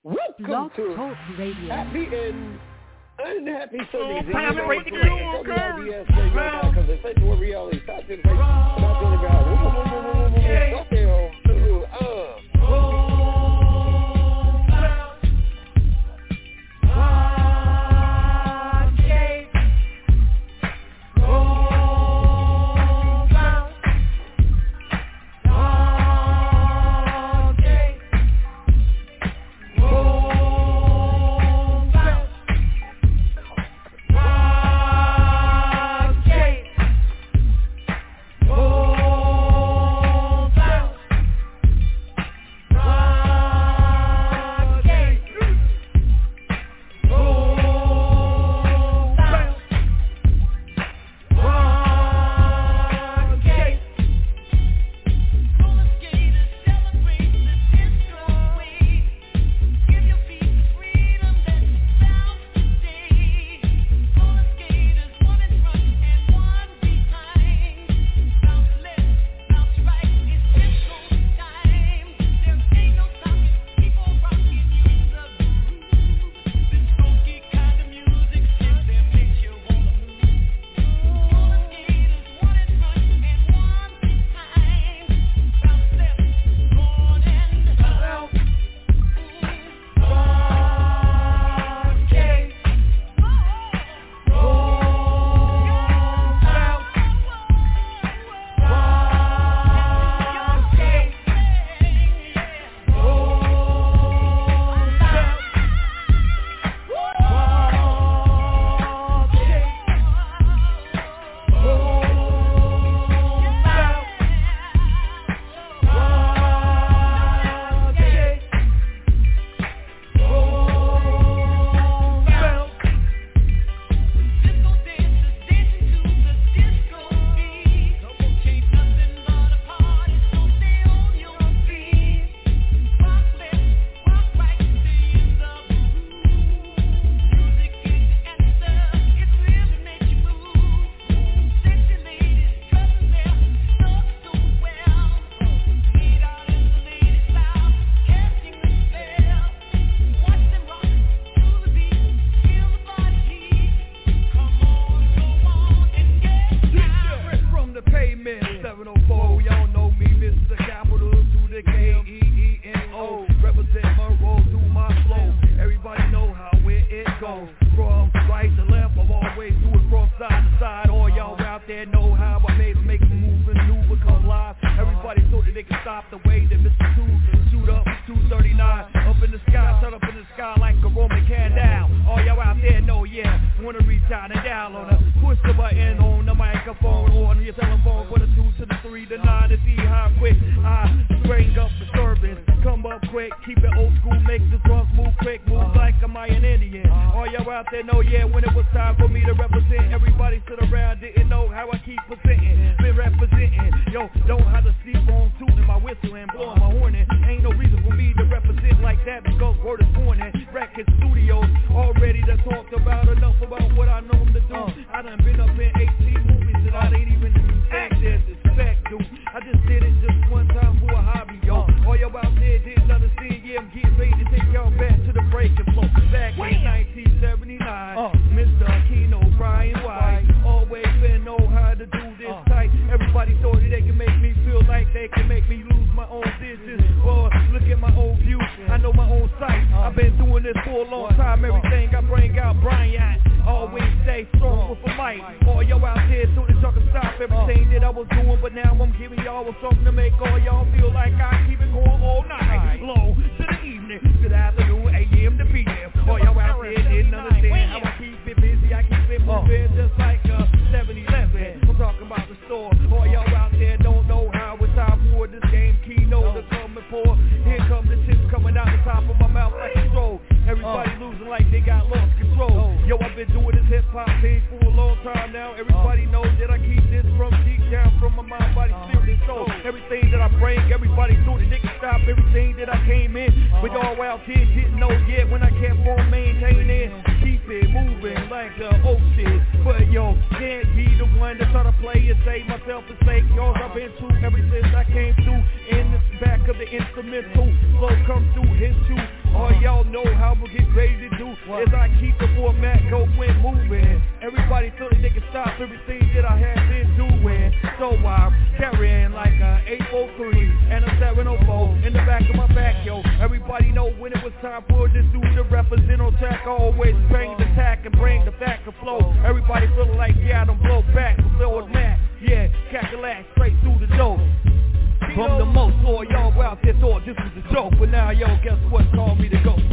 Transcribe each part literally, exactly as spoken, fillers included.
Welcome Blog to Talk Radio. Happy and Unhappy Sundays. Oh, I'm ready to go. Because they say more reality. Stop this. Stop doing it. Stop there. Uh. Instrumental flow come through his too. All y'all know As I keep the format going moving, everybody feel like they can stop everything that I have been doing. So I'm carrying like a eight oh three and a seven oh four in the back of my back, yo. Everybody know when it was time for this dude to represent on track. I always bring the tack and bring the back and flow. Everybody feeling like, yeah, I don't blow back, fulfill with Matt. Yeah, calculate straight through the door. From the most, all y'all out there thought this was a joke, but now, yo, guess what? Call me the ghost.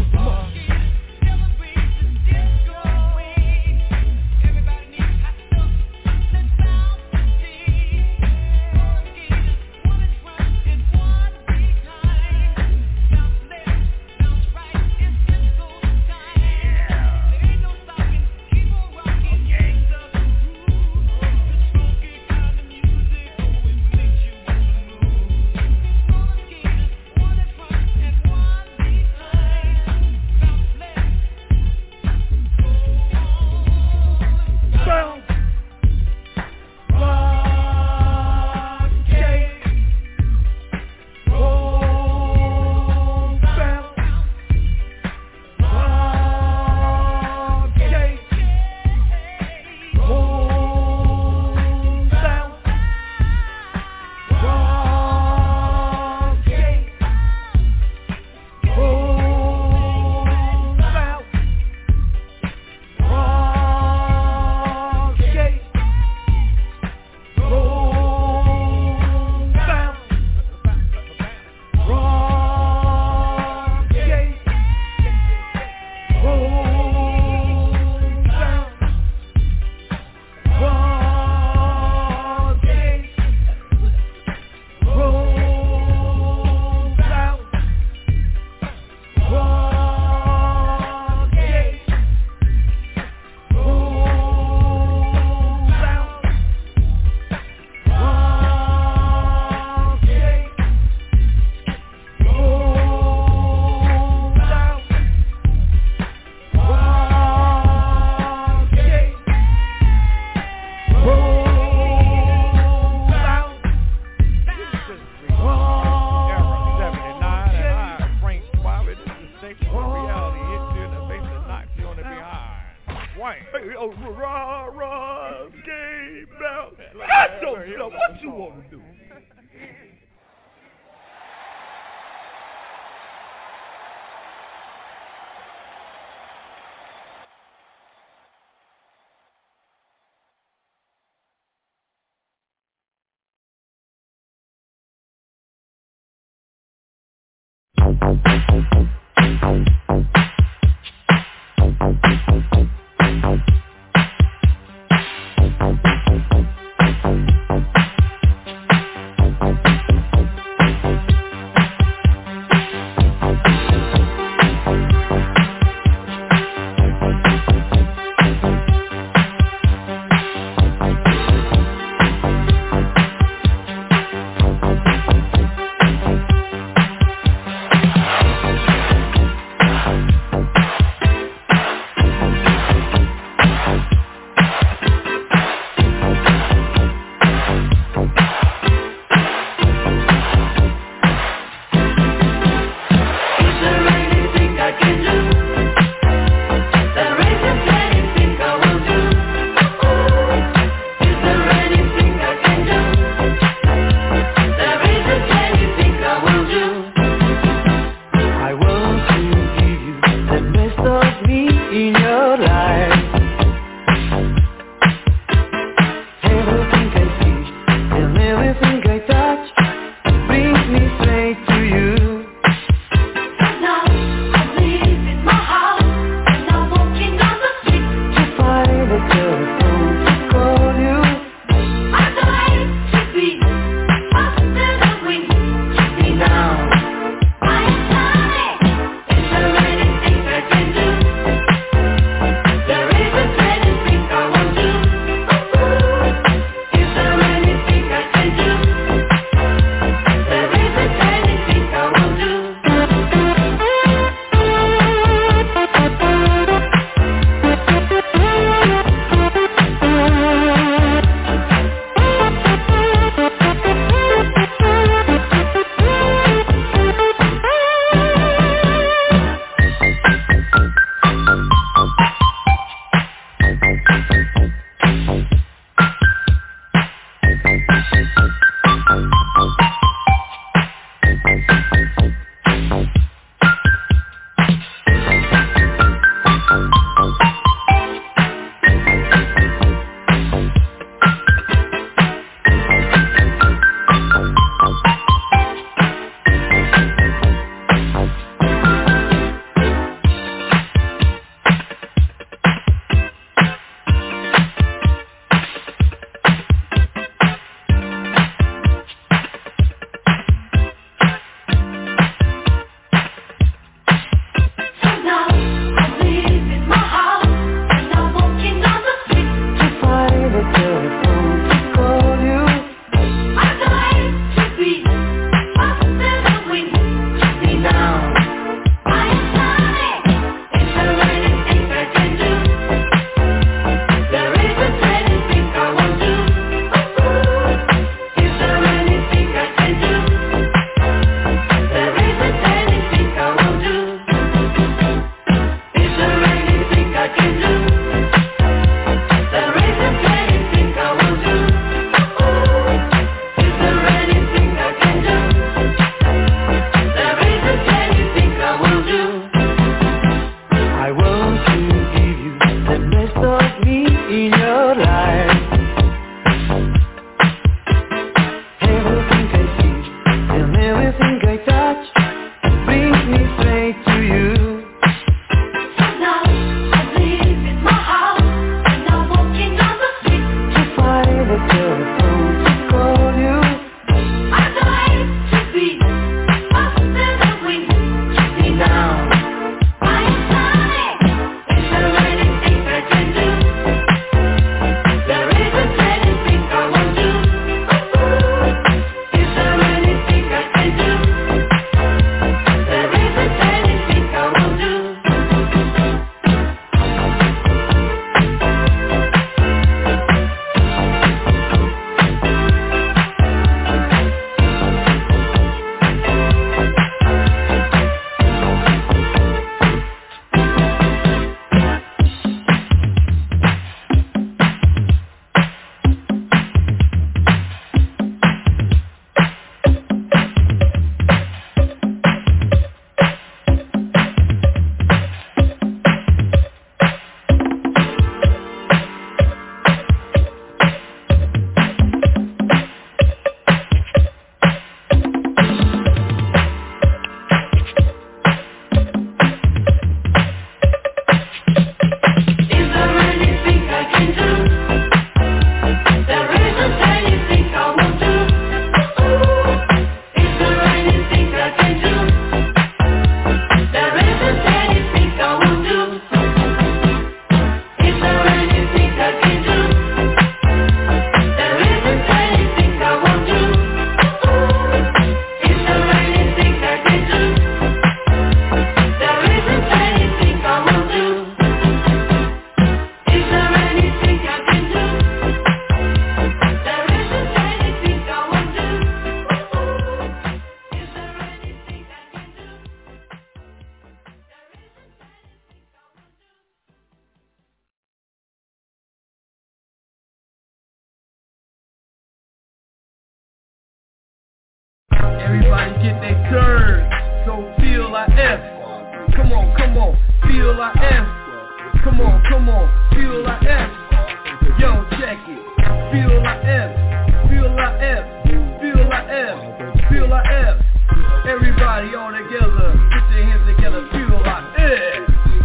Everybody get their turn. So feel like F. Come on, come on, feel like F. Come on, come on, feel like F. Yo, check it. Feel like F. Feel like F. Feel like F. Feel like F. Everybody all together. Put your hands together. Feel like F.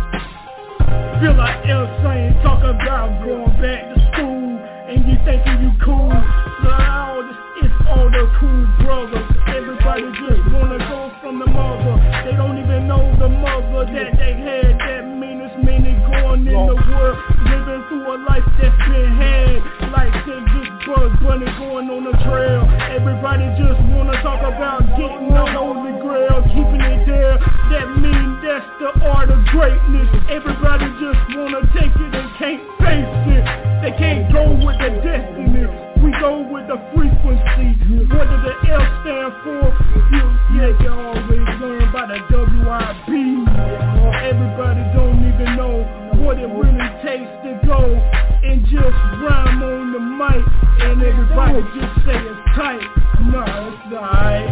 Feel like F. Saying talk about going back to school and you thinking you cool. No, it's all the cool brothers. Everybody just wanna go from the mother. They don't even know the mother that they had. That meanest minute going in the world, living through a life that's been had. Like they just Buzz Bunny going on the trail. Everybody just wanna talk about getting the holy grail, keeping it there. That mean that's the art of greatness. Everybody just wanna take it and can't face it. They can't go with the destiny. We go with the frequency. What does the L stand for? You, yeah, you always learn by the W I B. Everybody don't even know what it really takes to go and just rhyme on the mic. And everybody just say it's tight. No, it's alright.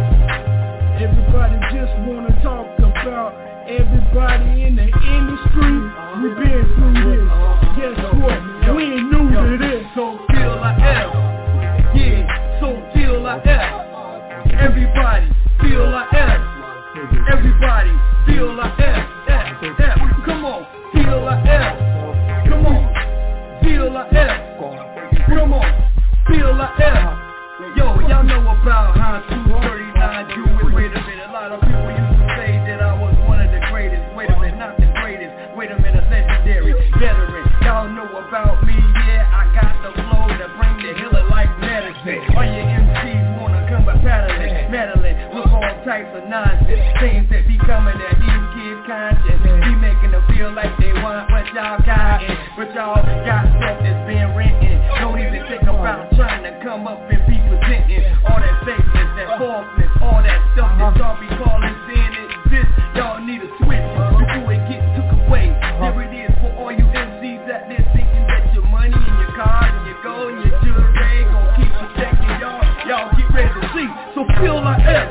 Everybody just wanna talk about everybody in the industry. We been through this. Guess what? We ain't new to this. So feel like F. Yeah, so feel like F. Everybody feel like F. Everybody feel like F. F, F. Come on, feel like F. Come on, feel like F. Come on, feel like F. Yo, y'all know about how two thirty-nine do it. Wait a minute, a lot of people used to say that I was one of the greatest. Wait a minute, not the greatest. Wait a minute, legendary veteran. Y'all know about me, yeah, I got the flow that bring the healer like medicine. All your M Cs wanna come by paddling, meddling with all types of nonsense. Things that be coming at these kids' conscience. Be making them feel like they want what y'all got, but y'all got stuff that's been written. Don't even think about trying to come up and be presenting all that fakeness, that falseness, all that stuff that y'all be calling sin exists. Y'all need a switch before it gets took away. There it is for all you M Cs out there thinking that your money and your cars and your gold and your jewelry gon' keep protecting y'all. Y'all get ready to see. So feel like F.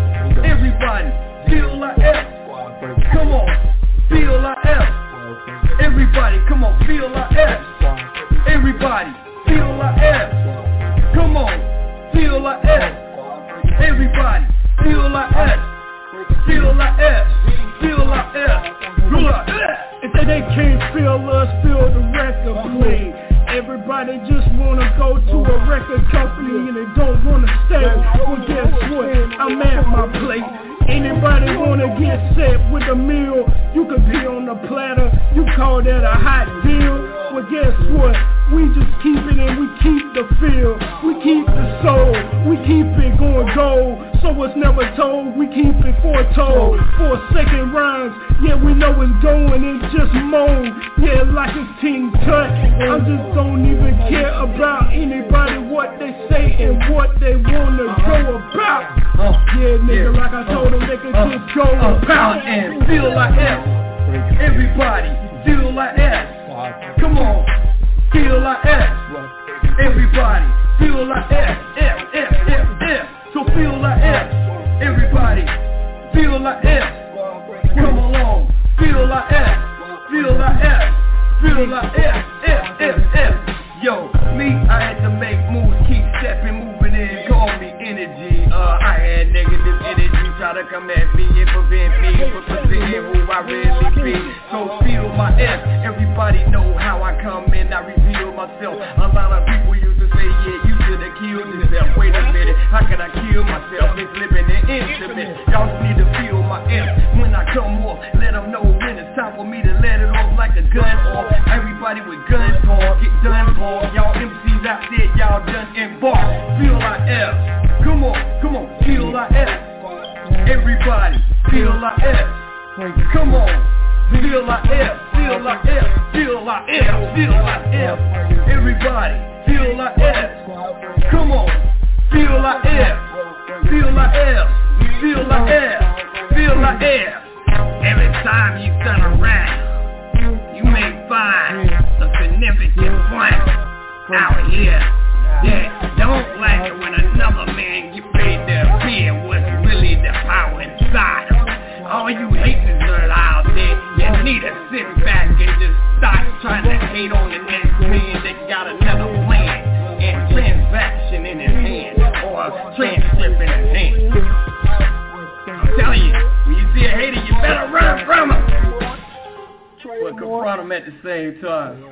Everybody feel like F. Come on, feel like F. Everybody, come on, feel like F. Everybody feel like F. Come on, feel like F. Everybody feel like F. Feel like F. Feel like F. Feel like F. If they, they can't feel us, feel the record play. Everybody just wanna go to a record company and they don't wanna stay. Well, guess what? I'm at my place. Anybody wanna get set with a meal? You could be on the platter. You call that a hot deal? Well, guess what? We just keep it and we keep the feel. We keep the soul. We keep it going gold. So it's never told. We keep it foretold. For a second rhymes. Yeah, we know it's going and just mold. Yeah, like it's Teen Tut. I just don't even care about anybody, what they say and what they wanna go about. Yeah, nigga, like I told them, they can just go about and feel like F. Everybody feel like F. Come on, feel like F. Everybody feel like F. F, F, F, F. So feel like F. Everybody feel like F. Come along, feel like F. Feel like F. Feel like F, F, F, F. Yo, me, I had to make moves, keep stepping, moving in, call me energy. Uh, I had negative energy, try to come at me and prevent me from presenting who I really be. So feel my F, everybody know how I come in, I reveal myself. A lot of people used to say, yeah, you should have killed yourself. Wait a minute, how can I kill myself? It's living in intimate. Y'all just need to feel my F when I come off. Let them know when it's time for me to let it off like a gun off. Everybody with guns on, get done for. Y'all M Cs out there, y'all done embarked. Feel like F. Come on, come on, feel like F. Everybody, feel like F. Come on, feel like F. Feel like F. Feel like F. Feel like F. Everybody, feel like F. Come on, feel like F. Feel like F. Feel like F. Feel like F. Every time you turn around, you may find a significant point out here. Yeah, don't like it when another man get paid to appear what's really the the power inside them. All you haters are out there, you need to sit back and just stop trying to hate on the next man that got another plan and transaction in his hand or a transcript in his hand. I'm telling you, when you see a hater, you better run from him. But confront him at the same time.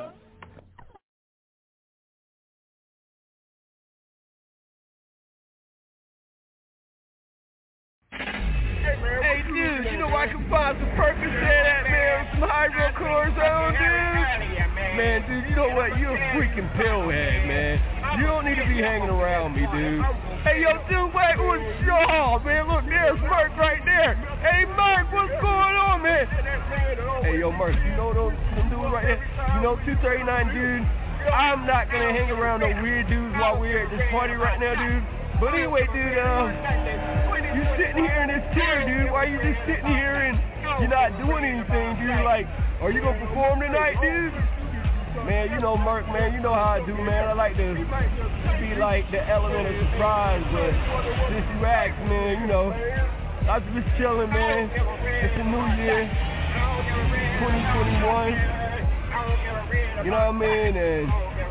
Hey dude, you know I can find some Percocet at, man, some hydrocortisone, dude. Man, dude, you know what? You're a freaking pillhead, man. You don't need to be hanging around me, dude. Hey, yo, dude, wait, what's y'all, man? Look, there's Merc right there. Hey, Merc, what's going on, man? Hey, yo, Merc, you know those them dudes right there? You know, two thirty-nine, dude. I'm not gonna hang around no weird dudes while we're at this party right now, dude. But anyway, dude, uh, you sitting here in this chair, dude. Why you just sitting here and you're not doing anything, dude? Like, are you gonna perform tonight, dude? Man, you know, Merc, man, you know how I do, man. I like to be like the element of surprise, but since you asked, man, you know, I was just chilling, man. It's a new year, twenty twenty-one. You know what I mean? And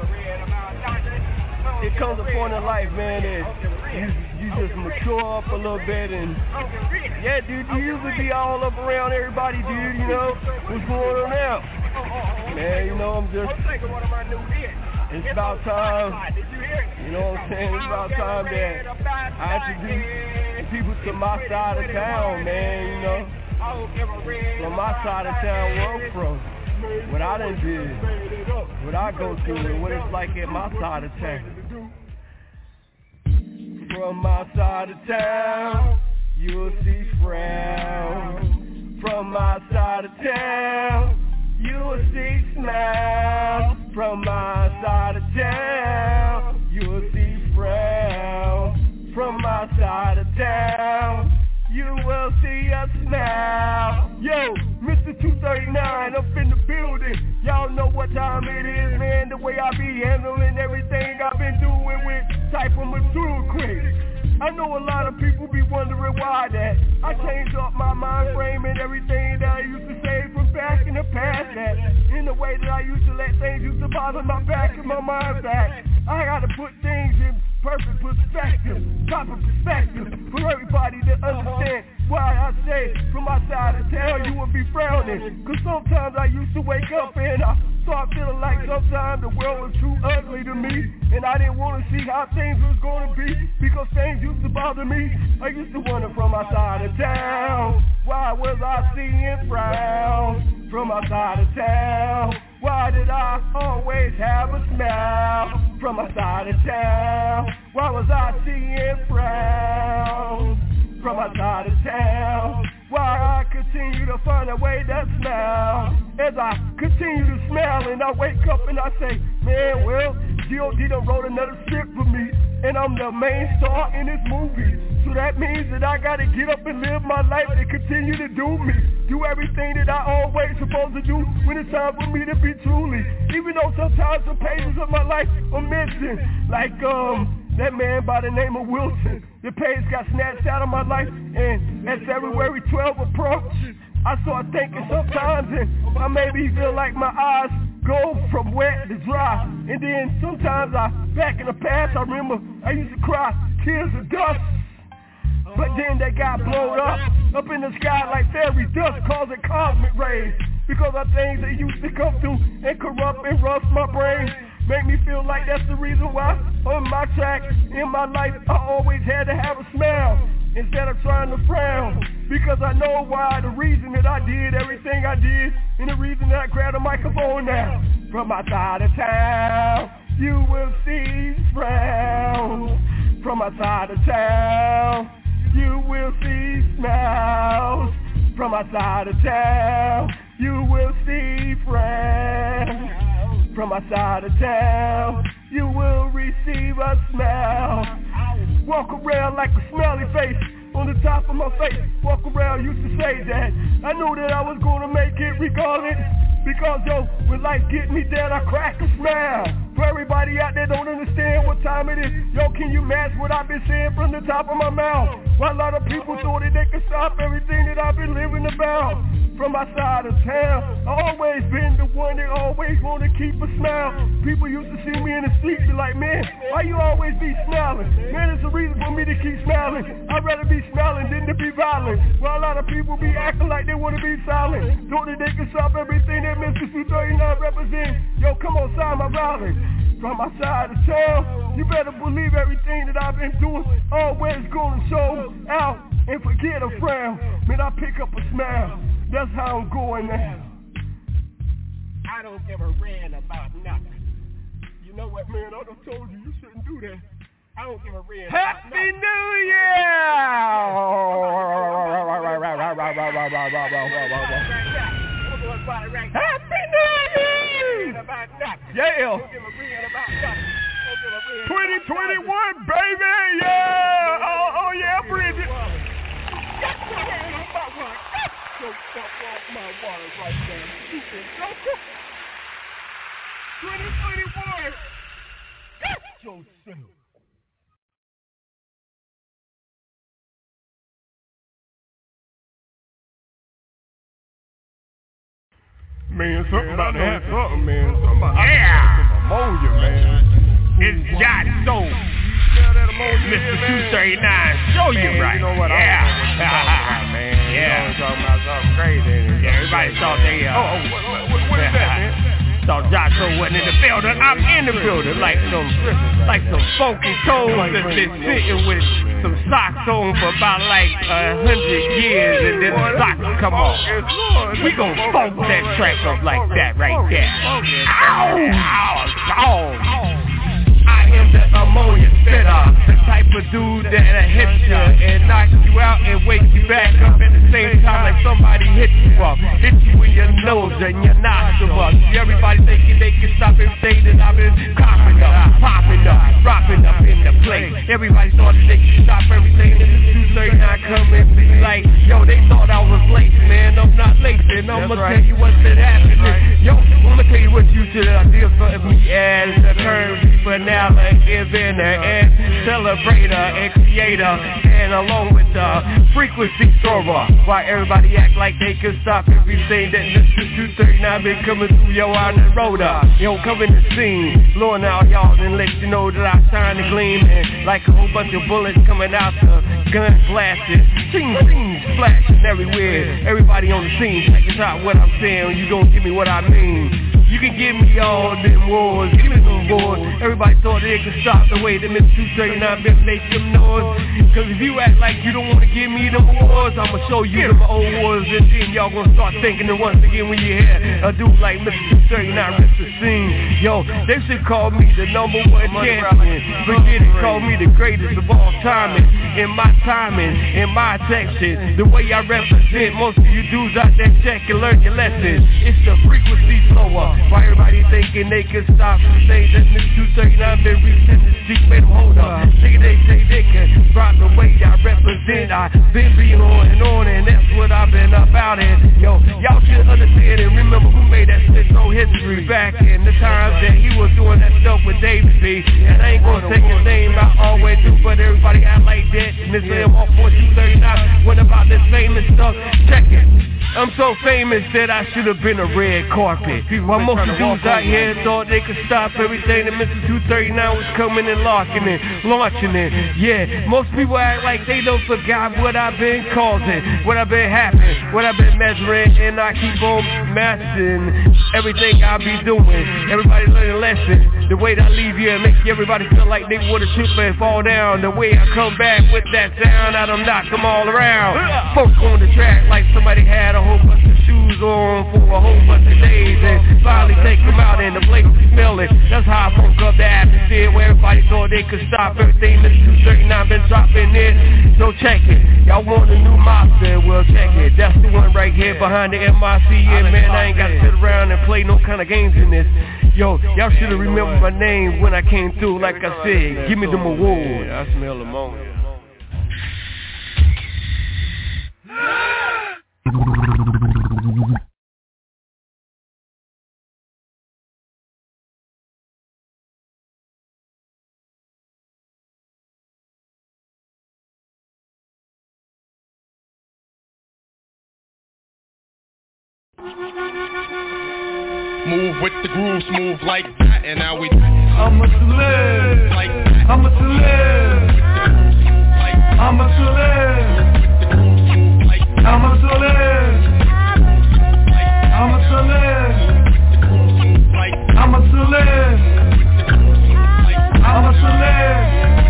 it comes a point in life, man, that you, you just mature up a little bit, and yeah, dude, you usually be all up around everybody, dude, you know, what's going on now? Man, you know, I'm just, it's about time, you know what I'm saying, it's about time that I introduce people to my side of town, man, you know, from my side of town where I'm from, what I done did, what I go through, and what it's like at my side of town. From my side of town, you'll see frown. From my side of town, you will see smile. From my side of town, you will see frown. From my side of town, you will see a smile. Yo, Mister two thirty-nine up in the building. Y'all know what time it is, man. The way I be handling everything I've been doing with type of mature quick. I know a lot of people be wondering why that I changed up my mind frame and everything that I used to say from back in the past, that in the way that I used to let things used to bother my back and my mind back. I gotta put things in perfect perspective, proper perspective for everybody to understand why I say from my side of town you will be frowning. Cause sometimes I used to wake up and I start feeling like sometimes the world was too ugly to me, and I didn't want to see how things was going to be because things used to bother me. I used to wonder from my side of town, why was I seeing frown? From my side of town, why did I always have a smile? From my side of town, why was I seeing frown? From my side of town, why I continue to find a way to smile. As I continue to smile and I wake up and I say, man, well, G O D done wrote another script for me, and I'm the main star in this movie. So that means that I gotta get up and live my life and continue to do me. Do everything that I always supposed to do when it's time for me to be truly. Even though sometimes the pages of my life are missing. Like um that man by the name of Wilson. The page got snatched out of my life, and as February twelfth approached, I started thinking sometimes, and I maybe feel like my eyes go from wet to dry. And then sometimes I, back in the past, I remember I used to cry tears of dust. But then they got blown up, up in the sky like fairy dust, causing cosmic rays. Because of things that used to come through and corrupt and rust my brain. Make me feel like that's the reason why on my track, in my life, I always had to have a smile instead of trying to frown. Because I know why, the reason that I did everything I did, and the reason that I grabbed a microphone now. From my side of town, you will see frown. From my side of town, you will see smiles. From my side of town, you will see frown. From my side of town, you will receive a smile. Walk around like a smiley face on the top of my face. Walk around, used to say that I knew that I was gonna make it regardless. Because yo, when life get me down, I crack a smile. For everybody out there don't understand what time it is. Yo, can you match what I've been saying from the top of my mouth? Well, a lot of people thought that they could stop everything that I've been living about. From my side of town, I always been the one that always want to keep a smile. People used to see me in the street, be like, man, why you always be smiling? Man, it's a reason for me to keep smiling. I'd rather be smiling than to be violent. Well, a lot of people be acting like they want to be silent. Thought that they could stop everything that Mister two thirty-nine represents. Yo, come on, sign my rally. From my side of town, you better believe everything that I've been doing. Always gonna show out and forget a frown. Man, I pick up a smile. That's how I'm going now. I don't give a rant about nothing. You know what, man? I done told you you shouldn't do that. I don't give a rant about nothing. Happy New Year! Happy New Year! Yeah! twenty twenty-one, baby! Yeah! Oh, oh yeah, Bridget! Don't fuck off my water right there. You can go. twenty twenty-one. Got yourself. Man, something about to happen. Something, man. Something about yeah. Ammonia, man. It's got so. Mister two thirty-nine, show you man, right. You know what? Yeah. About, man. Yeah. You know, talking about something crazy. Yeah, everybody thought they, uh... Oh, oh what, what, what is that, man? Thought Joshua wasn't in the building. I'm in the building. Like some, like some funky toes that's been sitting with some socks on for about like a hundred years, and then the socks come off. We gon' funk that track up like that right there. Ow! Ow! Ow! I am the ammonia spitter, the type of dude that'll hit you and knock you out and wake you back up at the same time like somebody hit you up. Hit you in your nose and your nostrils. Everybody thinking they can stop everything that I've been coughing up, popping up, dropping up in the place. Everybody thought that they could stop everything and the two thirty-nine come and be like, yo, they thought I was late, man. I'm not late, and I'm gonna tell you what's been happening. Yo, I'm gonna tell you what you should have did for me as a turn for now. Like inventor and celebrator and creator, and along with the frequency thrower. Why everybody act like they can stop everything that Mister two thirty-nine been coming through yo on the road up. Yo, coming to scene, blowing out y'all and let you know that I shine and gleam, and like a whole bunch of bullets coming out the gun blasting, ting ting splashing everywhere. Everybody on the scene, check it out what I'm saying. You gon' give me what I mean. You can give me all them wars, give me some wars. Everybody thought they could stop the way that Mister two thirty-nine been make them noise. Cause if you act like you don't wanna give me them wars, I'ma show you them old wars, and then y'all gonna start thinking that once again when you hear a dude like Mister two thirty-nine rip the scene. Yo, they should call me the number one champion. Forget it, call me the greatest of all time. In my timing, in my section, the way I represent, most of you dudes out there check and learn your lessons. It's the frequency flower. Why everybody thinking they can stop and say that Mister two thirty-nine been reaching the street, made them hold up. Nigga, they say they can drop the way I represent. I been being on and on, and that's what I've been about. And yo, y'all should understand and remember who made that shit so history back in the times that he was doing that stuff with David B. And I ain't gonna take his name out all the way through, but everybody act like that. Mister M off four two thirty-nine went about this famous stuff. Check it. I'm so famous that I should have been a red carpet. While most of the dudes out here thought they could stop everything that Mister two thirty-nine was coming and locking it, launching it. Yeah, most people act like they don't forgot what I've been causing, what I've been having, what I've been measuring, and I keep on mastering everything I be doing. Everybody learn a lesson. The way that I leave you and make everybody feel like they would have tripped and fall down. The way I come back with that sound, I done knock them all around. Folks on the track like somebody had a whole bunch of shoes on for a whole bunch of days, and finally take them out and the place is smelling. That's how I funk up the atmosphere where everybody thought they could stop everything. Mister two thirty-nine been dropping it, so check it. Y'all want a new monster? Well, check it. That's the one right here behind the M I C. And man, I ain't gotta sit around and play no kind of games in this. Yo, y'all should have remembered my name when I came through. Like I said, give me them awards. I smell ammonia. Move with the groove, smooth like that, and now we I'm a celeb, like that. I'm a celeb, I'm a celeb, I'm a celeb, I'm a celeb, I'm a celeb, I'm a celeb,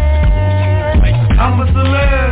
I'm a celeb,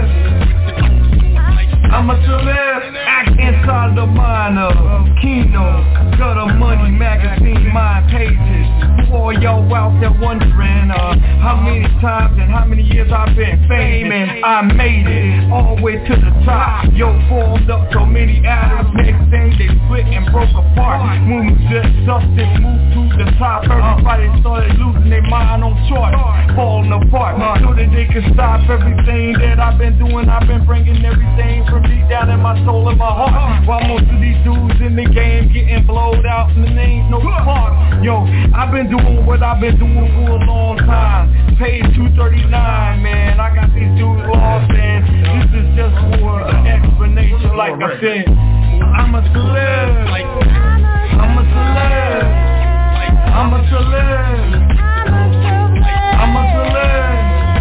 I'm a celeb. Act inside the mind of Kino, Gutter Money Magazine, mind pages. For y'all out there wondering uh, how many times and how many years I've been famous, I made it all the way to the top. Yo, formed up so many atoms, next thing they split and broke apart. Moving just substance, moved to the top. Everybody started losing their mind on charts, falling apart, so that they could stop everything that I've been doing. I've been bringing everything from deep down in my soul and my heart. While most of these dudes in the game getting blowed out and there ain't no spark. Yo, I've been doing what I've been doing for a long time. Paid two thirty-nine, man. I got these dudes lost, and this is just for an explanation. Like I said, I'm a celeb. I'm a celeb. I'm a celeb. I'm a celeb.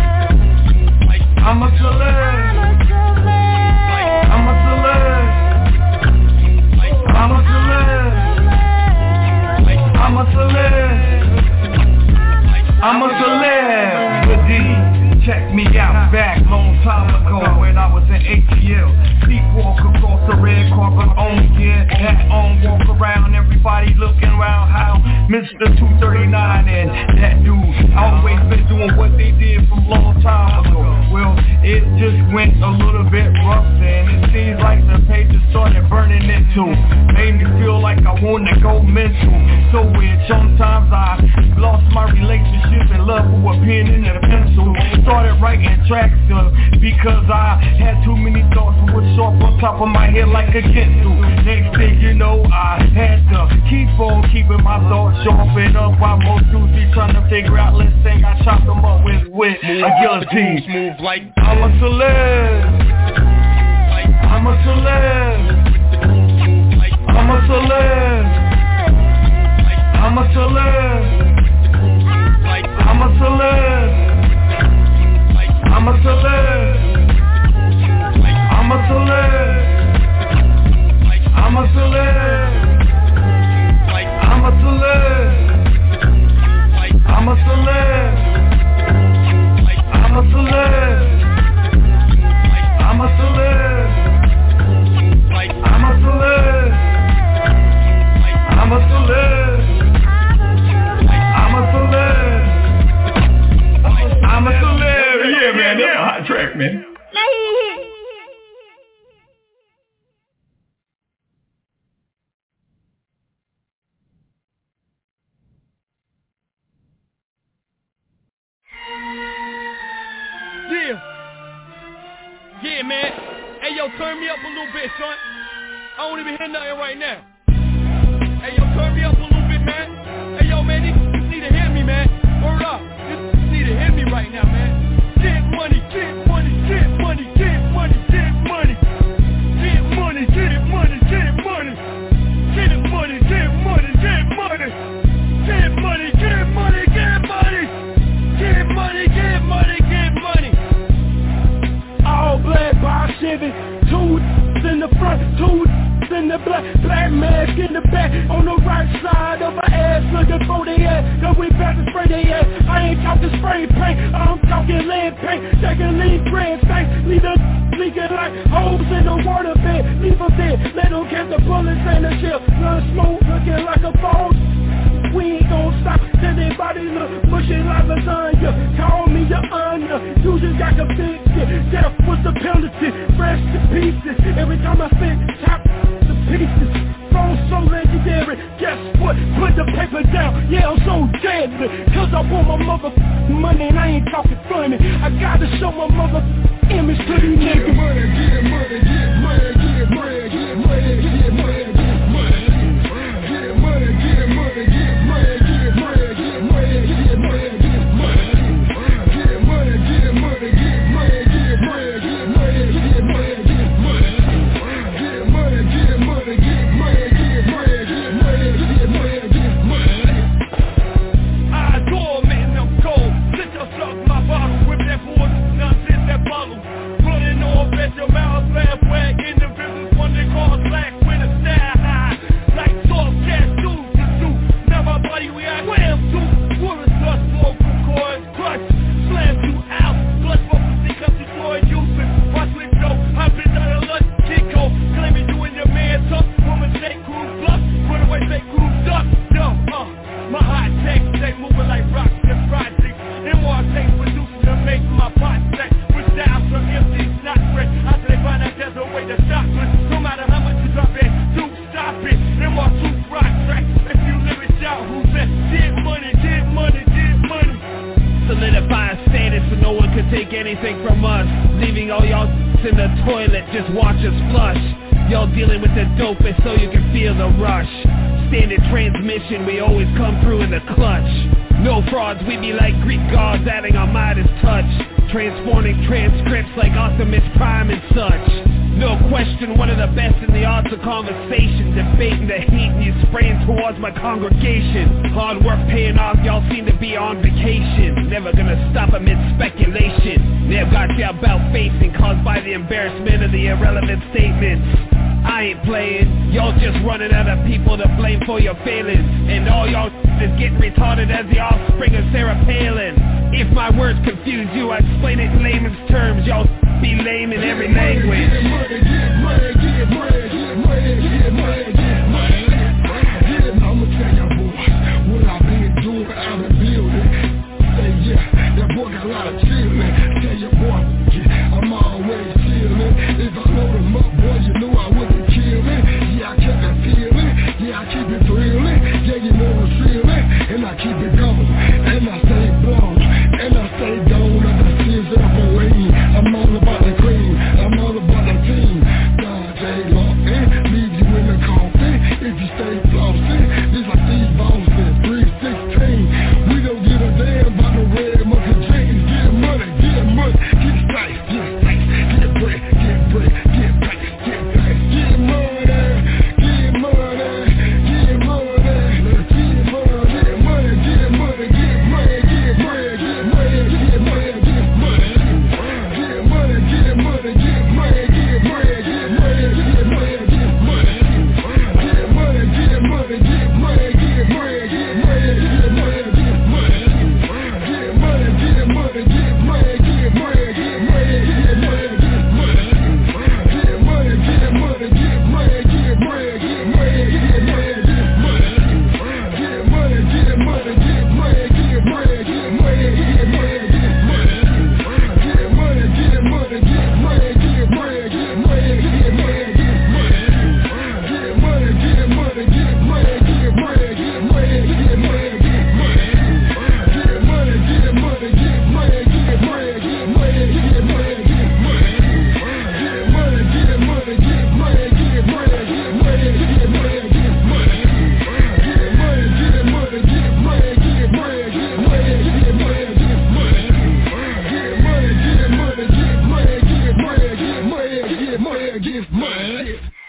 I'm a celeb. I'm a celeb. I'm a celeb. I'm a celeb. I'm a celebrity. Check me out back long time ago when I was in A T L. Sleepwalk across the red carpet on, yeah, hat on, walk around, everybody looking around how Mister two thirty-nine and that dude always been doing what they did from long time ago. Well, it just went a little bit rough and it seems like the pages started burning it too. Made me feel like I wanted to go mental. So weird, sometimes I lost my relationship and love for a pen and a pencil. Started writing tracks uh, because I had too many thoughts that were sharp on top of my head like a pencil. Next thing you know, I had to keep on keeping my thoughts sharp and up while most dudes be trying to figure out, let's say I chop them up with, with a guillotine. Smooth like I'm a celeb. I'm a celeb. I'm a celeb. I'm a celeb. I'm a celeb. I'm a celeb. I'm a celeb. I'm a celeb. I'm a celeb. I'm a celeb. I'm a celeb. I'm a celeb. I'm a celeb. I'm a celeb. I'm a celeb. I'm a celeb. Yeah, man, that's a hot track, man. Yeah. Yeah, man. Hey, yo, turn me up a little bit, son. I don't even hear nothing right now. Hey, yo, turn me up a little bit, man. Hey, yo, man, you need to hear me, man. Word up. You need to hear me right now, man. Get money, get money, get money, get money, get money. Get money, get money, get money. Get money, get money, get money. Get money, get money, get money. Get money, get money, get money. All black by Chevy, two in the front, two in the black, black mask in the back, on the right side of my ass, looking for the ass, cause we about to spray the ass. I ain't talking spray paint, I'm talking lead paint, taking lead grand stank, leave the leaking like holes in the water bed, leave them dead, let them catch the bullets and the shell, none smoke looking like a phone. We ain't gon' stop till they body look mushy like lasagna. Call me your honor, you just got to fix it. Death was the penalty, fresh to pieces. Every time I spit, top the pieces. Phone so legendary, guess what? Put the paper down, yeah, I'm so deadly. Cause I want my mother money and I ain't talking funny. I gotta show my mother image to these niggas. Get money, get money, get money, get money, get money, get money, get money. Get money, get money, get money, get money, get money, get money, get money. Get money, get money, get money, get money, get money, get money, get money. Get money, get money, get money, get money, get money, get money, get money. walk through rock tracks. If you live it out, who's that? Get money, get money, get money. Solidifying status so no one can take anything from us. Leaving all y'all in the toilet, just watch us flush. Y'all dealing with the dopest so you can feel the rush. Standard transmission, we always come through in the clutch. No frauds, we be like Greek gods adding our Midas touch. Transforming transcripts like Optimus Prime and such. No question, one of the best in the arts of conversation. Debating the heat and you spraying towards my congregation. Hard work paying off, y'all seem to be on vacation. Never gonna stop amid speculation. Never got you about facing, caused by the embarrassment of the irrelevant statements. I ain't playing, y'all just running out of people to blame for your failings. And all y'all is getting retarded as the offspring of Sarah Palin. If my words confuse you, I explain it in layman's terms. Y'all be lame in every language. Get money, get money, get money, get money, get money, get money. I'ma tell y'all boys what I've been doing, I've been building. Say yeah, that boy got a lot of chillin'. Tell your boy, yeah, I'm always chillin'. If I load him up, boy, you know I wouldn't kill it. Yeah, I kept it feeling, yeah, I keep it thrilling. Yeah, you know the feeling, and I keep it going. And I stay blown, and I stay gone. Like the tears of the rain. I'm all about the cream, I'm all about the team. God, J. Lawton, leave you in the coffin. If you stay flossing, it's like these Boston, three sixteen. We don't give a damn about the red monkey jeans. Get money, get money, get nice, get nice, get bread, get bread, get back, get back, get money, get money, get money, get money, get money, get money, get money, get bread, get money, get money, get money, get money, get money, get money, get bread, get money, get money, get money, get money, get money, get money, get bread, get money, get money, get money, get money, get money, get money, get bread, get money, get money, get money, get money, get money, get money, get bread, get money, get money, get money, get money, get money, get money, get bread, get money, get money, get money, get money, get money, get money, get bread, get money, get money, get money, get money, get money, get money, get bread, get money, get money, get money, get money, get money, get money, get bread, get money, get money, get money, get money, get money, get money, get bread, get money, get money, get money, get money, get money, get money, get bread, get money, get money, get money, get money, get money, get money, get bread, get money, get money, get money.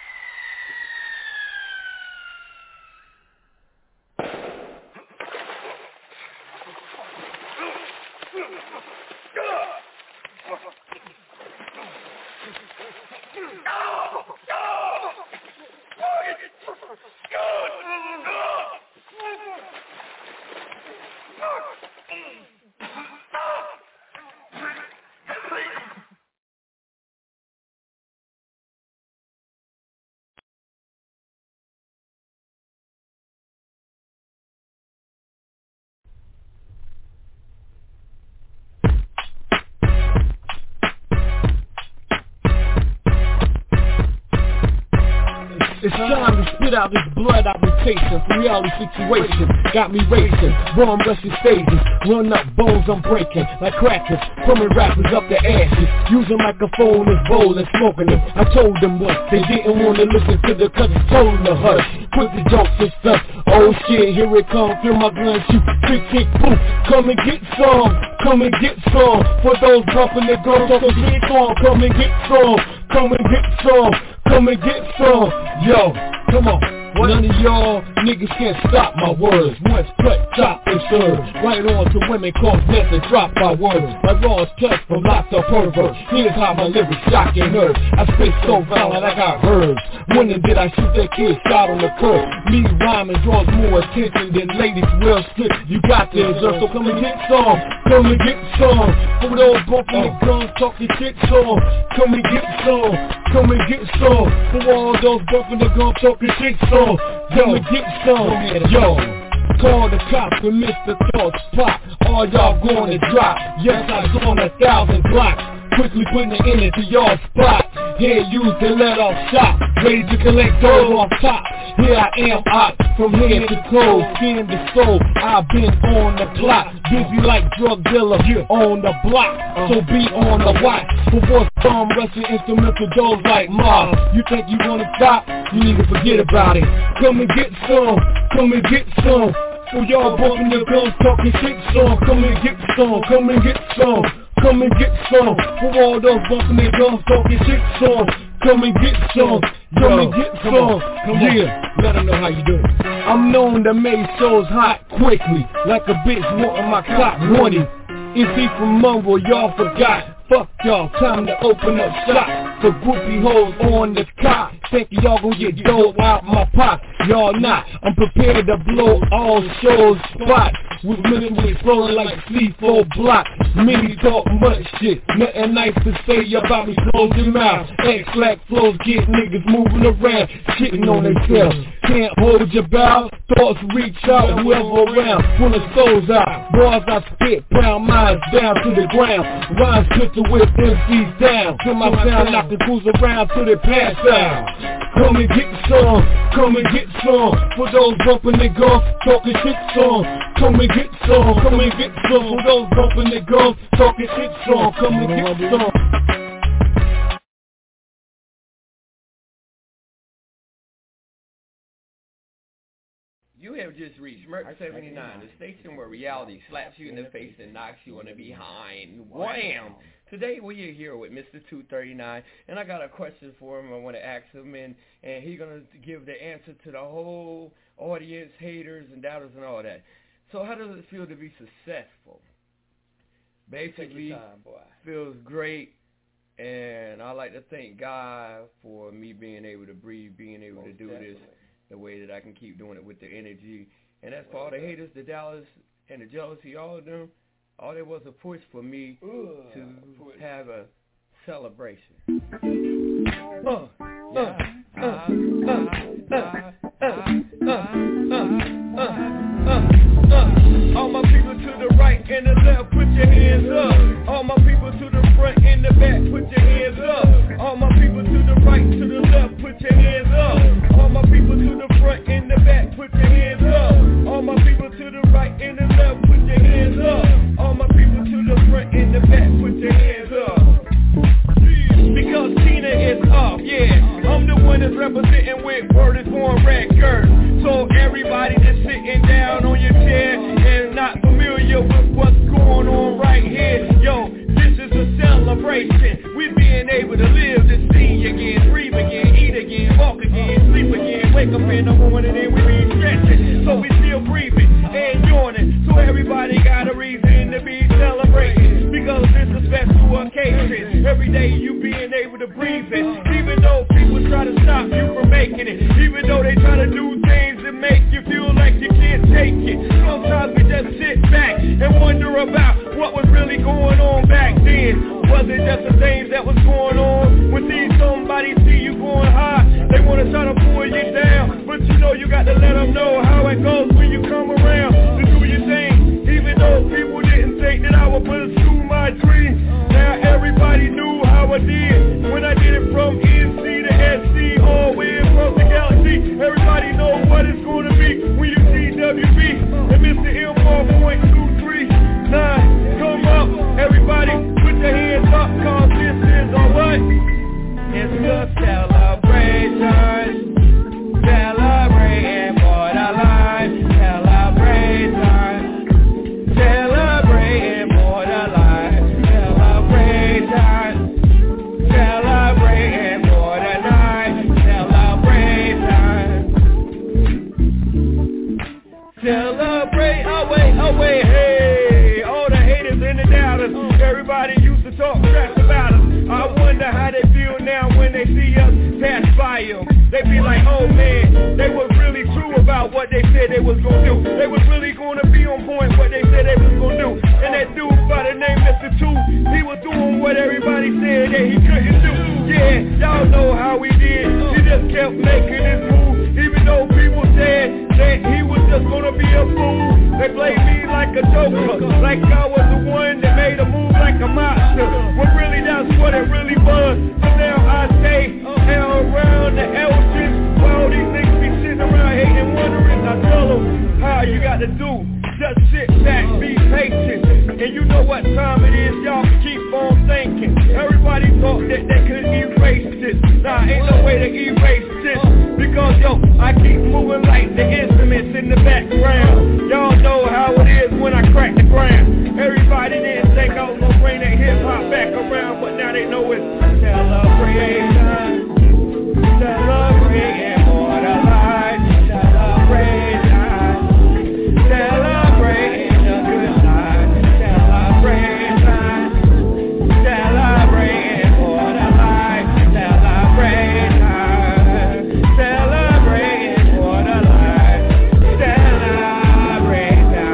It's time to spit out this blood I've been chasing. Reality situation got me racing. Wrong rushing stages, run up bones I'm breaking like crackers, coming rappers up the ashes. Using microphone as bowl and smoking them. I told them once they didn't want to listen to the cuts. Told them to hush, quit the jokes and stuff. Oh shit, here it comes. Feel my gun shoot, tick tick boom. Come and get some, come and get some. For those bumping their guns off the shit on, come and get some, come and get some. Come and get some, yo, come on. None of y'all niggas can't stop my words. Once cut, chop, and serve. Right on to women cause death and drop my words. My raw's touch from lots of perverts. Here's how my lyrics shock your nerves. I spit so violent I got herbs. When did I shoot that kid shot on the curb? Me rhyming draws more attention than ladies will strip. You got to observe, so come and get some. Come and get some. For those bumping the guns, talking shit some. Come and get some. Come and get some. For all those bumping the guns, talking shit some. Come and get some, yo. Call the cops and Mister Thug's spot. All y'all gonna drop. Yes, I was on a thousand blocks. Quickly putting it in into y'all spot. head used to let off shot, ready to collect those off top. Here I am, I, from head to toe, skin to soul, I've been on the plot, busy like drug dealer, on the block, so be on the watch, before some Russian instrumental goes like Mars. You think you gonna stop? You need to forget about it. Come and get some, come and get some, for y'all bumping your guns, talking shit some, come and get some, come and get some, come and get some, for all those bumping their guns, talking shit some, come and get some, come and get some, yeah, let them know how you doing. I'm known to make shows hot quickly, like a bitch wanting my cock running. Is he from Mumble, y'all forgot? Fuck y'all, time to open up shop for groupie hoes on the cock. Think y'all gon' get dough out my pocket? Y'all not. I'm prepared to blow all shows spot with mentally flowing like C four block. Many talk much shit, nothing nice to say about me. Close your mouth. X-Lack flows get niggas moving around, shitting on themselves. Can't hold your bow, thoughts reach out, whoever around. When the soul's out, boys I spit, pound minds down to the ground. Rhymes put to whip M Cs down, till my sound knock the crews around till they pass out. Come and get some, come and get some, for those bumping their guns, talking shit some. Come and get some, come and get some, for those bumping their guns, talking shit some. Come and get some. You have just reached Merc seventy-nine, the station where reality slaps you in the face and knocks you on the behind. Wham! Today we are here with Mister two thirty-nine, and I got a question for him I want to ask him, and, and he's going to give the answer to the whole audience, haters and doubters and all that. So how does it feel to be successful? Basically, time, boy. Feels great, and I like to thank God for me being able to breathe, being able Most to do definitely. this the way that I can keep doing it with the energy. And as for all the haters, the doubters, and the jealousy, all of them, all there was a push for me Ooh, to push. have a celebration. Uh, uh, uh, uh, uh, uh, uh, uh, uh, uh. All my people to the right and the left, put your hands up. All my people to the front and the back, put your hands up. All my people to the right, to the left, put your hands up. All my people to the front and the back, put your hands up. All my people to the right and the left, put your hands up. All my people to the front and the back, put your hands up. Because Tina is up, yeah. I'm the one that's representing with Word is Born record. So everybody that's sitting down on your chair and not familiar with what's going on right here, yo, this is a celebration. We being able to live to see again, breathe again, eat again, walk again, sleep again, wake up in the morning and we be stretching. So we still breathing and yawning. So everybody got a reason to be celebrating, because it's a special occasion. Every day you being able to breathe it, even though people try to stop you from making it, even though they try to do things that make you feel like you can't take it. Sometimes we just sit back and wonder about what was really going on back then. Was it just the things that was going on? When see somebody see you going high, they want to try to pull you down, but you know you got to let them know how it goes when you come around to do your thing. Even though people didn't think that I would pursue my dreams, now everybody knew how I did when I did it from N C to S C, all the way across the galaxy. Everybody knows what it's going to be when you see W B and Mister M one point two three nine. Come up, everybody, put your hands up, cause this is a what? It's a celebration. Celebrating for the life. Celebration. Celebrating for the life. Celebration. Celebrating for the night. Celebration. Celebrate away, away, hey. All the haters and the doubters, everybody used to talk trash about us. I wonder how they feel now when they see us pass by them. They be like, oh man, they was really true about what they said they was gonna do. They was really gonna be on point what they said they was gonna do. And that dude by the name Mister Two, he was doing what everybody said that he couldn't do. Yeah, y'all know how he did. He just kept making his move, even though people said that he was just gonna be a fool. They played me like a joker, like I was the one that made a move like a monster, when really that's what it really was. But now I say like Elvis, why all these niggas be sitting around hating, wondering? I tell them how you got to do. Just sit back, be patient, and you know what time it is, y'all keep on thinking. Everybody thought that they could erase this. Nah, ain't no way to erase this, because yo, I keep moving like the instruments in the background. Y'all know how it is when I crack the ground. Everybody didn't think I was gonna bring that hip-hop back around, but now they know it's celebration, celebrating for the life, celebration, celebrating a good life, celebration, celebrating for the life, celebration, celebrating for the life, celebration,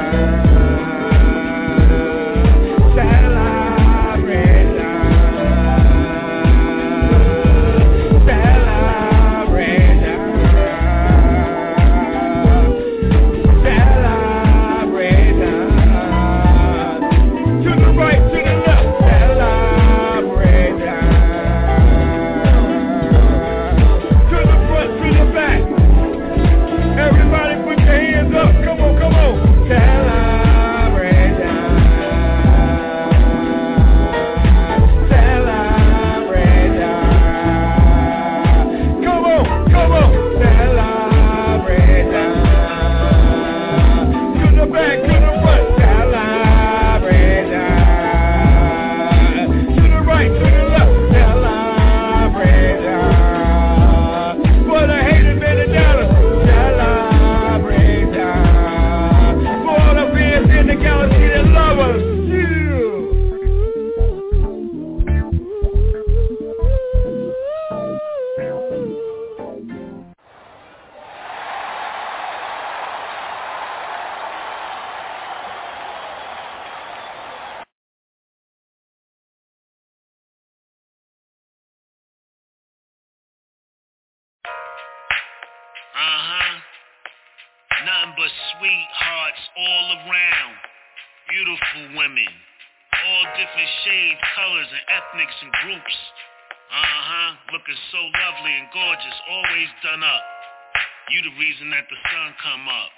Nothing but sweethearts all around. Beautiful women. All different shades, colors, and ethnics and groups. Uh-huh. Looking so lovely and gorgeous. Always done up. You the reason that the sun come up.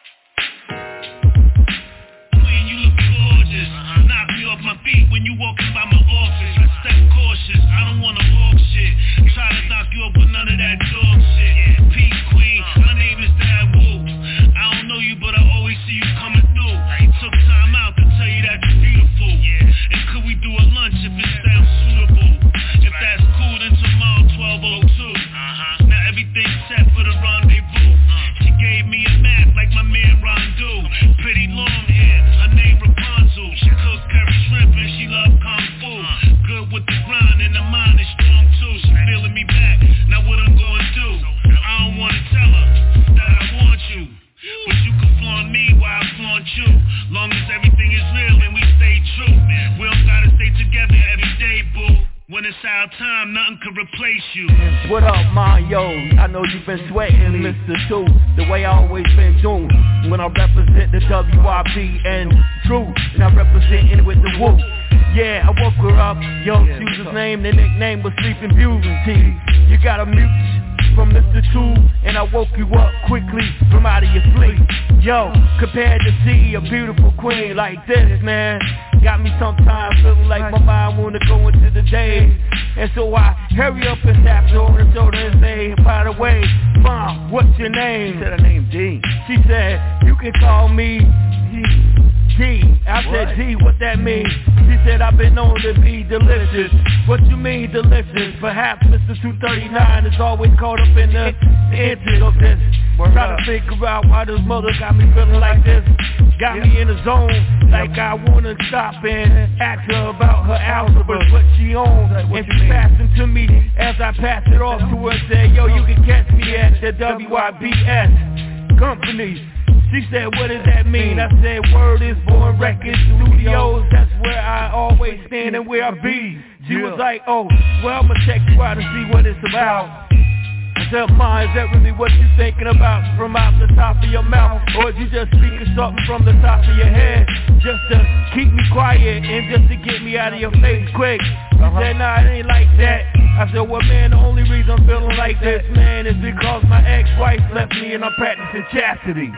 Queen, you look gorgeous. Uh-huh. Knock me off my feet when you walking by my office. I step cautious. I don't wanna walk shit. Try to knock you up with none of that dog shit. Yeah. Peace, queen. Uh-huh. My name is Dad Wu. I don't know you, but I always see you coming through. I took time out to tell you that you're beautiful. Yeah. And could we do a lunch if it sounds suitable? If that's cool, then tomorrow twelve oh two. Uh-huh. Now everything's set for the rendezvous. Uh. She gave me a map like my man Rondu. Pretty long hair, her name Rapunzel. She cooks curry shrimp and she love kung fu. Uh. Good with the grind and the mind is strong too. She feeling me back. Now what I'm gonna do? I don't wanna tell her that I want you. But you can flaunt me while I flaunt you. Long as everything is real and we stay true. We don't gotta stay together every day, boo. When it's our time, nothing can replace you. What up, Mario? I know you've been sweating, Mister Two. The way I always been doing. When I represent the W I B and True, and I represent it with the Woo. Yeah, I woke her up. Yo, she was his name. The nickname was Sleeping Beauty. You got a mute from Mister Two, and I woke you up quickly from out of your sleep. Yo, compared to see a beautiful queen like this, man, got me sometimes feeling like my mind wanna go into the day. And so I hurry up and tap her on the shoulder and say, by the way, Mom, what's your name? She said her name D. She said, you can call me D. D. I said, what? D, what that mean? She said, I've been known to be delicious. What you mean delicious? Perhaps Mister two thirty-nine is always caught up in the inches of this. Try to figure out why this mother got me feeling like this. Got yeah. me in a zone like I wanna stop and ask her about her algebra, what she owns. And she passed it to me as I passed it off to her. Said, yo, you can catch me at the W I B S company. She said, what does that mean? I said, word is Born Record Studios. That's where I always stand and where I be. She was like, oh, well, I'ma check you out and see what it's about. yourself, Ma, is that really what you're thinking about from out the top of your mouth? Or is you just speaking something from the top of your head just to keep me quiet and just to get me out of your face quick? You uh-huh. said, nah, it ain't like that. I said, well, man, the only reason I'm feeling like this, man, is because my ex-wife left me and I'm practicing chastity.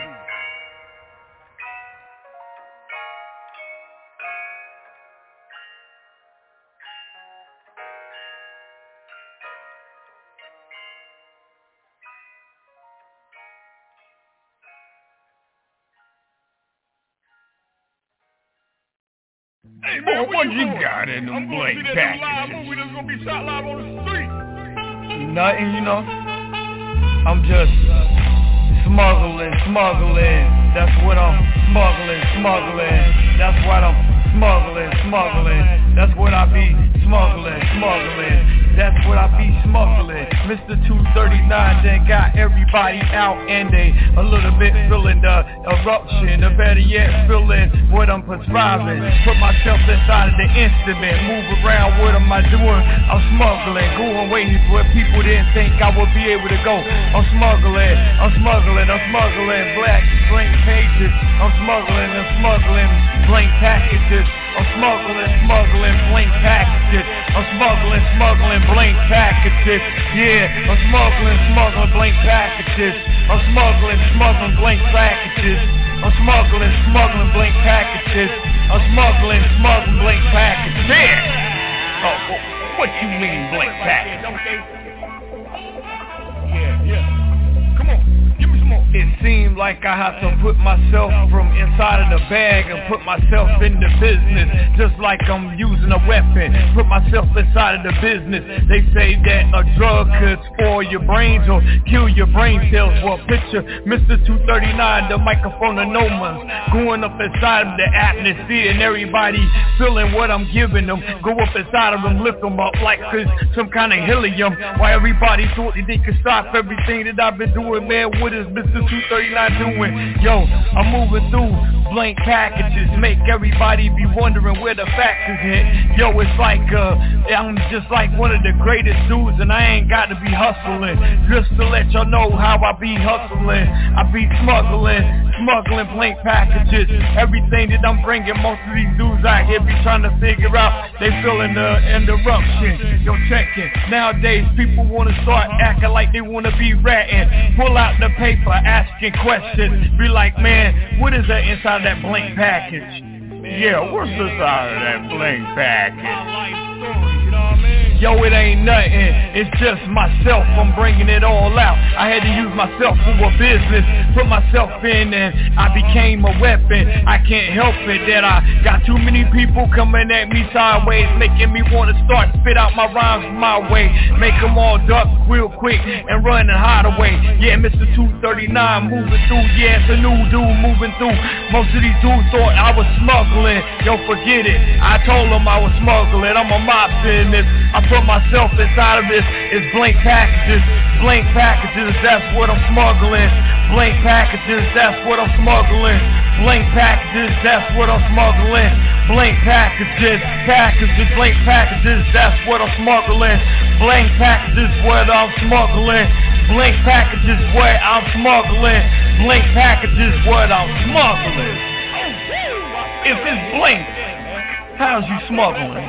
Hey man, what you got in them blank packages? I'm gonna see that live movie that's gonna be shot live on the street. Nothing, you know. I'm just smuggling, smuggling. That's what I'm smuggling, smuggling. That's what I'm smuggling, smuggling. That's what I be smuggling, smuggling. That's what I be smuggling. Mister two thirty-nine then got everybody out and they a little bit feeling the eruption, or better yet feeling what I'm prescribing. Put myself inside of the instrument, move around, what am I doing? I'm smuggling, going ways where people didn't think I would be able to go. I'm smuggling, I'm smuggling, I'm smuggling black blank pages. I'm smuggling, I'm smuggling blank packages. I'm smuggling, smuggling blank packages. I'm smuggling, smuggling blank packages. Yeah, I'm smuggling, smuggling blank packages. I'm smuggling, smuggling blank packages. I'm smuggling, smuggling blank packages. I'm smuggling, smuggling blank packages. Yeah. Oh, what you mean blank packages? Yeah, yeah. Come on, give me some more. It seemed like I had to put myself from inside of the bag and put myself in the business, just like I'm using a weapon. Put myself inside of the business. They say that a drug could spoil your brains or kill your brain cells. Well, picture Mister two thirty-nine, the microphone of no one's going up inside of the atmosphere, and everybody feeling what I'm giving them. Go up inside of them, lift them up like it's some kind of helium. While everybody thought that they could stop everything that I've been doing, man, what is Mister two thirty-nine doing? Yo, I'm moving through blank packages, make everybody be wondering where the facts is hit. Yo, it's like uh, I'm just like one of the greatest dudes, and I ain't got to be hustling. Just to let y'all know how I be hustling, I be smuggling, smuggling blank packages. Everything that I'm bringing, most of these dudes out here be trying to figure out. They feeling the interruption. Yo, check it. Nowadays, people want to start acting like they want to be ratting. Pull out the paper, asking questions. Be like, man, what is that inside that blank package? Yeah, what's inside of that blank package? Yo, it ain't nothing, it's just myself, I'm bringing it all out. I had to use myself for a business, put myself in and I became a weapon. I can't help it that I got too many people coming at me sideways, making me want to start spit out my rhymes my way. Make them all duck real quick and run and hide away. Yeah, Mister two thirty-nine moving through, yeah, it's a new dude moving through. Most of these dudes thought I was smuggling, yo, forget it. I told them I was smuggling, I'm a mob business. I put myself inside of this, it's blank packages, blank packages, that's what I'm smuggling. Blank packages, that's what I'm smuggling. Blank packages, that's what I'm smuggling. Blank packages, packages, blank packages, that's what I'm smuggling. Blank packages, what I'm smuggling. Blank packages, what I'm smuggling. Blank packages, what I'm smuggling. If it's blank, how's you smuggling?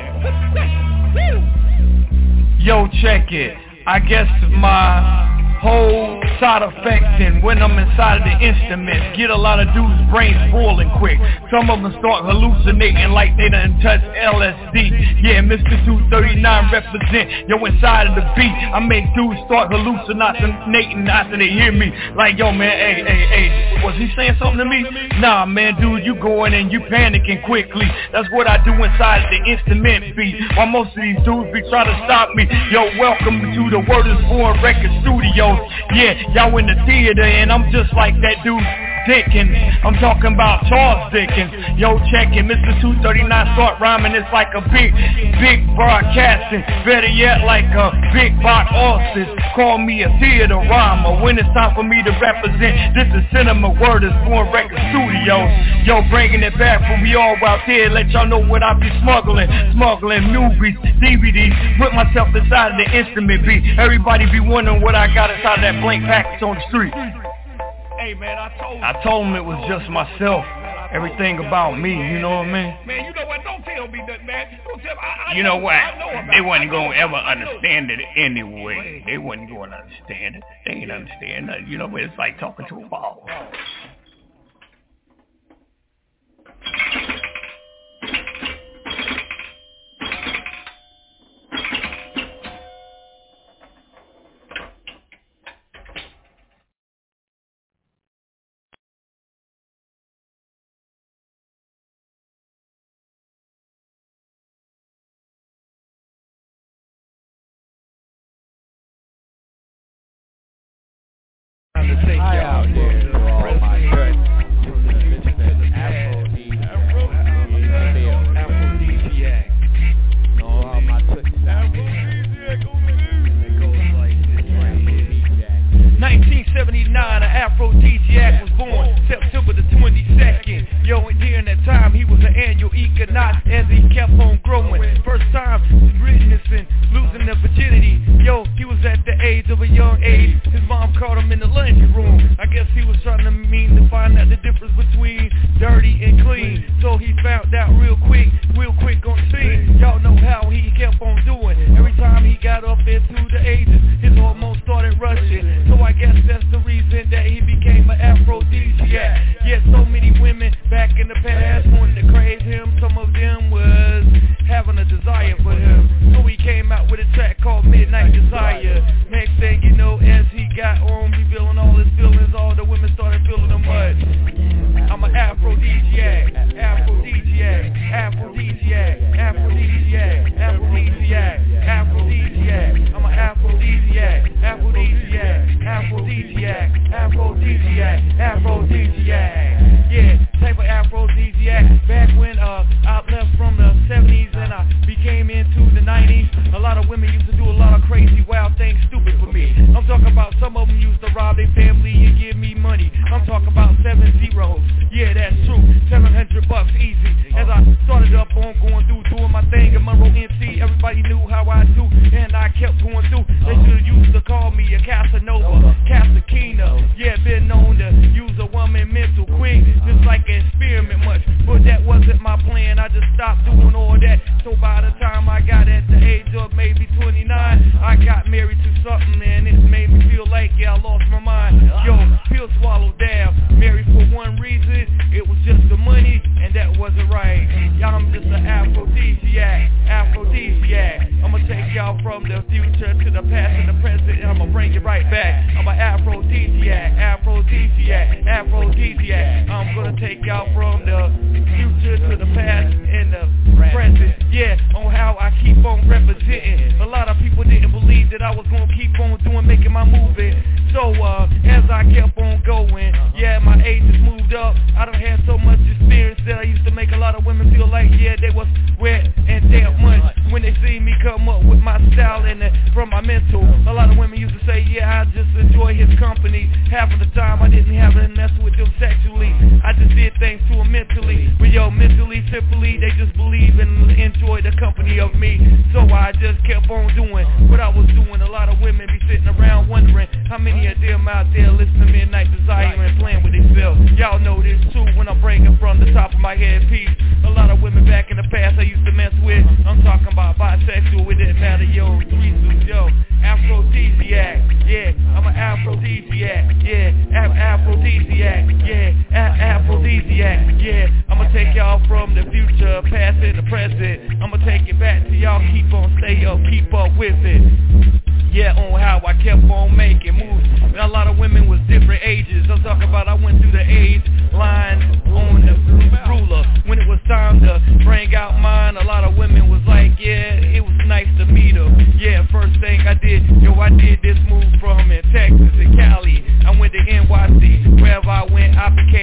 Yo, check it. I guess my whole side effect, and when I'm inside of the instruments, get a lot of dudes' brains boiling quick. Some of them start hallucinating like they done touched L S D. Yeah, Mister two thirty-nine represent, yo, inside of the beat. I make dudes start hallucinating after they hear me. Like, yo, man, hey, hey, hey, was he saying something to me? Nah, man, dude, you going and you panicking quickly. That's what I do inside of the instrument beat. While most of these dudes be trying to stop me. Yo, welcome to the Word is Born Record Studio. Yeah, y'all in the theater and I'm just like that dude Dickens. I'm talking about Charles Dickens. Yo, check it, Mister two thirty-nine start rhyming. It's like a big, big broadcasting. Better yet, like a big box office. Call me a theater rhymer. When it's time for me to represent, this is Cinema Word is Born Record Studios. Yo, bringing it back from we all out there. Let y'all know what I be smuggling. Smuggling movies, D V Ds. Put myself inside of the instrument beat. Everybody be wondering what I got inside that blank package on the street. Hey man, I told you. I told them it was just myself. Everything about me, you know what I mean? Man, you know what? Don't tell me that, man. Don't tell me. I, I you know, know what? know they wasn't going to ever understand it anyway. They wasn't going to understand it. They ain't understand it. You know, but it's like talking to a ball. To take y'all out there for all my good. Aphrodisiac. Know all my tootsies out there. It goes like this right here. nineteen seventy-nine, an Aphrodisiac was born September the twenty-second. Yo, and during that time, he was an annual econaut as he kept on growing. First time witnessing losing their virginity. Yo, he was at the age of a young age. His mom caught him in the laundry room. I guess he was trying to mean to find out the difference between dirty and clean. So he found out real quick, real quick on the scene. Y'all know how he kept on doing. Every time he got up into the ages, his hormones started rushing. So I guess that's the reason that he became an aphrodisiac. Yeah, so many women back in the past wanted to crave him. Some of them was having a desire for him. So he came out with a track called Midnight Desire. Next thing you know, as he got on revealing all his feelings, all the women started feeling the mud. I'm an aphrodisiac, aphrodisiac, aphrodisiac, aphrodisiac, aphrodisiac, aphrodisiac. I'm an aphrodisiac, aphrodisiac, aphrodisiac, aphrodisiac, aphrodisiac. Yeah, type of aphrodisiac. Back when uh I left from the seventies and I became into the nineties, a lot of women used to do a lot of crazy, wild things, stupid for me. I'm talking about some of them used to rob their family and give me money. I'm talking about seven zeros. Yeah, that's true. seven hundred bucks easy. As I started up on going through, doing my thing in Monroe N C, everybody knew how I do, and I kept going through. They should used to call me a Casanova, Casakina. Yeah, been known to use a woman mental quick, just like an experiment much. But that wasn't my plan. I just stopped doing all that. So by the time I got at the age of maybe twenty-nine, I got married to something, and it made me feel like, yeah, I lost my mind. Yo, pill swallowed down. Married for one reason, it was just the money, and that wasn't right. Y'all, I'm just an aphrodisiac, aphrodisiac. I'ma take y'all from the future to the past and the present, and I'ma bring it right back. I'm an aphrodisiac, aphrodisiac, aphrodisiac. I'm gonna take y'all from the future to the past and the present. Yeah, on how I keep on representing. A lot of people didn't believe that I was gonna keep on doing, making my movement. So uh, as I kept on going, yeah, my age has moved up. I done had so much experience that I used to make a lot of women feel like, yeah, they was wet and damn much when they see me come up with my style and uh, from my mental. A lot of women used to say, yeah, I just enjoy his company. Half of the time I didn't have to mess with them sexually. I just did things to them mentally. But yo, mentally, simply, they just believe and enjoy the company of me. So I just kept on doing what I was doing. A lot of women be sitting around wondering how many of them out there listen to Midnight Desire and playing with themselves. Y'all know this too when I'm bringing from the top of my head piece. A lot of women back in the past I used to mess with. I'm talking about bisexual, it didn't matter, yo, threesomes, yo. Aphrodisiac, yeah, I'm an aphrodisiac, yeah, a- aphrodisiac, yeah, a- aphrodisiac, yeah. I'ma take y'all from the future, past and the present. I'ma take it back to y'all, keep on, stay up, keep up with it. Yeah, on how I kept on making moves. And a lot of women was different ages. I'm talking about I went through the age line on the ruler. When it was time to bring out mine, a lot of women was like, yeah, it was nice to meet her. Yeah, first thing I did, yo, I did this move from in Texas and Cali. I went to N Y C. Wherever I went, I became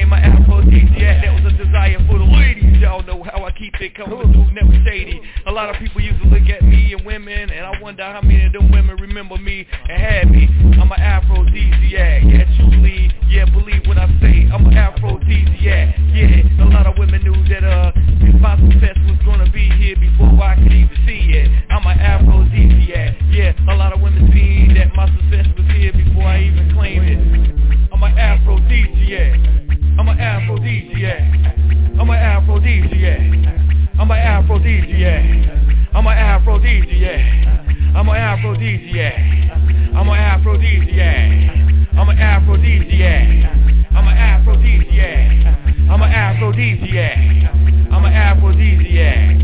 shit coming with dude never shady. A lot of people used to look at me and women, and I wonder how many of them women remember me and had me. I'm an aphrodisiac, yeah, truly, yeah, believe what I say. I'm an aphrodisiac, yeah. A lot of women knew that uh, my success was gonna be here before I could even see it. I'm an aphrodisiac, yeah. A lot of women seen that my success was here before I even claimed it. I'm an aphrodisiac. I'm an aphrodisiac. I'm an aphrodisiac. I'm an aphrodisiac. I'm an aphrodisiac. I'm an aphrodisiac. I'm an aphrodisiac. I'm an aphrodisiac. I'm an aphrodisiac. I'm an aphrodisiac. I'm an aphrodisiac.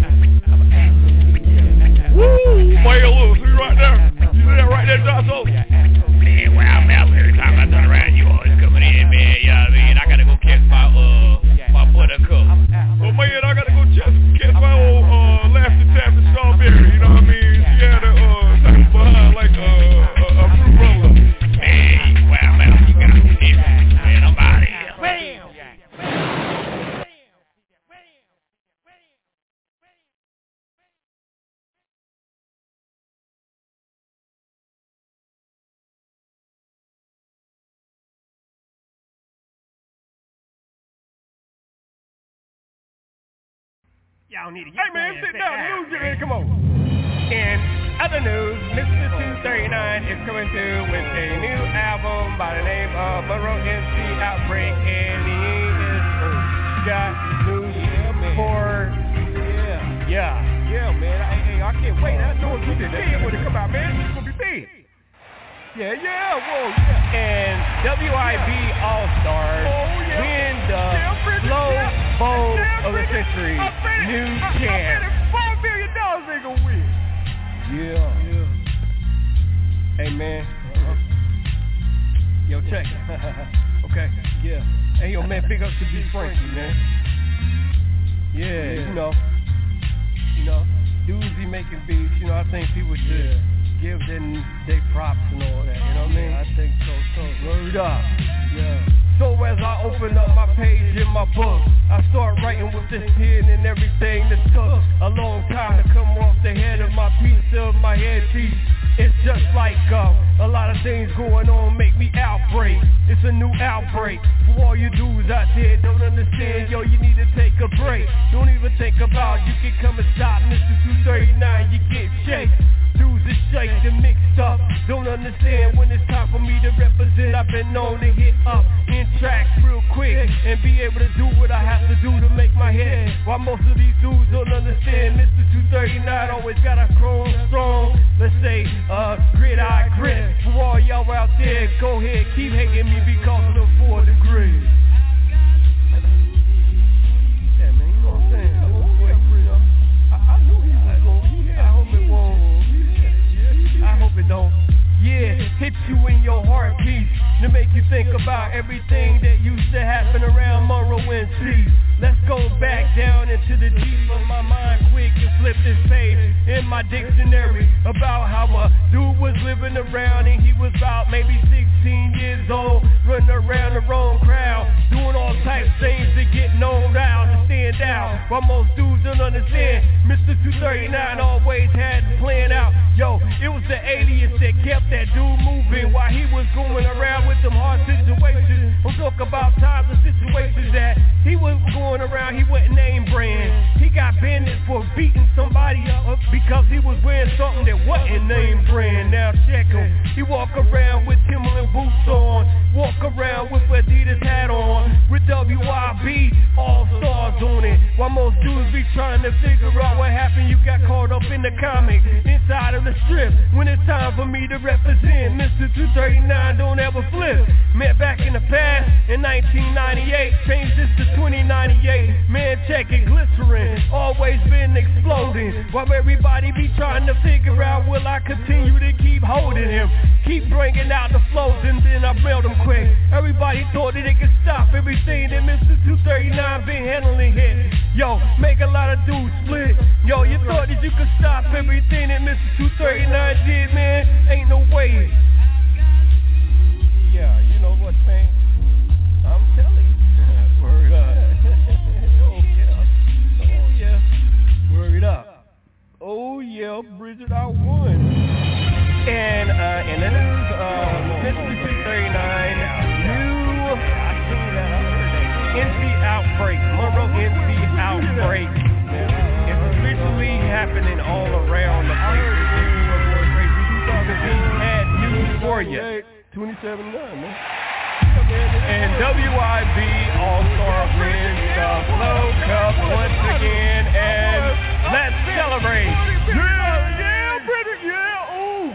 Woo! Mayor Lewis, you right there? You see that right there, Josso? Man, well, I'm out every time I turn around, you always coming in, man. You know what I mean? I gotta go catch my, uh, my buttercup. Well, man, I gotta go catch, catch my old, uh, Laughter Taffy Strawberry, you know what I mean? She had a, uh, something behind like, uh, a, a fruit roller. Man, well, man, you got me different, man. I'm out of here. Bam! Y'all need to get Hey, man, sit down. The news get ready. Come on. In other news, Mister two thirty-nine is coming through with a new album by the name of Monroe M C Outbreak, and he is got news for yeah, yeah, yeah, man. I, hey, I can't wait. I know what you did. That when it come out, man. It's gonna be big. Yeah, yeah, whoa, yeah. And W I B All Stars oh, yeah. win the Slow Bowl of the Century. New champ. Five million dollars they gonna win. Yeah. yeah. Hey man. Uh-huh. Yo, check. Okay. Yeah. Hey yo, man, big up to B Frankie, man. Yeah, yeah, you know. You know, doozy making beats. You know, I think people should yeah. give them they props and all that. You know what I mean? I think so. So word up. Yeah. So as I open up my page in my book, I start writing with this pen and everything that took a long time to come off the head of my piece of my headpiece. It's just like uh, a lot of things going on make me outbreak. It's a new outbreak. For all you dudes out there don't understand, yo, you need to take a break. Don't even think about you can come and stop Mister two thirty-nine, you get shaked. Dudes are shaked and mixed up. Don't understand when it's time for me to represent. I've been known to hit up in tracks real quick and be able to do what I have to do to make my head. While most of these dudes don't understand, Mister two thirty-nine always got a chrome strong. Let's say, uh, grit eye grit. For all y'all out there, go ahead, keep hating me because of the four degrees. Yeah, man, you know what I'm saying? I, I knew he was going to. I hope it won't. I hope it don't. Yeah, hit you in your heart piece to make you think about everything that used to happen around Monroe N C. Let's go back down into the deep of my mind quick and flip this page in my dictionary about how a dude was living around and he was about maybe sixteen years old, running around the wrong crowd, doing all types of things to get known out and stand out. While most dudes don't understand, Mister two thirty-nine always had to plan out. Yo, it was the alias that kept that dude moving while he was going around with them hard situations. We'll talk about times and situations that he was going around, he wasn't name brand. He got banned for beating somebody up because he was wearing something that wasn't name brand. Now check him. He walk around with Timberland boots on, walk around with Adidas hat on, with W I B All Stars on it. While most dudes be trying to figure out what happened, you got caught up in the comic inside of the strip. When it's time for me to represent, Mister two thirty-nine don't ever flip. Met back in the past in nineteen ninety-eight, changed this to twenty ninety-eight. Man, check it, glycerin, always been exploding. While everybody be trying to figure out, will I continue to keep holding him? Keep bringing out the flows and then I melt them quick. Everybody thought that they could stop everything that Mister two thirty-nine been handling here. Yo, make a lot of dudes split. Yo, you thought that you could stop everything that Mister two thirty-nine did, man? Ain't no way. Yeah, you know what, man? I'm telling you. Word up. Oh, yeah. Oh, yeah. N T outbreak is officially happening all around the place. We've had news for you. twenty-seven nine, man. And W I B All-Star wins the Flow Cup once again, and let's celebrate. Yeah, yeah, Bridget, yeah, ooh.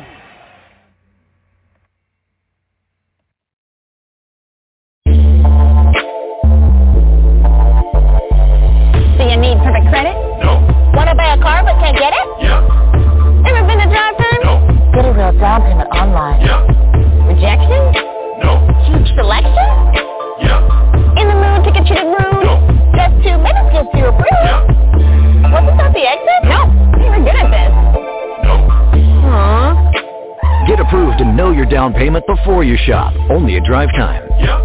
Do you need perfect credit? No. Want to buy a car but can't get it? Yeah. Ever been to drive-thru? No. Get a real down payment online. Yeah. Rejection? No. Huge selection? Yeah. In the mood to get you to groove? No. Just two minutes gets you approved? Yeah. Was this not the exit? No. You were good at this. No. Aww. Get approved and know your down payment before you shop. Only at Drive Time. Yeah.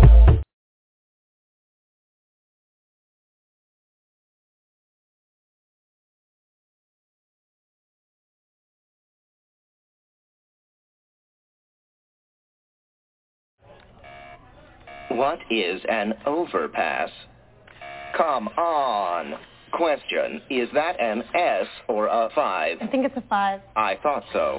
What is an overpass? Come on. Question, is that an S or a five? I think it's a five. I thought so.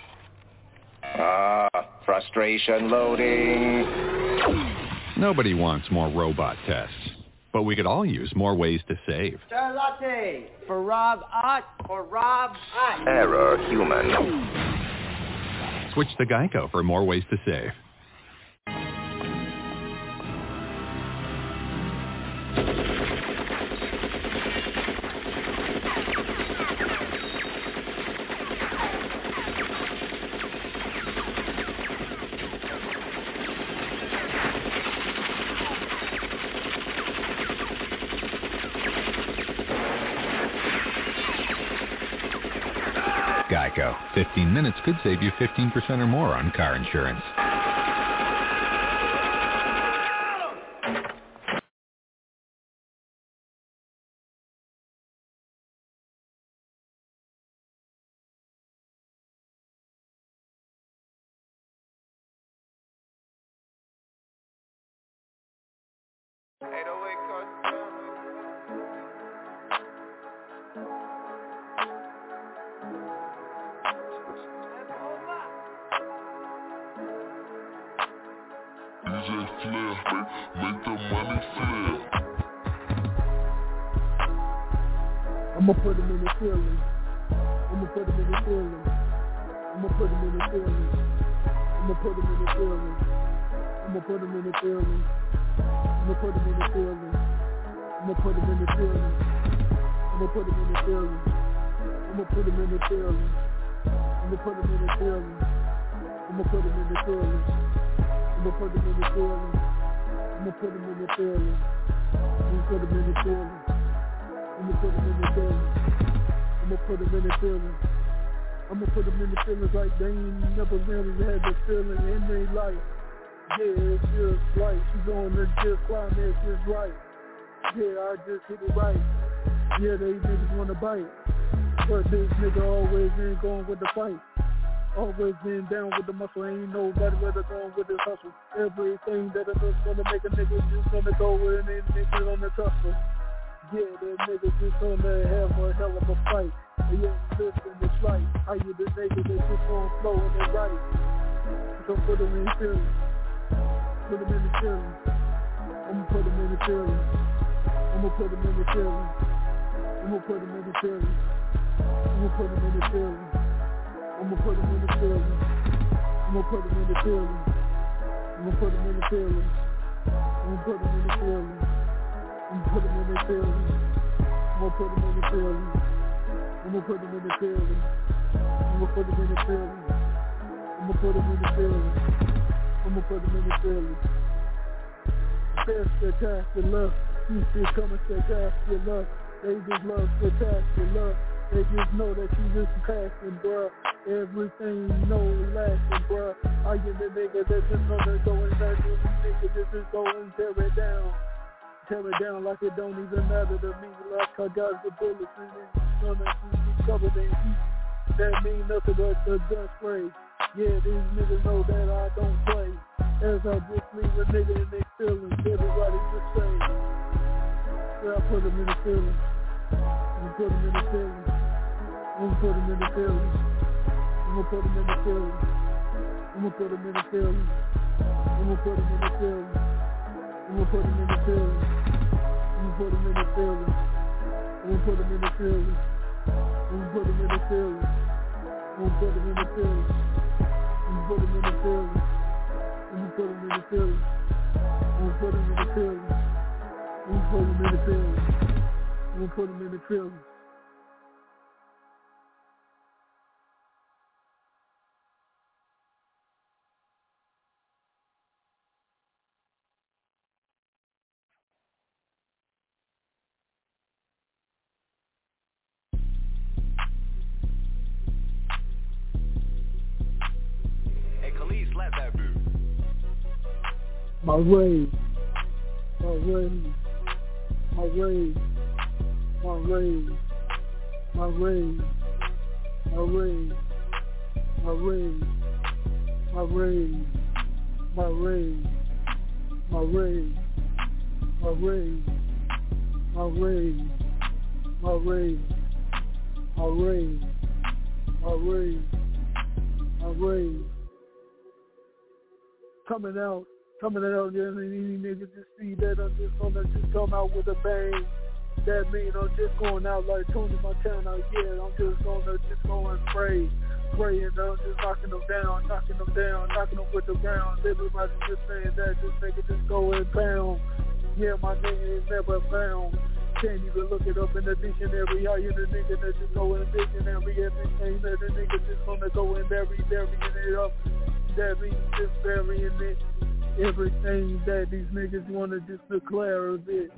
Ah, frustration loading. Nobody wants more robot tests, but we could all use more ways to save. Chai latte for Rob Ott or Rob Ott. Error human. Switch to Geico for more ways to save. Geico. fifteen minutes could save you fifteen percent or more on car insurance. I'ma put him in the feeling. I'ma put him in the feeling. I'ma put him in the feeling. I'ma put him in the feeling. I'ma put him in the feeling. I'ma put him in the feeling. I'ma put him in the feeling. I'ma put him in the feeling. I'ma put him in the feeling. I'ma put him in the feeling. I'ma put him in the feeling. I'ma put him in the feeling. I'ma put him in the feeling. I'ma put him in the feeling. I'ma put him in the feeling. I'ma put him in the feeling. I'ma put him in the feelings like they ain't never really had the feeling in their life. Yeah, it's just right. She's on the just climax, it's right. Yeah, I just hit it right. Yeah, they niggas wanna bite. But this nigga always been going with the fight. Always been down with the muscle. Ain't nobody better going with the hustle. Everything that a nigga's gonna make a nigga just gonna go with it and niggas on the tussle. Yeah, that nigga just gonna have a hell of a fight. And yeah, listen, it's right. How you the nigga that just gonna flow in the right? So put him in the feeling. Put him in the feeling. I'ma put him in the feeling. I'ma put him in the feeling. I'ma put him in the feeling. I'ma put him in the feeling. I'ma put him in the feeling. I'ma put him in the feeling. I'ma put him in the feeling. I'ma put him in the feeling. I'ma put him in the feeling. I'ma put him in the feeling. I'ma put him in the feeling. I'ma put him in the feeling. I'ma put him in the feeling. I'ma put him in the feeling. Best spectacular. You see coming spectacular. They just love spectacular. They just know that you just passing, bruh. Everything no lasting, bruh. I get the nigga that just gonna go and back to the nigga that just go and tear it down. Tear it down like it don't even matter to me. Like I got the bullets and it's gonna be covered in heat. That mean nothing but the gun spray. Yeah, these niggas know that I don't play. As I just leave a nigga in their feelings, everybody just say, yeah, I put them in the feelings. I'm gonna put them in the feelings. I'm gonna put them in the feelings. I'm gonna put them in the feelings. I'm gonna put them in the feelings. I'm gonna put them in the feelings. I'm gonna put them in the feelings. I'm gonna put them in the feelings. I'm gonna put them in the feelings. I'm gonna put them in the feelings. I'm gonna put them in the feelings. I'm gonna put them in the feelings. I'm gonna put them in the feelings. I'm gonna put them in the feelings. I'm gonna put them in the feelings. I'm gonna put them in the feelings. My rage, my rage, my rage, my rage, my rage, my rage, my rage, my rage, my rage, my rage, my rage, my rage, my rage, my rage, my rage, my rage, coming out. Coming out there and any niggas just see that I'm just gonna just come out with a bang. That mean I'm just going out like Tony Montana. Yeah, I'm just gonna just go and pray. Pray and I'm just knocking them down, knocking them down, knocking them with the ground. Everybody just saying that this nigga just go and pound. Yeah, my nigga is never found. Can't even look it up in the dictionary. How you the nigga that just go in dictionary? Everything that the nigga just gonna go and bury, burying it up. That means just burying it. Everything that these niggas want to just declare of it.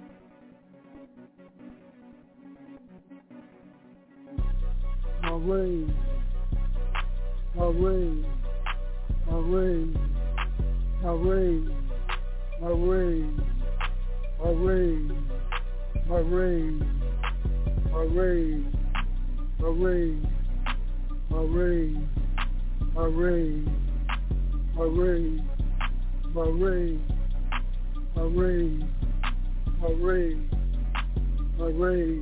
My rage, my rage, my rage, my rage, my rage, my rage, my rage, my rage, my rage, my rage, my rage, my rage. My rage, my rage, my rage, my rage.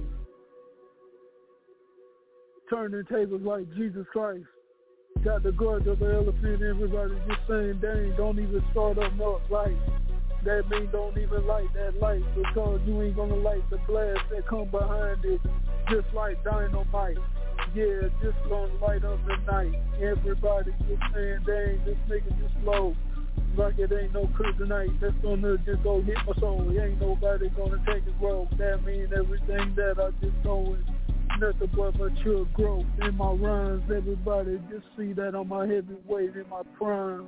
Turning tables like Jesus Christ. Got the guard of the elephant, everybody just saying, dang, don't even start them up right. That mean don't even light that light, because you ain't gonna light the blast that come behind it, just like dynamite. Yeah, just gonna light up the night. Everybody just saying, dang, this nigga just slow. Like it ain't no kryptonite that's gonna just go hit my soul. Ain't nobody gonna take his role. That mean everything that I just know is nothing but mature growth in my rhymes. Everybody just see that on my heavyweight in my prime.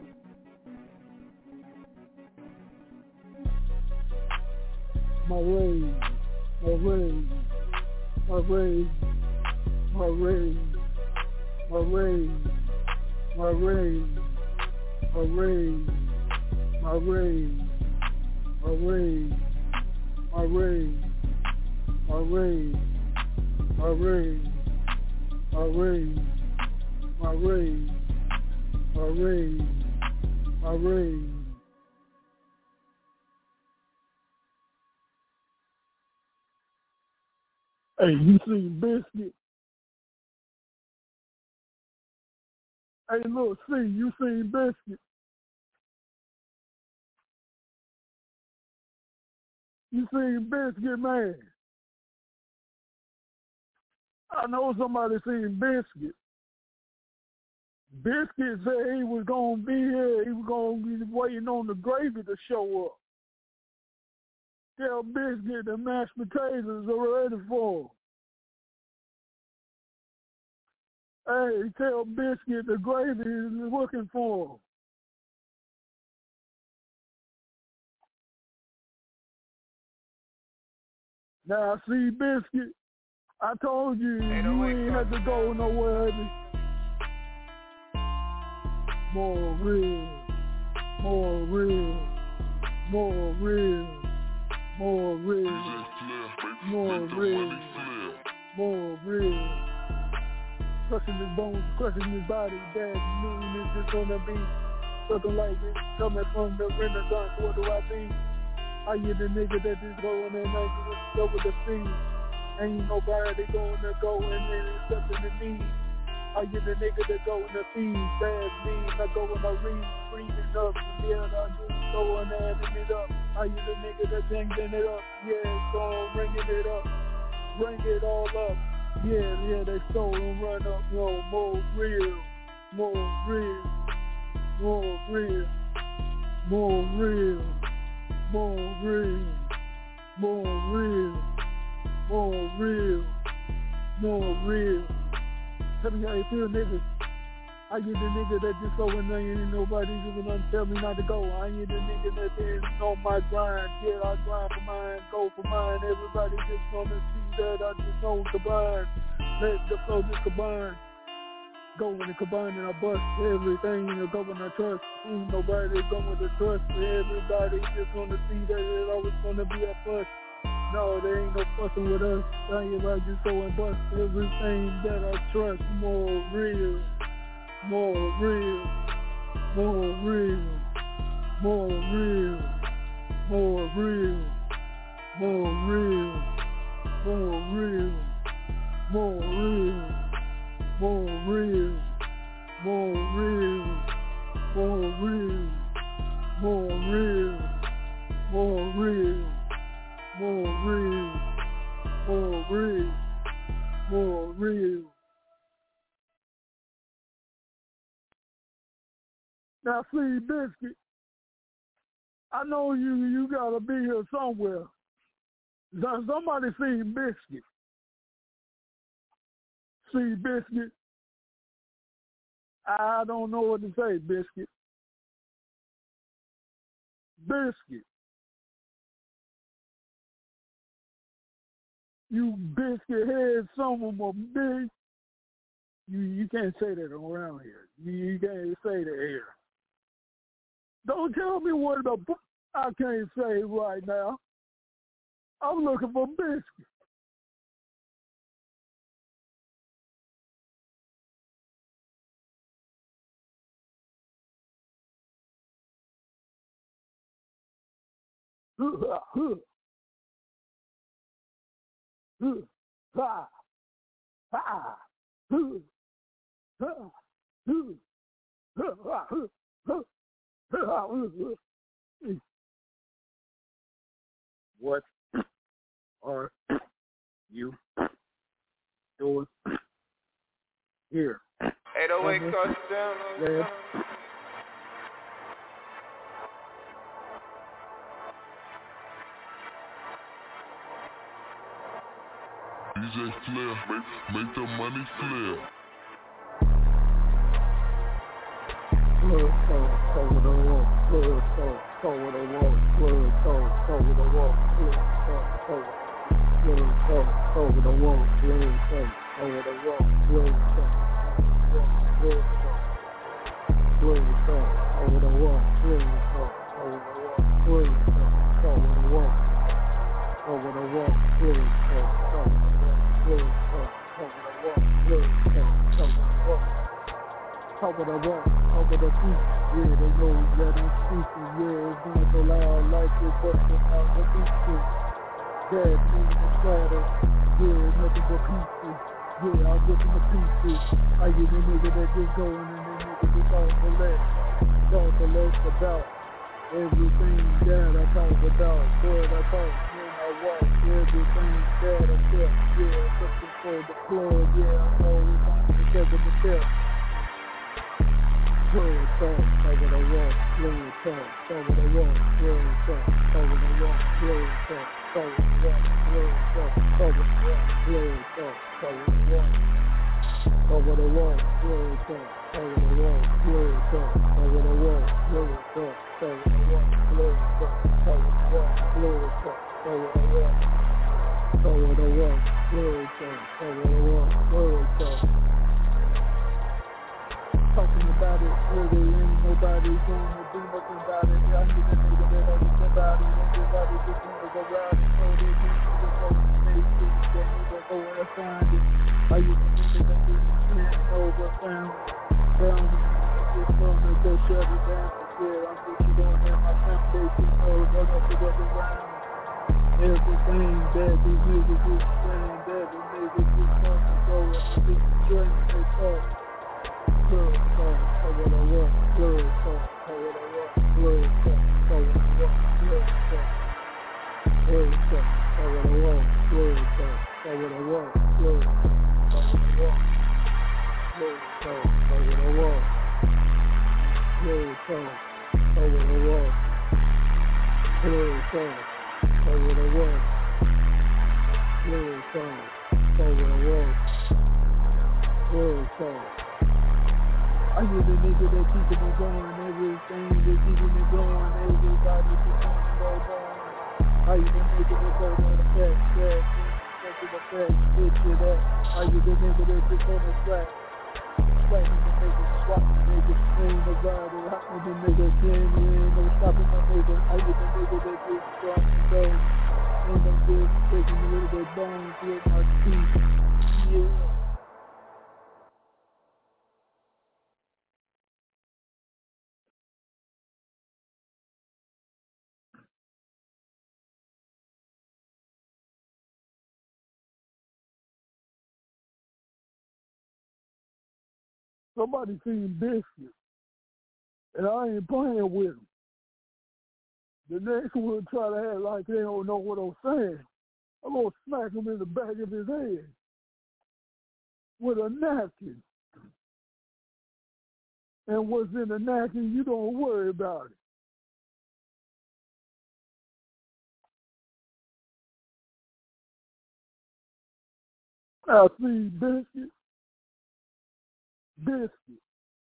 My rage, my rage, my rage, my rage, my rage, my rage, my rage. My rage, my rage, my rage, my rage, my rage, my rage, my rage, my rage, my rage. Hey, you seen Biscuit? Hey, look, see, you seen Biscuit? You seen Biscuit, man? I know somebody seen Biscuit. Biscuit said he was going to be here. He was going to be waiting on the gravy to show up. Tell Biscuit the mashed potatoes are ready for him. Hey, tell Biscuit the gravy is looking for him. Now, see, Biscuit, I told you, hey, you ain't have to go nowhere. More real, more real, more real, more real, more real, more real. Crushing his bones, crushing his body, Dad knew it's just gonna be something like this. Coming from the Renaissance, what do I mean? I hear the nigga that just going in there over the sea. Ain't nobody gonna go in there except in the need. I get the nigga that go in the feed, bad mean. I go in the read, breathing up, and then I just go in there and it up. I get the nigga that jangling it up, yeah, so I'm ringing it up, ring it all up. Yeah, yeah, they stole and run up, yo, more real, more real, more real, more real, more real, more real, more real, more real. Tell me how you feel, niggas. I get the nigga that just go in there and ain't nobody gonna tell me not to go. I ain't the nigga that is on my grind. Yeah, I grind for mine, go for mine. Everybody just gonna see that I just don't combine. Let the flow just combine. Go in the combine and I bust everything and go when I trust. Ain't nobody going to trust. Everybody just gonna see that it's always gonna be a fuss. No, there ain't no fussing with us. I ain't about just go and bust everything that I trust. More real, more real, more real, more real, more real, more real, more real, more real, more real, more real, more real, more real, more real. More real, more real, more real. Now, see, Biscuit, I know you you gotta be here somewhere. Does somebody see Biscuit? See Biscuit? I don't know what to say, Biscuit. Biscuit. You biscuit head, some of them are big. You you can't say that around here. You, you can't say that here. Don't tell me what the I can't say right now. I'm looking for Biscuit. Huh, huh. What are you doing here? eight oh eight cuts down. Yeah. D J Flair, make, make the money flare. Blood talk over the wall, blood talk over the wall, blood talk over the wall, blood talk over, blood talk over the wall, blood talk over the wall, blood talk, blood talk, blood talk over the wall, blood talk over the wall, blood talk over the wall, over the wall, blood talk over the wall. Blood talk over the wall, blood talk over the wall, over the wall, over the feet. Yeah, they know that I'm speaking. Yeah, it's going so loud like it's busting out the beat. Bad news and shadow. Yeah, nothing but pieces. Yeah, I'm getting the pieces. I get a nigga that just going and the nigga just talk the less, talk the less about everything that I talk about. What I talk. I walk everything that I felt, yeah, looking for the plug, yeah, I'm always on the second to tell. Blood talk over the wall, blood talk over the wall, blood talk over the wall, blood talk over the wall, blood talk over the wall, blood talk over the wall, over the wall, blood talk over the wall, blood talk over the wall, blood talk over the wall, blood talk over the wall, blood talk. Over the wall, over the wall, blood talk, over the wall, blood talk. Talking about it, whether ain't nobody gonna do nothing about it. I need a nigga that knows about it. Everybody just wanna go around and know they need to go and make it. They need to go and find it. I used to think that they didn't know but found it. Found it. Just gonna go shut it down. Yeah, I'm just gonna have my foundation know. Don't have to go around. Everything that these niggas is saying, that the niggas is gonna go and keep draining their thoughts. Blood talk, so what I want. Blood talk, so what I want. Blood talk, so what I want. Blood talk. Blood talk, so what I want. Blood talk, so what I want. Blood talk, so what I want. Blood talk, so what I want. Blood talk, so what I want. Blood talk, so what I want. Blood talk, so what I want. Blood talk. I hear the nigga that keeping it going, everything that keeping it going, everybody just want to go down. I hear the nigga that go down the fast track, go to the fast picture that. I hear the nigga that just on the track, slapping the nigga, swatting the nigga, ain't nobody, hopping the nigga, can't ain't no stopping my nigga. I hear the nigga that just strong and go, and I'm just taking a little bit bones with my teeth, yeah. Somebody seen Biscuit, and I ain't playing with them. The next one try to act like they don't know what I'm saying. I'm going to smack him in the back of his head with a napkin. And what's in the napkin, you don't worry about it. I see Biscuit. Biscuit.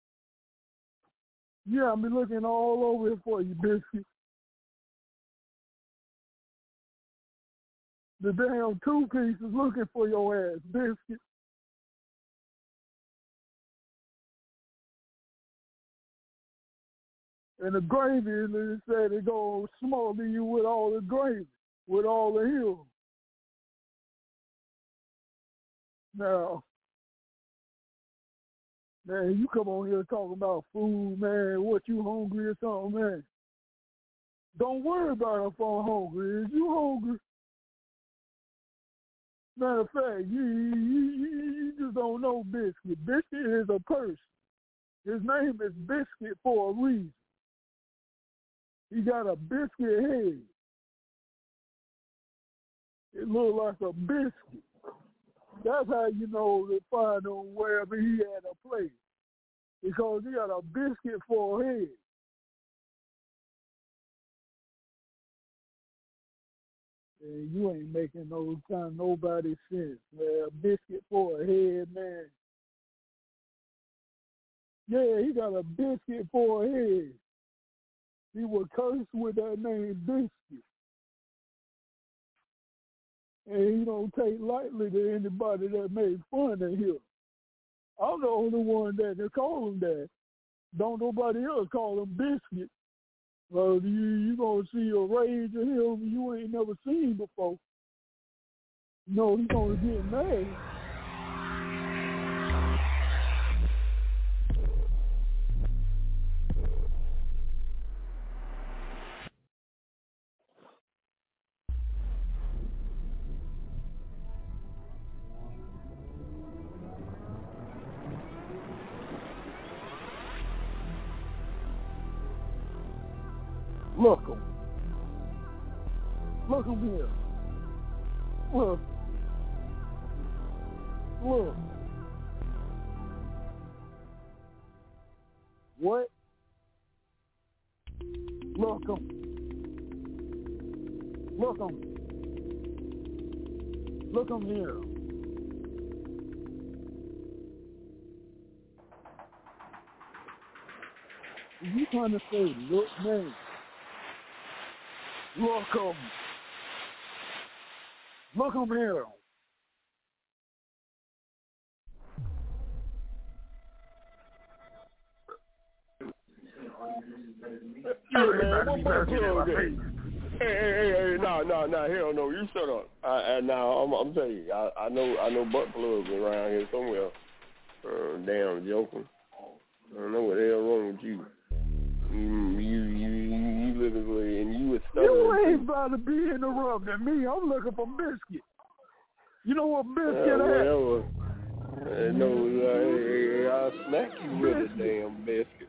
Yeah, I'll be looking all over it for you, Biscuit. The damn two piece is looking for your ass, Biscuit. And the gravy, they said they go smother you with all the gravy, with all the hills. Now, man, you come on here talking about food, man, what you hungry or something, man. Don't worry about if I'm hungry. Is you hungry? Matter of fact, you, you, you, you just don't know Biscuit. Biscuit is a person. His name is Biscuit for a reason. He got a biscuit head. It looked like a biscuit. That's how you know they find him wherever he had a place. Because he got a biscuit for a head. And you ain't making no kind nobody sense, man. A biscuit for a head, man. Yeah, he got a biscuit for a head. He was cursed with that name Biscuit. And he don't take lightly to anybody that made fun of him. I'm the only one that can call him that. Don't nobody else call him Biscuit. Well, you you gonna see a rage of him you ain't never seen before. No, he's gonna get mad. Look him. Look him here. Look. Look. What? Look him. Look him. Look him here. You trying to say, look, man. Look him. Look him here. Hey, man, what my plug at? Hey, hey, hey, hey, no, no, no, hell no, you shut up. I, I, now, I'm, I'm telling you, I, I know, I know butt plugs around here somewhere. Uh, damn joking. I don't know what the hell wrong with you. You, you, you, you live continuously, and you was You stuttering. ain't about to be interrupting me. I'm looking for biscuit. You know what biscuit uh, is? Whatever. Uh, no, uh, I'll smack you with a damn biscuit.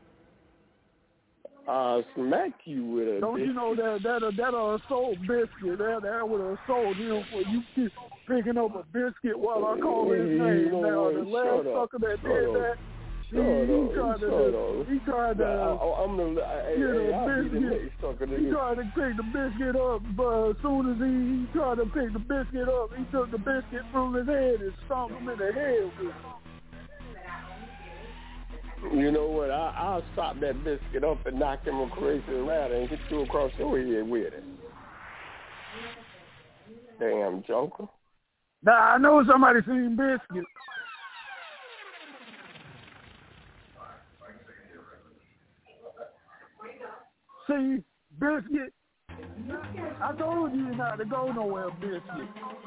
I'll smack you with a Don't biscuit. you know that that that a assault biscuit? That that would assault him for you keep picking up a biscuit while I call his Hey, name. you know Now what? the last Shut up. sucker that Shut did up. that, he, Shut he up. tried to Shut up. he tried to I, I, I'm the I, get hey, a I'll be the biscuit. next sucker to He do. tried to pick the biscuit up, but as soon as he, he tried to pick the biscuit up, he took the biscuit from his head and stomped him in the head with it. You know what? I, I'll stop that biscuit up and knock him crazy around and hit you across your head with it. Damn joker. Now I know somebody seen biscuit. See, biscuit. I told you not to go nowhere, biscuit.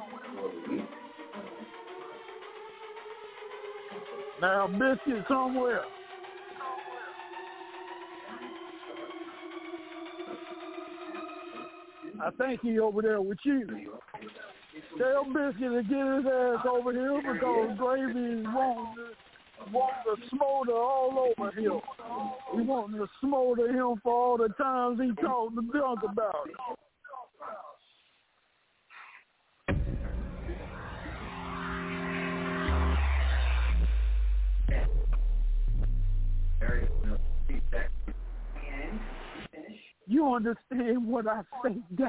Now biscuit somewhere. I think he over there with you. Tell Biscuit to get his ass over here because Gravy wants to, wants to smolder all over him. He wants to smolder him for all the times he talked to Dunk about it. You understand what I say, Dad?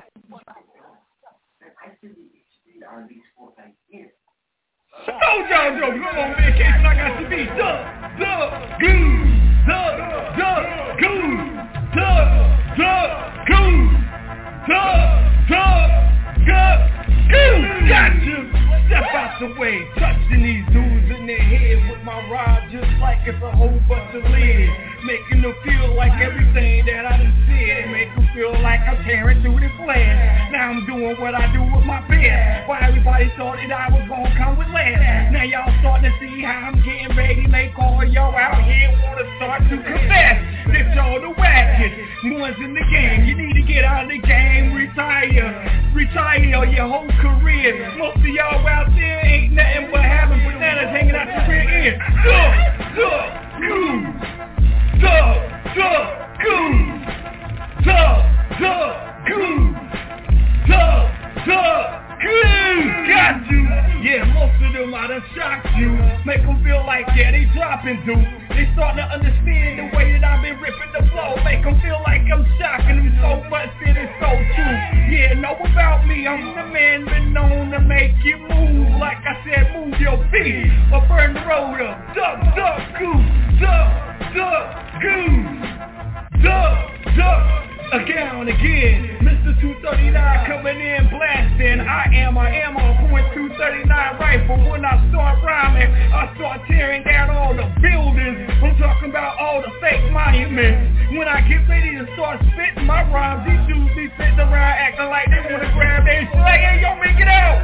Oh, Joe, Joe, come on, man. Case I got to be duck, duck, goose, duck, duck, goose, duck, duck, goose, duck, duck, duck, goose. Gotcha. Step out the way, touching these dudes in their head with my rod just like it's a whole bunch of lead. Making them feel like everything that I done said. Make them feel like I'm tearing through the flesh. Now I'm doing what I do with my bed. Why everybody thought that I was gonna come with less. Now y'all starting to see how I'm getting ready to make all y'all out here wanna start to confess that y'all the wackest ones in the game. You need to get out of the game, retire. Retire your whole career. Most of y'all out there ain't nothing but having bananas hanging out your rear end. Duck, duck, goose. Duck, duck, goose. Duck, duck, goose. Duck, duck, goose. Got you. Yeah, most of them I done shocked you. Make them feel like, yeah, they dropping dude. They starting to understand the way that I've been ripping the flow. Make them feel like I'm shocking them so much that it's so true. Yeah, know about me, I'm the man been known to make you move. Like I said, move your feet or burn the road up. Duck, duck, goose. Duck, duck, goose. Duck, duck. Again and again, Mister two thirty-nine coming in blasting. I am, I am on point two thirty-nine rifle. When I start rhyming, I start tearing down all the buildings. I'm talking about all the fake monuments. When I get ready to start spitting my rhymes, these dudes be sitting around acting like they want to grab their shit. Like, hey, yo, make it out.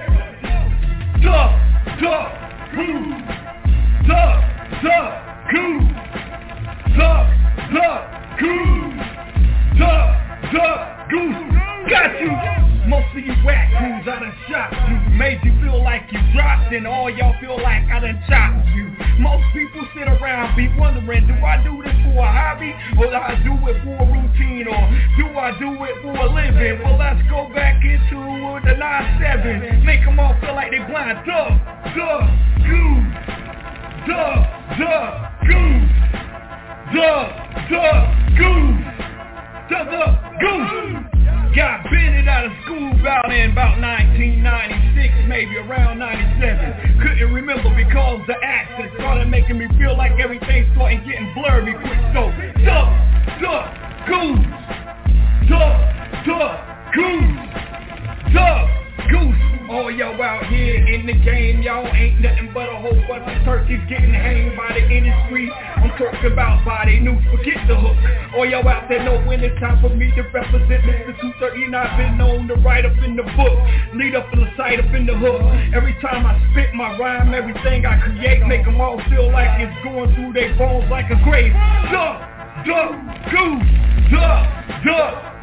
Duck, duck, goose. Duck, duck, goose. Duck, duck, goose. Duck, duck, goose, got you. Most of you whack crews I done shot you. Made you feel like you dropped and all y'all feel like I done chopped you. Most people sit around be wondering, do I do this for a hobby? Or do I do it for a routine? Or do I do it for a living? Well, let's go back into the nine seven. Make them all feel like they blind. Duck, duck, goose. Duck, duck, goose. Duck, duck, goose. Duck, duck, goose. Got Bennett out of school about in about nineteen ninety-six, maybe around ninety-seven. Couldn't remember because the accent started making me feel like everything started getting blurry quick. So, duck, duck, goose. Duck, duck, goose. Duck, goose. All y'all out here in the game, y'all ain't nothing but a whole bunch of turkeys getting hanged by the industry. I'm talking about body news, forget the hook. All y'all out there know when it's time for me to represent Mister two thirty-nine. Been known to write up in the book, lead up in the side up in the hook. Every time I spit my rhyme, everything I create, make them all feel like it's going through their bones like a grave. Duck, duck, goose. Duck, duck,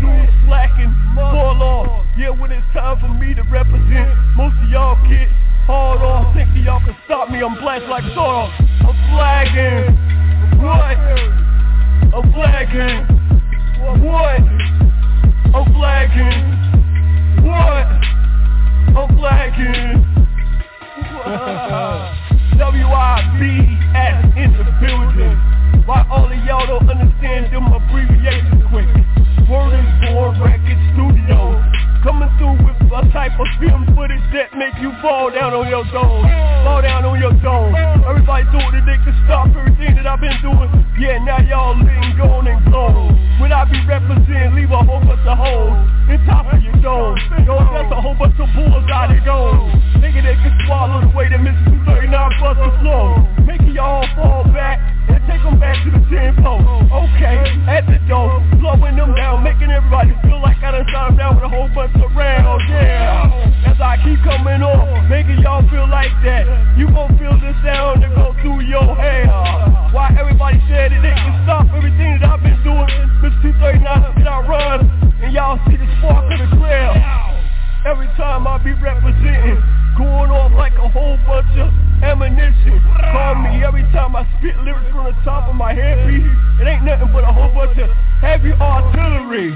dudes slacking, fall off. Yeah, when it's time for me to represent, most of y'all get hard off. Thinking y'all can stop me, I'm blessed like sawdust. I'm flagging. What? I'm flagging. What? I'm flagging. What? I'm flagging. W I B S in the building. Why all of y'all don't understand them abbreviations quick? Word is born, record studio. Coming through with a type of film footage that make you fall down on your dome. Fall down on your dome. Everybody thought that they could stop everything that I've been doing. Yeah, now y'all letting go and blow. When I be representing, leave a whole bunch of holes in top of your dome. Yo, that's a whole bunch of bulls out of gold. Thinking they can swallow the way that Mister two thirty-nine busts the flow. Making y'all fall back and take them back to the tempo. Okay, at the door, slowing them down, making everybody feel like I done shot them down with a whole bunch of rounds. Yeah, as I keep coming on, making y'all feel like that. You gon' feel the sound that go through your hair. Why everybody said that they can stop everything that I've been doing? Mister two thirty-nine, did I run? And y'all see the spark of the trail. Every time I be representing, going off like a whole bunch of ammunition. Call me every time I spit lyrics from the top of my head beat. It ain't nothing but a whole bunch of heavy artillery.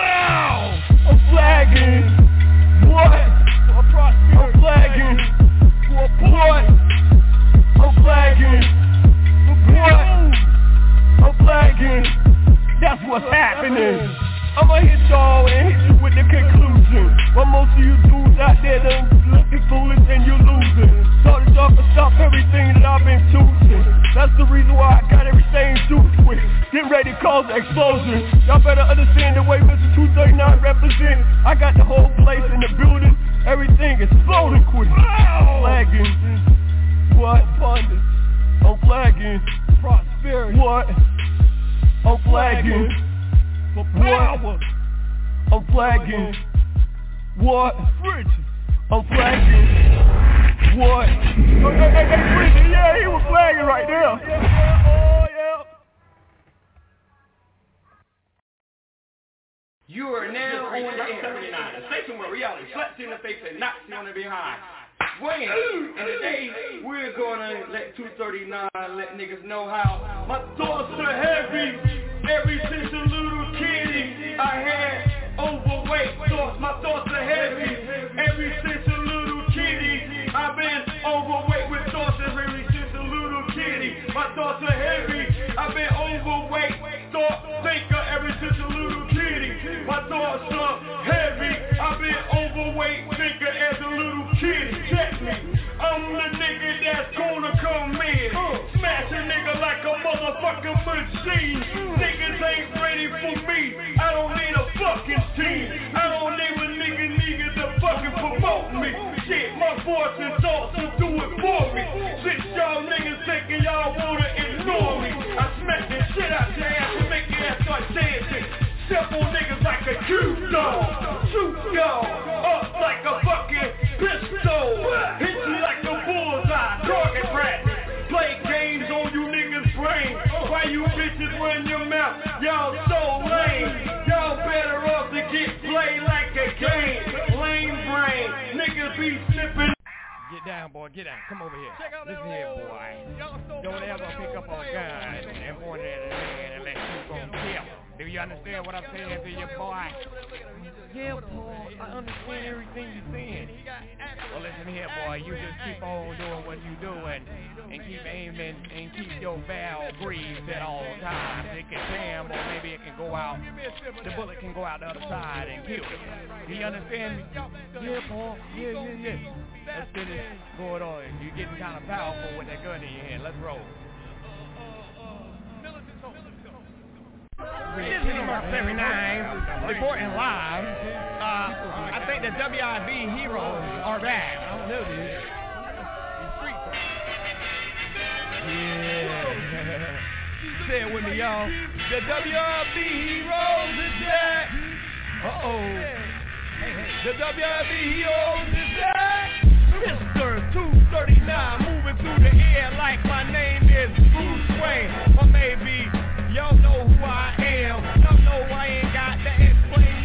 I'm flagging. What? I'm flagging. What? I'm flagging. What? I'm flagging. That's what's happening. I'ma hit y'all and hit you with the conclusion. But most of you dudes out there done looking foolish and you losing. Thought that y'all could stop everything that I've been choosing. That's the reason why I got everything juiced with. Get ready to cause an explosion. Y'all better understand the way Mister two thirty-nine represents. I got the whole place in the building. Everything exploding quick. Flagging. What? Abundance. I'm flagging. Prosperity. What? I'm flagging. For power. I'm flagging. What? I'm flagging. What? Hey, hey, hey, Bridget, yeah, he was flagging right there. Oh, yeah. You are now on the seventy-nine, the station where reality slaps you in the face and knocks you on the behind. Wayne, and today we're gonna let two thirty-nine let niggas know how my thoughts are heavy. Every since a little kitty I had overweight thoughts. My thoughts are heavy. Every since a little kitty I've been overweight with thoughts. Every since a little kitty my thoughts are heavy. I've been overweight thought thinker. Every since a little kitty my thoughts are heavy. I've been overweight thinker as a little kitty. Check me. I'm the nigga that's gonna come in, smash a nigga like a motherfucking machine. Niggas ain't ready for me. I don't need a fucking team. I don't need a nigga nigga to fucking promote me. Shit, my voice and thoughts will do it for me. Since y'all niggas thinking y'all wanna ignore me, I smack the shit out your ass and make your ass start dancing. Step on niggas like a cute dog. Shoot y'all up like a fucking pistol. Hit you like a bullseye. Target practice. Play games on you niggas' brain. Why you bitches run your mouth? Y'all so lame. Y'all better off to get played like a game. Lame brain. Niggas be snipping. Get down, boy, get down. Come over here. Listen here, boy. Don't ever pick up a gun and point it at a man and let you go kill. Do you understand what I'm saying to you, boy? Yeah, Paul, I understand everything you're saying. Well, listen here, boy, you just keep on doing what you're doing and keep aiming and keep your valve greased at all times. It can jam or maybe it can go out. The bullet can go out the other side and kill you. Do you understand me? Yeah, Paul. Yeah, yeah, yeah. Let's get it going on. You're getting kind of powerful with that gun in your hand. Let's roll. This is number seventy-nine, reporting live. Uh, I think the W I B heroes are back. I don't know, dude. Yeah. Say it with me, y'all. The W I B heroes is back. Uh-oh. The W I B heroes is back. Mister two thirty-nine moving through the air like my name is Bruce Wayne. Or maybe y'all know who I am. Y'all know I ain't got to explain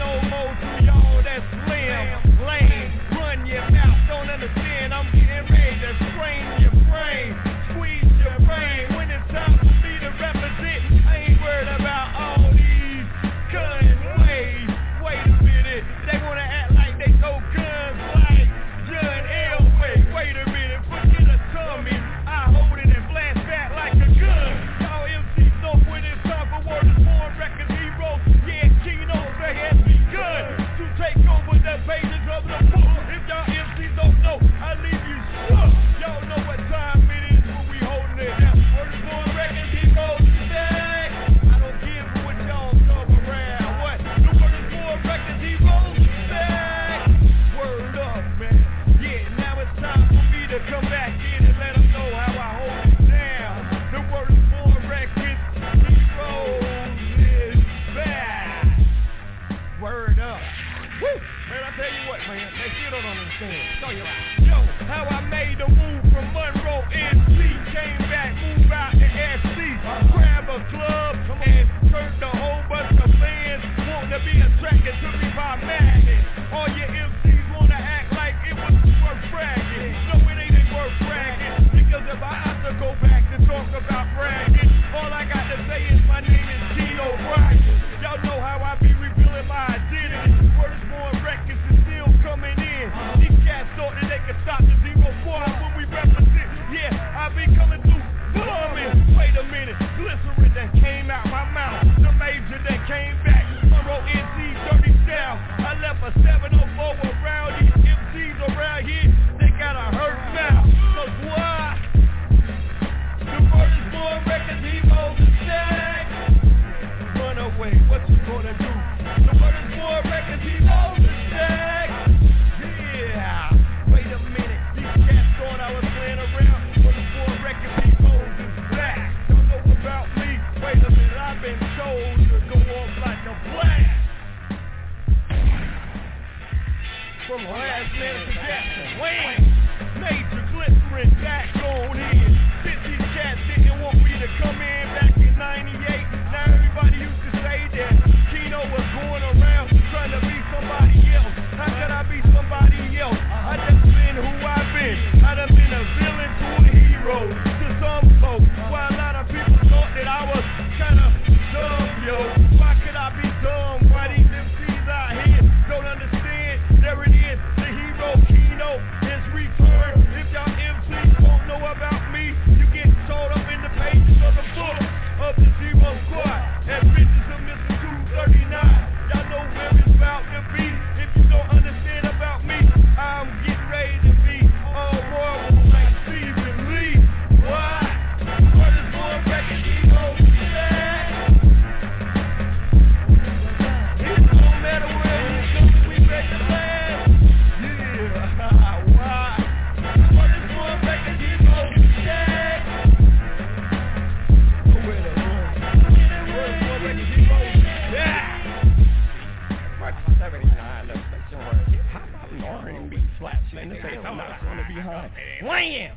understand. Show you out. Yo, how I made the move from Monroe M C, came back, moved out to F C, grab a club and turned a whole bunch of fans want to be attracted to me by madness. All your M Cs wanna act like it was worth bragging. No, it ain't even worth bragging, because if I have to go back to talk about bragging, all I got to say is my name is Tito Bryan. Y'all know how I be revealing my identity. First born records is still coming in. These cats thought that they could stop the zero four when we represent. Yeah, I be coming through bombing. Wait a minute, glycerin that came out my mouth. The major that came back. Monroe N C dirty style. I left a seven oh four around these M Cs around here. They got a hurt mouth. Cause what? The first born records, he knows the stack. Run away, what you gonna do? The first born records, he knows the stack. Yeah. Wait a minute, these cats thought I was playing around. But the born records, he knows the stack. Don't know about me. Wait a minute, I've been told to go off like a blast. From last man to Jackson, wham! Major glycerin back on in. Since these cats didn't want me to come in back in ninety-eight, now everybody used to say that Kino was going around trying to be somebody else. How could I be somebody else? I just been who I've been. I done been a villain to a hero to some folks. Why a lot of people thought that I was kinda dumb, yo. Why could I be dumb? Why these M Cs out here don't understand? There it is, the hero Kino is returned. If y'all M Cs don't know about me, you get told up in the pages of the book of the Zero Squad. Adventures of Mister two thirty-nine. Y'all know where it's about to be. If you don't understand about me, I'm getting ready to be all royal like Stephen Lee. Why? What is more record? He knows that. It don't matter where he goes, we ready to last. Yeah, why? What is more record? He knows that. Where the run? What is more record? He knows that. seventy-nine, let's make some words. How about an R and B flat man to say I'm not gonna be behind? Wham!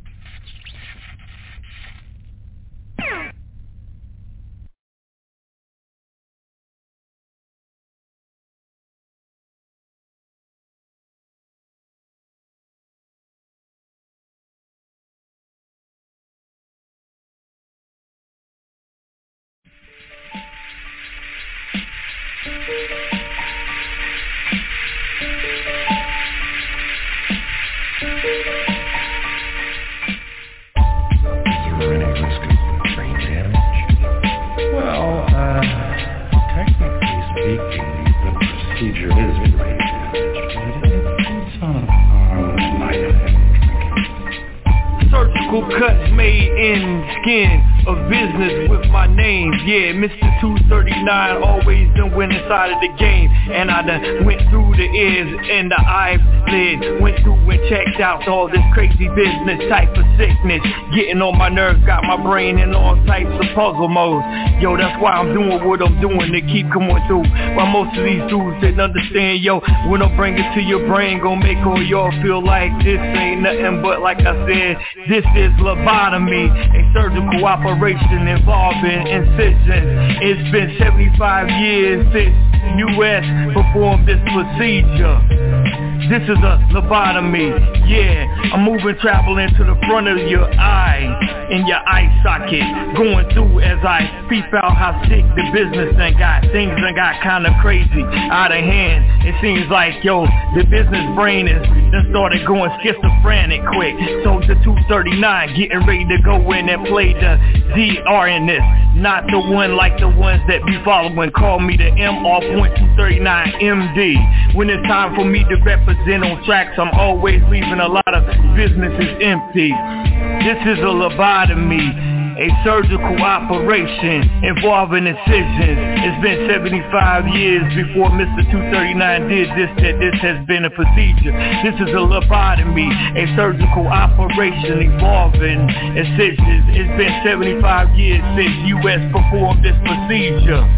Well, uh, technically speaking, the procedure is brain damage, but it's on a par with minor head drinking. Surgical cuts made in skin, a business with my name. Yeah, Mister two thirty-nine, always done went inside of the game. And I done went through the ears and the eyelid, went through and checked out all this crazy business type of sickness. Getting on my nerves, got my brain in all types of puzzle modes. Yo, that's why I'm doing what I'm doing, to keep coming through. While most of these dudes didn't understand, yo, when I bring it to your brain, gon' make all y'all feel like this ain't nothing but, like I said, this is lobotomy, a surgical operation involving incisions. It's been seventy-five years since U S performed this procedure. This is a lobotomy, yeah. I'm moving, traveling to the front of your eye, in your eye socket, going through as I peep out how sick the business done got. Things done got kinda crazy, out of hand. It seems like, yo, the business brain is done started going schizophrenic quick. So the two thirty-nine getting ready to go in and play the D R in this. Not the one like the ones that be following. Call me the M R point two thirty-nine M D. When it's time for me to represent on tracks, I'm always leaving a lot of businesses empty. This is a lobotomy, a surgical operation involving incisions. It's been seventy-five years before Mister two thirty-nine did this, that this has been a procedure. This is a lobotomy, a surgical operation involving incisions. It's been seventy-five years since U S performed this procedure.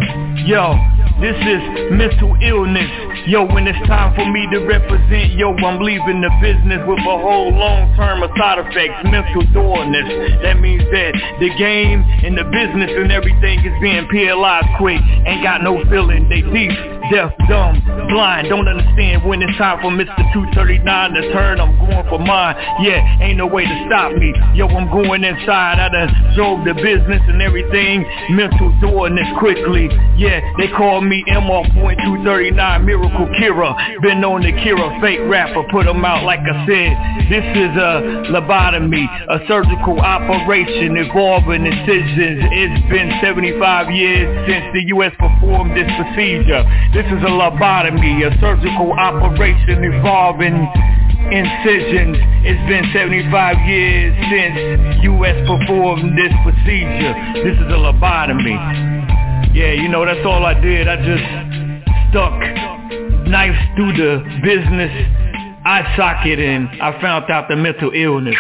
Yo, this is mental illness. Yo, when it's time for me to represent, yo, I'm leaving the business with a whole long term of side effects, mental dullness. That means that the game and the business and everything is being paralyzed quick. Ain't got no feeling, they deep, deaf, dumb, blind, don't understand when it's time for Mister two thirty-nine to turn. I'm going for mine, yeah, ain't no way to stop me. Yo, I'm going inside, I done drove the business and everything, mental dullness quickly. Yeah, they call me M R point two thirty-nine, Miracle Kira. Been known to cure a fake rapper, put him out like I said. This is a lobotomy, a surgical operation involving incisions. It's been seventy-five years since the U S performed this procedure. This is a lobotomy, a surgical operation involving incisions. It's been seventy-five years since U S performed this procedure. This is a lobotomy. Yeah, you know, that's all I did. I just stuck knives through the business eye socket and I found out the mental illness.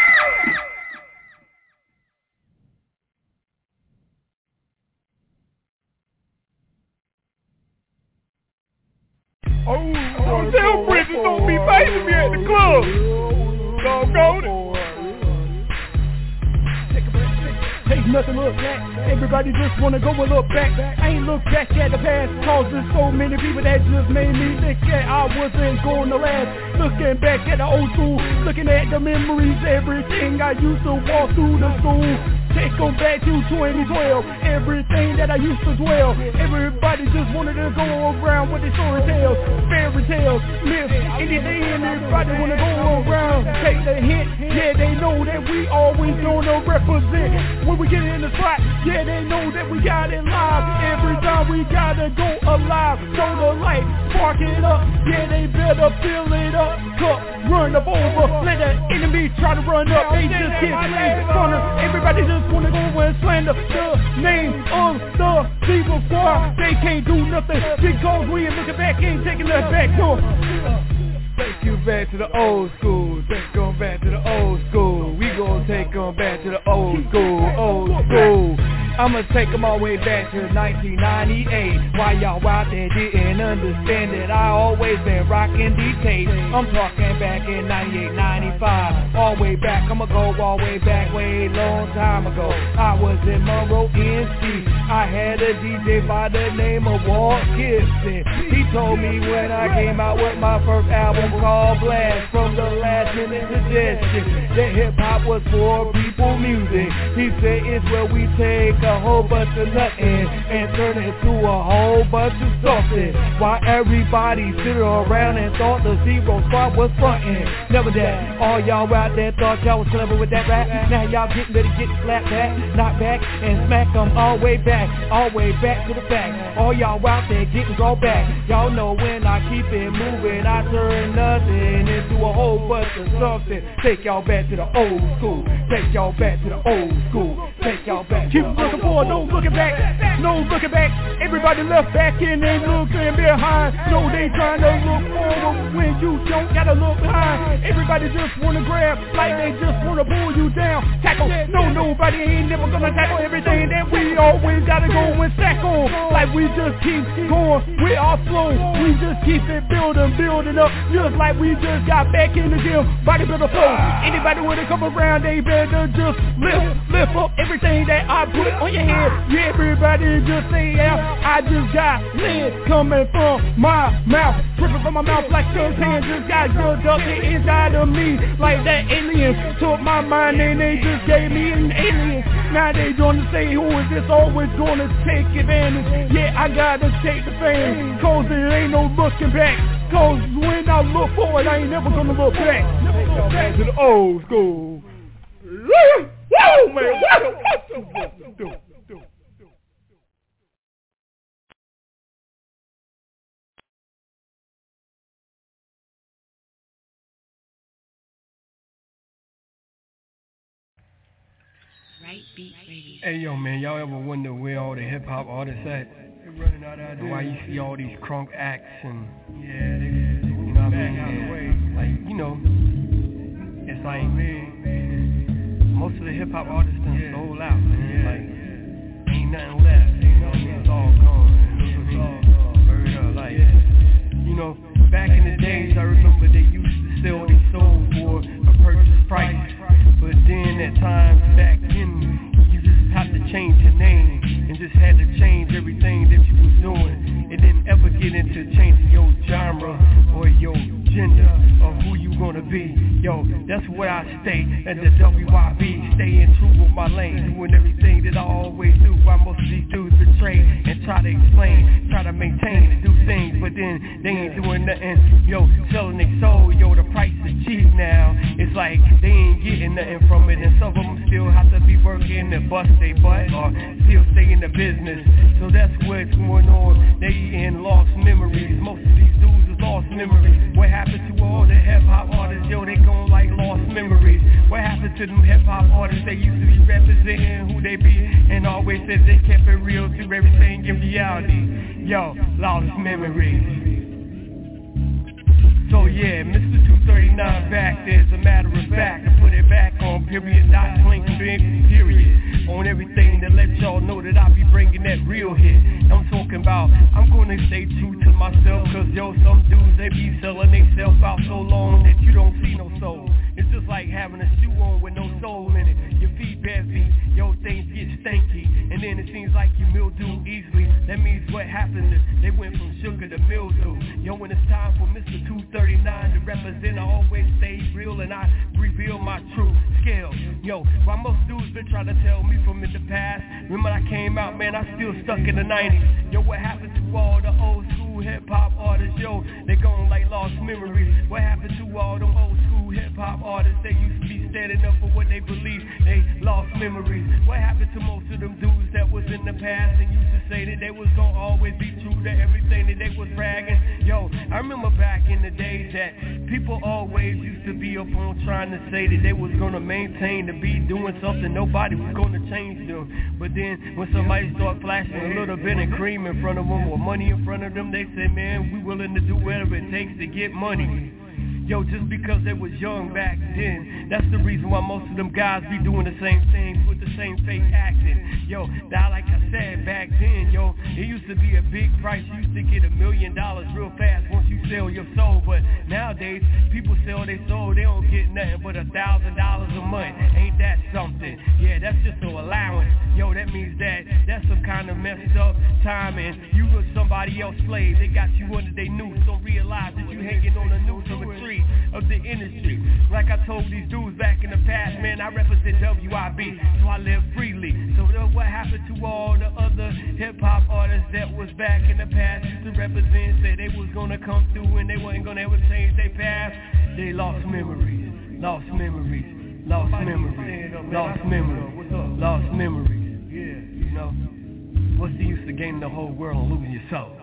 Oh, oh tell Bridges don't be facing me at the club. Doggone it. Take nothing look back. Everybody just wanna go a look back. I ain't look back at the past, cause there's so many people that just made me think that I wasn't going to last. Looking back at the old school, looking at the memories, everything I used to walk through the school. Take them back to twenty twelve, everything that I used to dwell. Everybody just wanted to go around with their story tales, fairy tales, myths, anything. Everybody wanna go around, take the hint. Yeah, they know that we always gonna represent. When we get in the spot, yeah, they know that we got it live. Every time we gotta go alive, show the light, spark it up. Yeah, they better fill it up, cup, run up over. Let the enemy try to run up, they just get laid corner. Everybody just wanna go and slander the name of the Diva Squad. They can't do nothing because we ain't looking back, ain't taking that back door. Take you back to the old school. Take them back to the old school. We gon' take them back to the old school, old school. I'ma take them all the way back to nineteen ninety-eight. Why y'all out there didn't understand that I always been rocking these tapes. I'm talking back in ninety-eight, ninety-five. All way back, I'ma go all way back, way long time ago. I was in Monroe, N C. I had a D J by the name of Walt Gibson. He told me when I came out with my first album called Blast, from the last minute suggestion that hip hop was for people music. He said it's where we take a whole bunch of nothing and turn it to a whole bunch of something. While everybody sit around and thought the Zero Squad was frontin'. Never that. All y'all out there thought y'all was clever with that rap. Now y'all getting ready to get slapped back, knocked back, and smack them all way back, all way back to the back. All y'all out there getting go back. Y'all know when I keep it moving, I turn nothing into a whole bunch of something. Take y'all back to the old school. Take y'all back to the old school. Take y'all back. Keep looking forward, no looking back, no looking back. Everybody left back and they looking behind. No, they trying to look forward when you don't gotta look behind. Everybody just wanna grab like they just wanna pull you down. Tackle, no, nobody ain't never gonna tackle everything that we always gotta go and stack on. Like we just keep going with our flow. We just keep it building, building up. Just like we just got back in the gym, bodybuilder flow. Anybody wanna come around, they better just lift, lift up everything that I put on your head. Yeah, everybody just say, yeah, I just got lead coming from my mouth, dripping from my mouth like Cuz hand just got drugged up the inside of me. Like that alien took my mind and they just gave me an alien. Now they gonna say, who is this always gonna take advantage? Yeah, I gotta take the fame, cause there ain't no looking back. Cause when I look forward, I ain't never gonna look back. Never go back to the old school. Whoa, man, what the fuck you do? Hey yo man, y'all ever wonder where all the hip hop artists at? And why you see all these crunk acts and yeah, they, you know what I mean? Like, you know, it's like most of the hip hop artists done sold out, man. Like, ain't nothing left. You know what I mean? It's all gone. It's all gone. Word up, like, you know, back in the days, I remember they used to sell their soul for a purchase price. But then at times back then, you just had to change your name and just had to change everything that you was doing. It didn't ever get into changing your genre or your gender or who you gonna be. Yo, that's where I stay at the W I B, staying true with my lane, doing everything that I always do. Why most of these dudes betray and try to explain, try to maintain and do things, but then they ain't doing nothing. Yo, selling their soul, yo, the price is cheap now. It's like they ain't getting nothing from it, and some of them still have to be working and bust their butt or still stay in the business. So that's what's going on. They in lost memories. Most of these dudes is lost memories. What happened to all the hip-hop artists? Yo, they gone like lost memories. What happened to them hip-hop artists? They used to be representing who they be and always said they kept it real through everything in reality. Yo, lost memories. So yeah, Mister two thirty-nine back there, as a matter of fact, to put it back on period, dot, link, period, on everything to let y'all know that I be bringing that real hit. I'm talking about, I'm gonna stay true to myself, cause yo, some dudes, they be selling they self out so long that you don't see no soul. It's just like having a shoe on with no soul in it. Your feet bare feet, yo, things get stanky, and then it seems like you mildew easily. That means what happened is they went from sugar to mildew. Yo, when it's time for Mister two thirty-nine to represent, I always stay real and I reveal my true scale. Yo, while most dudes been trying to tell me from in the past, remember I came out, man, I still stuck in the nineties. Yo, what happened to all the old school hip-hop artists? Yo, they gone like lost memories. What happened to all them old school hip-hop artists? They used to be standing up for what they believe. They lost memories. What happened to most of them dudes that was in the past and used to say that they was gonna always be true to everything that they was bragging? Yo, I remember back in the days that people always used to be up on trying to say that they was gonna maintain to be doing something, nobody was gonna change them. But then when somebody start flashing a little bit of cream in front of them or money in front of them, they say, man, we willing to do whatever it takes to get money. Yo, just because they was young back then, that's the reason why most of them guys be doing the same thing with the same fake acting. Yo, that like I said back then, yo, it used to be a big price. You used to get a million dollars real fast once you sell your soul. But nowadays, people sell their soul, they don't get nothing but a thousand dollars a month. Ain't that something? Yeah, that's just an allowance. Yo, that means that that's some kind of messed up time and you were somebody else's slave. They got you under their noose. Don't realize that you hanging on the noose of a tree of the industry. Like I told these dudes back in the past, man, I represent W I B, so I live freely. So what happened to all the other hip-hop artists that was back in the past used to represent, said they was gonna come through and they wasn't gonna ever change their path? They lost memories, lost memories, lost memories, lost memories, lost memories. Yeah, you know, what's the use of gaining the whole world and losing your soul?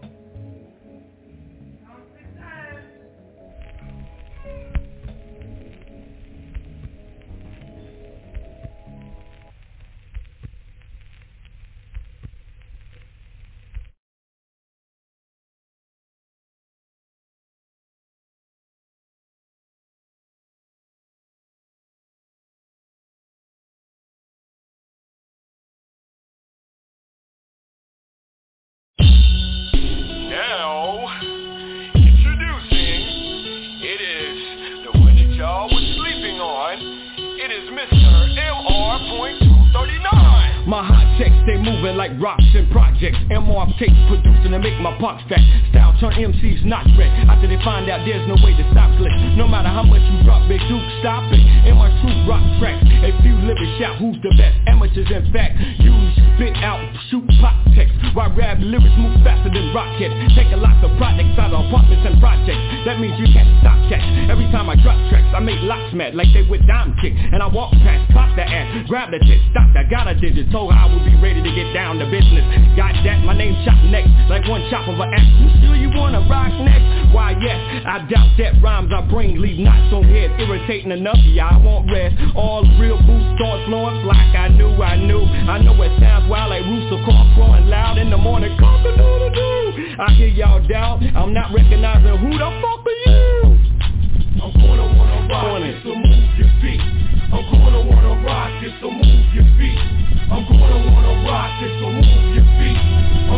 My hot checks, they moving like rocks and projects. M R tapes producing to make my pox fat. Style turn M Cs not red. After they find out there's no way to stop click. No matter how much you drop, Big Duke, stop it. In my true rock tracks, a few lyrics shout who's the best. Amateurs in fact, use spit out, shoot pop text. While rap lyrics move faster than rockets. Taking lots of projects out of apartments and projects. That means you can't stop checks. Every time I drop tracks, I make lots mad like they with dime kick. And I walk past, clock the ass, grab the tip, stop that, got a digit. Told her I would be ready to get down to business. Got that, my name chop next, like one chop of an axe. You sure you wanna rock next? Why yes, I doubt that rhymes I bring leave knots on heads. Irritating enough, yeah, I won't rest. All real boots start flowing like I knew, I knew. I know it sounds wild like rooster call flowing loud in the morning. Cock-a-doodle-doo. I hear y'all doubt, I'm not recognizing who the fuck are you? I'm gonna wanna rock it, so move your feet. I'm gonna wanna rock it, so move your feet. I'm gonna wanna rock it, so move your feet. I'm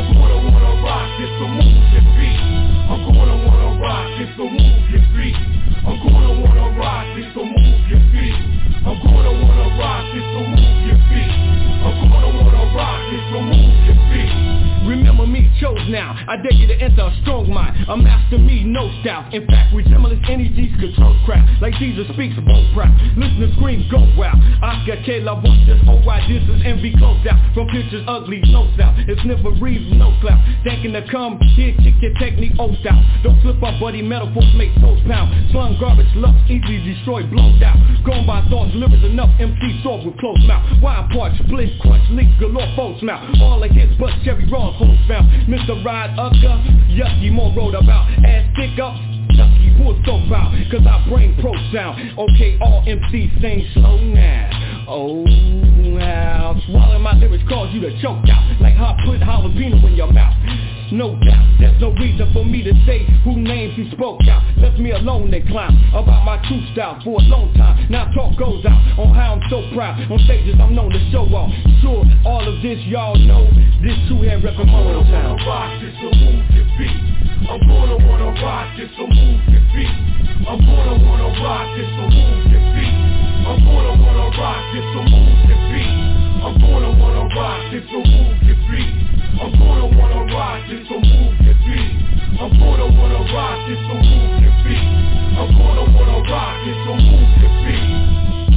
I dare you to enter a strong mind. A master me, no style. In fact, resemblance energies control crowd. Like Jesus speaks, both proud. Listen to scream, go wild. Oscar K. La Voice, this whole wide distance, envy close out. From pictures ugly, no style. It's never reads, no clout. Thinking to come here, kick your technique, old style. Don't slip up, buddy, metaphors make souls pound. Slung garbage, love, easily destroyed, blown out. Gone by thoughts, lyrics enough, M C soft with closed mouth. Wild parts, split, crunch, leak, galore, folks mouth. All the hits, but Cherry Raw, holes found. Mister Ride Ucker, yucky, more wrote about. Ass stick up, yucky, pull so proud. Cause I bring pro sound. Okay, all M Cs sing slow now. Oh, how swallowing my lyrics cause you to choke out. Like how I put jalapeno in your mouth. No doubt, there's no reason for me to say who names you spoke out. Left me alone and clown about my true style for a long time. Now talk goes out on how I'm so proud. On stages I'm known to show off. Sure, all of this y'all know. This two hand reppin' Moto Town. I'm gonna rock this, so move your feet. I'm gonna wanna rock this, so move your feet. I'm gonna wanna rock this, so move your feet. I'm gonna wanna rock this, so move your feet. I'm gonna wanna rock this, so move your feet. I'm gonna wanna rock this, so move your feet. I'm gonna wanna rock this, so move your feet. I'm gonna wanna rock this, so move your feet.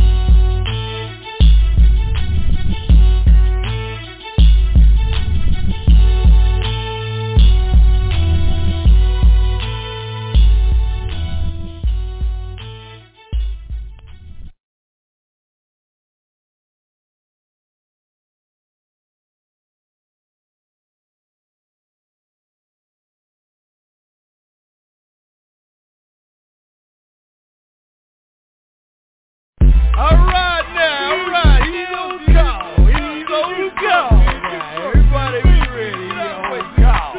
Alright now, alright, he's on the call, he's on the call. Everybody be ready, he's on the call.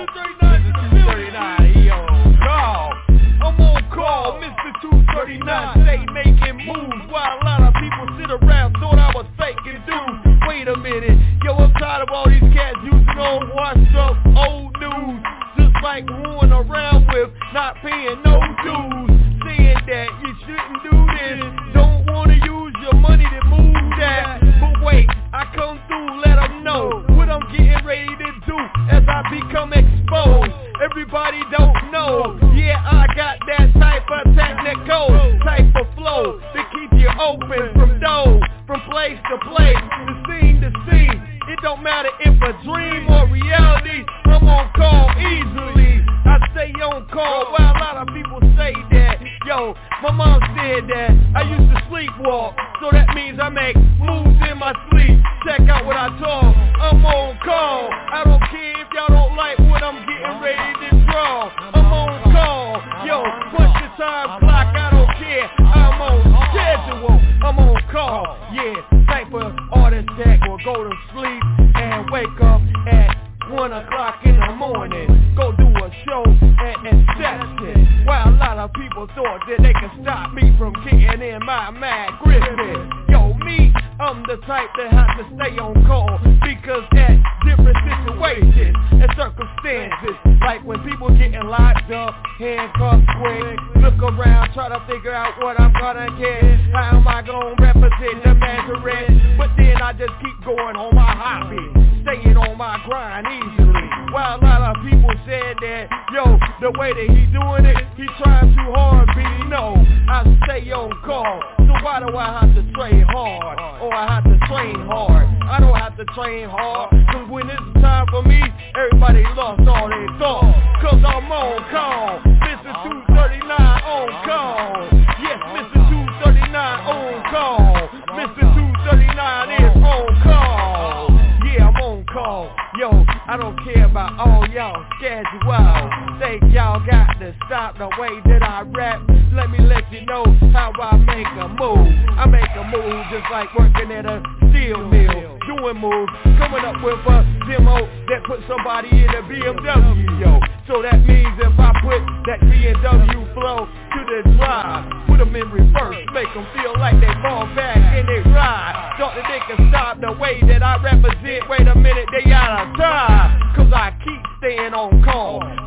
two thirty-nine, he on call. I'm on call, Mister two thirty-nine, stay making moves while a lot of people sit around thought I was faking dudes. Wait a minute, yo, I'm tired of all these cats using old washed up old news. Just like wooing around with not paying no dues. Saying that you shouldn't do this, don't wanna use your money to move that. But wait, I come through, let them know what I'm getting ready to do as I become exposed. Everybody don't know, yeah, I got that type of technical, type of flow to keep you open from doors, from place to place, to scene to scene. It don't matter if a dream or reality, I'm on call easily. I stay on call while a lot of people say that. Yo, my mom said that I used to sleepwalk, so that means I make moves in my sleep. Check out what I talk, I'm on call. I don't care if y'all don't like what I'm getting ready to draw. I'm on call, yo, punch the time clock, I don't care. I'm on schedule, I'm on call. Yeah, type of artist that will go to sleep and wake up at one o'clock in the morning, go do a show at Inception. While a lot of people thought that they could stop me from getting in my mad Griffin. Yo, me, I'm the type that have to stay on call, because at different situations and circumstances, like when people getting locked up, handcuffed quick, look around, try to figure out what I'm gonna get. How am I gonna represent the Maserati? But then I just keep going on my hobby, staying on my grind easily. While a lot of people said that, yo, the way that he doing it, he trying too hard, B. No, I stay on call. So why do I have to train hard? Or I have to train hard? I don't have to train hard, cause when it's time for me, everybody lost all they thought. Cause I'm on call, Mister two thirty-nine on call. Yes, Mister two thirty-nine on call. Mister two thirty-nine is on call. Yeah, I'm on call. Yo, I don't care about all y'all schedule. Think y'all got to stop the way that I rap. Let me let you know how I make a move. I make a move just like working at a steel mill. Doing moves, coming up with a demo that put somebody in a B M W, yo. So that means if I put that B M W flow to the drive, put them in reverse, make them feel like they fall back and they ride. Thought that they can stop the way that I represent. Wait a minute, they out of time, cause I keep staying on call. Phone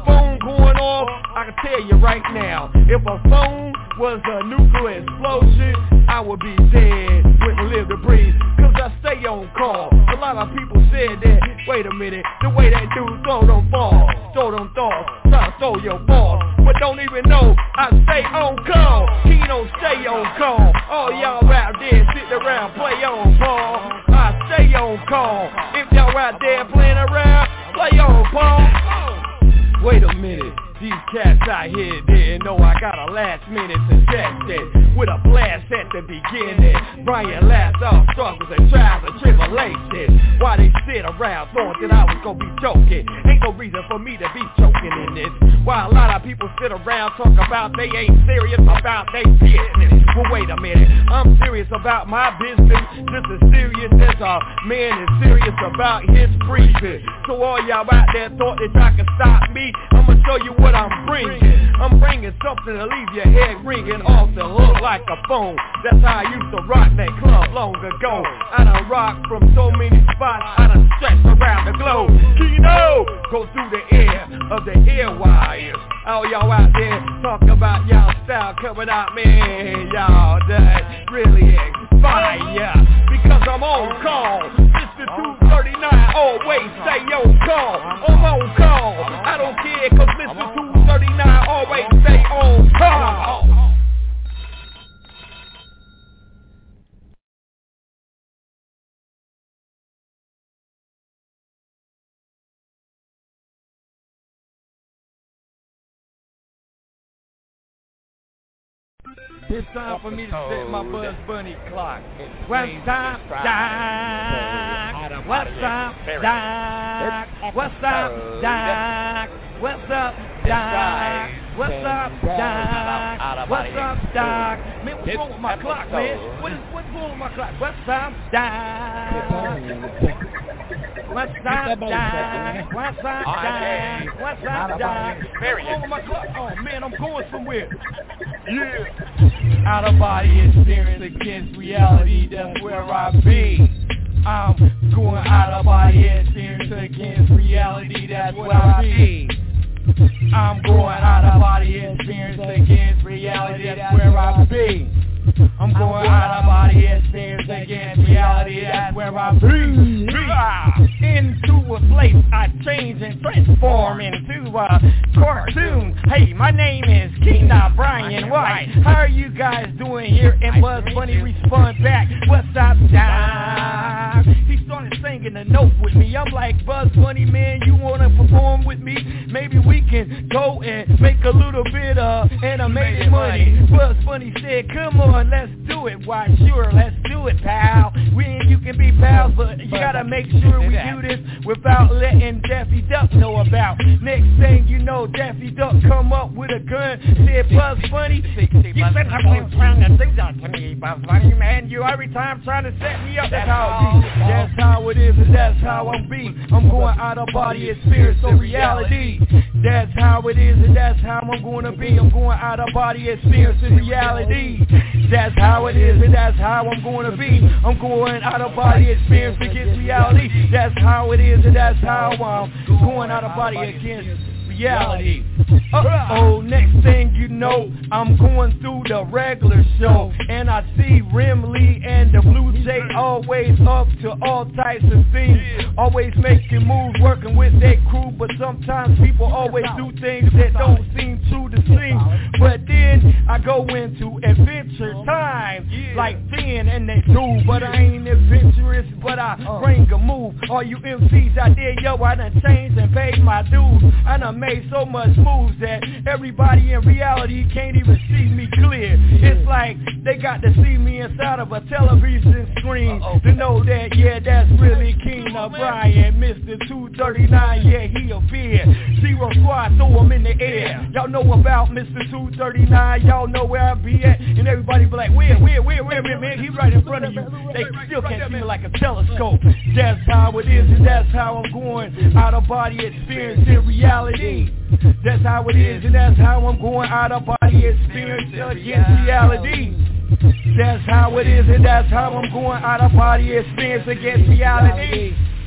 going off, I can tell you right now, if a phone was a nuclear explosion, I would be dead, wouldn't live to breathe, cause I stay on call. A lot of people said that, wait a minute, the way that dude throw them balls, throw them thoughts, try to throw your balls, but don't even know I stay on call. He don't stay on call. All y'all out there sitting around, play on ball. I stay on call. If y'all out there playing around, play on ball. Wait a minute. These cats out here didn't know I got a last minute suggestion with a blast at the beginning. Brian laughed off struggles and trials and tribulations. Why they sit around thought that I was gonna be joking? Ain't no reason for me to be choking in this. Why a lot of people sit around talk about they ain't serious about their business. Well wait a minute, I'm serious about my business, just as serious as a man is serious about his breathing. So all y'all out there thought that y'all could stop me, I'ma show you what I'm bringing. I'm bringing something to leave your head ringing off to look like a phone. That's how I used to rock that club long ago. I done rocked from so many spots, I done stretched around the globe. Kino, go through the air of the air wires. All y'all out there talk about y'all style coming out, man, y'all that really expire. Because I'm on call, Mister two thirty-nine, always stay on call. I'm on call, I don't care cause Mister two thirty-nine always stay on call. It's time for me to set my Buzz Bunny clock. What's up, Doc? What's up, Doc? What's up, Doc? What's up, Doc? What's up, Doc? What's up, Doc? Man, what's wrong with my clock, man? What is what's wrong with my clock? What's up, Doc? What's up, Doc? What's up, Doc? What's up, Doc? What's wrong with my clock? Oh man, I'm going somewhere. Yeah. Out of body experience against reality, that's where I be. I'm going out of body experience against reality, that's where I be. I'm going out of body experience against reality, that's where I be. I'm going out of body experience against reality, that's where I be. Into a place I change and transform into a cartoon. Hey, my name is Keena Brian White. How are you guys doing here? And Buzz Bunny respond back, what's up, Doc? He started singing a note with me. I'm like, Buzz Bunny, man, you wanna perform with me? Maybe we can go and make a little bit of animated money. Buzz Bunny said, come on, let's do it. Why, sure, let's do it, pal. We and you can be pals, but you gotta make sure we do this without letting Daffy Duck know about. Next thing you know, Daffy Duck come up with a gun, said, Buzz Bunny, you said I was trying to do that to me, Buzz Bunny, man. You every time trying to set me up. That's how it be. That's how it is, and that's how I'm be. I'm going out of body experience, so reality. That's how it is, and that's how I'm gonna be. I'm going out of body experience in reality. That's how it is, and that's how I'm gonna be. I'm going out of body experience against reality. That's how it is, and that's how I'm going out of body against reality. Uh-oh, next thing you know, I'm going through the regular show, and I see Rim Lee and the Blue Jay always up to all types of things, always making moves, working with their crew, but sometimes people always do things that don't seem true to seem. But then I go into adventure time, like Finn and they do, but I ain't adventurous, but I bring a move. All you M Cs out there, yo, I done changed and paid my dues. I done made so much moves that everybody in reality can't even see me clear. It's like they got to see me inside of a television screen to know that, yeah, that's really Keena Brian, Mister two thirty-nine, yeah, he a fear. Zero Squad, throw him in the air. Y'all know about Mister two thirty-nine, y'all know where I be at, and everybody be like, where, where, where, where, where, man, he right in front of you. They still can't see me like a telescope. That's how it is, and that's how I'm going out of body experience in reality. That's how it is, and that's how I'm going out of body experience against reality. That's how it is, and that's how I'm going out of body experience against reality.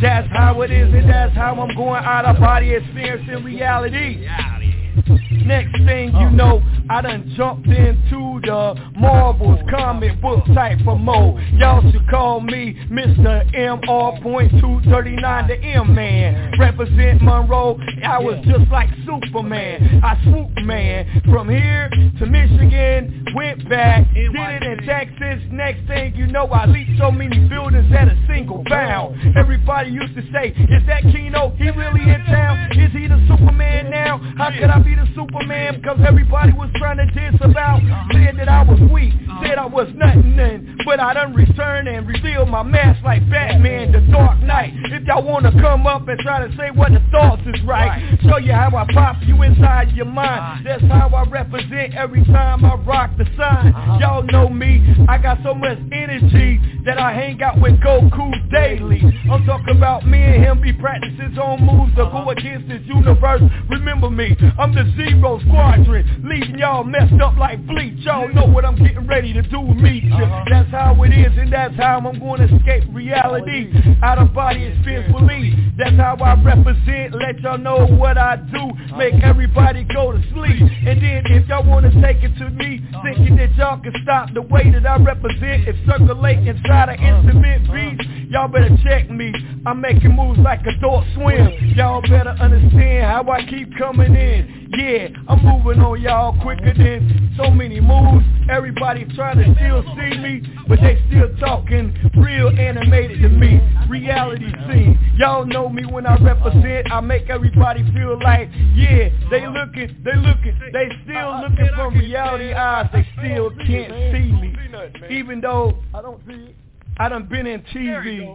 That's how it is and that's how I'm going out of body experiencing reality. Next thing you know, I done jumped into the Marvels comic book type of mode. Y'all should call me Mister M R two thirty-nine, the M-Man. Represent Monroe, I was just like Superman. I swooped, man, from here to Michigan, went back, did it in Texas. Next thing you know, I leaped so many buildings at a single bound. Everybody used to say, is that Keno, he really in town? Is he the Superman now? How could I be the Superman? Because everybody was trying to diss about, said that I was weak, said I was nothing, and, but I done returned and revealed my mask like Batman, the Dark Knight. If y'all want to come up and try to say what the thoughts is right, show you how I pop you inside your mind. That's how I represent every time I rock the sign. Y'all know me, I got so much energy that I hang out with Goku daily. I'm talking about me and him be practicing his own moves to go against this universe. Remember me, I'm the Zero Squadron, leaving y'all messed up like bleach. Y'all know what I'm getting ready to do with me. That's how it is and that's how I'm going to escape reality. Out of body experience belief. That's how I represent, let y'all know what I do. Make everybody go to sleep. And then if y'all want to take it to me, thinking that y'all can stop the way that I represent and circulate inside an instrument beats, y'all better check me. I'm making moves like Adult Swim. Y'all better understand how I keep coming in. Yeah, I'm moving on y'all quicker than so many moves. Everybody trying to still see me, but they still talking real animated to me. Reality scene. Y'all know me when I represent. I make everybody feel like, yeah, they looking, they looking, they still looking from reality eyes. They still can't see me, even though I don't see it. I done been in T V.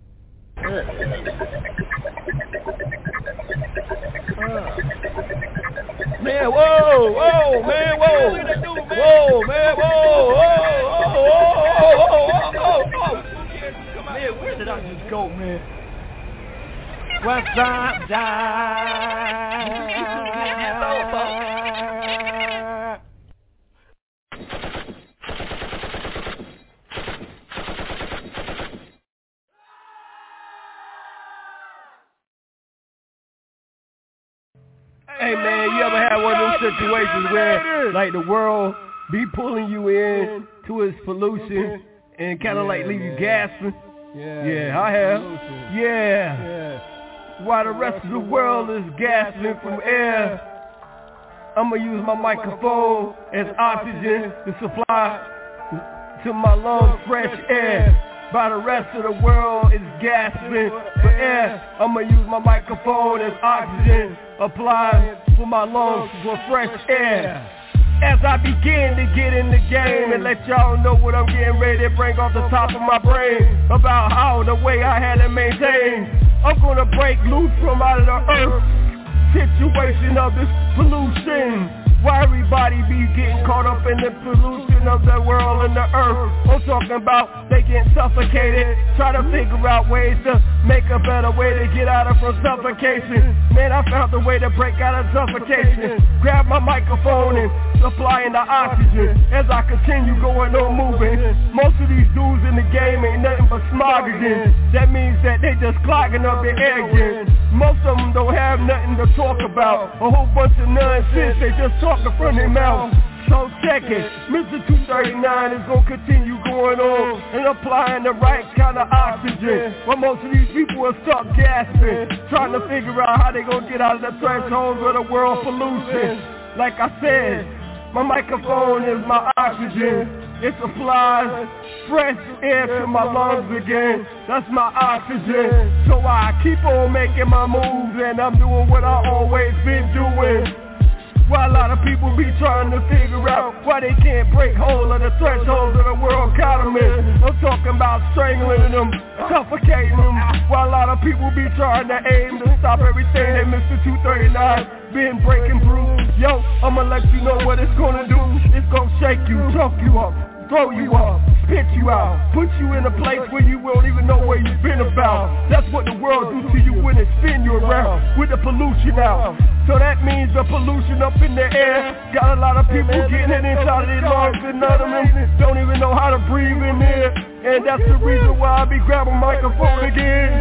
Man, whoa, whoa, man, whoa, whoa, man, whoa, whoa, whoa, whoa, whoa, whoa. Man, where did I just go, man? What's up, die? Hey man, you ever had one of those situations where like the world be pulling you in to its pollution and kind of yeah, like leave man. you gasping? Yeah, yeah, I have. Yeah. yeah. While the rest of the world is gasping from air, I'm gonna use my microphone as oxygen to supply to my lungs fresh air. While the rest of the world is gasping for air, I'ma use my microphone as oxygen, apply for my lungs for fresh air. As I begin to get in the game and let y'all know what I'm getting ready to bring off the top of my brain about how the way I had to maintain, I'm gonna break loose from out of the earth situation of this pollution. Why everybody be getting caught up in the pollution of the world and the earth? I'm talking about they getting suffocated, try to figure out ways to make a better way to get out of from suffocation. Man, I found a way to break out of suffocation. Grab my microphone and supplying the oxygen as I continue going on moving. Most of these dudes in the game ain't nothing but smog again. That means that they just clogging up their air again. Most of them don't have nothing to talk about. A whole bunch of nonsense, they just talking from their mouth. So check it, Mister two thirty-nine is gonna continue going on and applying the right kind of oxygen. But most of these people are stuck gasping, trying to figure out how they gonna get out of the threshold of the world pollution. Like I said, my microphone is my oxygen. It supplies fresh air to my lungs again. That's my oxygen. So I keep on making my moves and I'm doing what I always been doing. While a lot of people be trying to figure out why they can't break hold of the thresholds of the world economy. I'm talking about strangling them, suffocating them. While a lot of people be trying to aim to stop everything that Mister two thirty-nine been breaking through. Yo, I'ma let you know what it's gonna do. It's gonna shake you, choke you up, throw you up, spit you out, put you in a place where you won't even know where you've been about. That's what the world do to you when it spin you around with the pollution out. So that means the pollution up in the air got a lot of people getting it inside of their lungs and none of them don't even know how to breathe in there. And that's the reason why I be grabbing microphone again.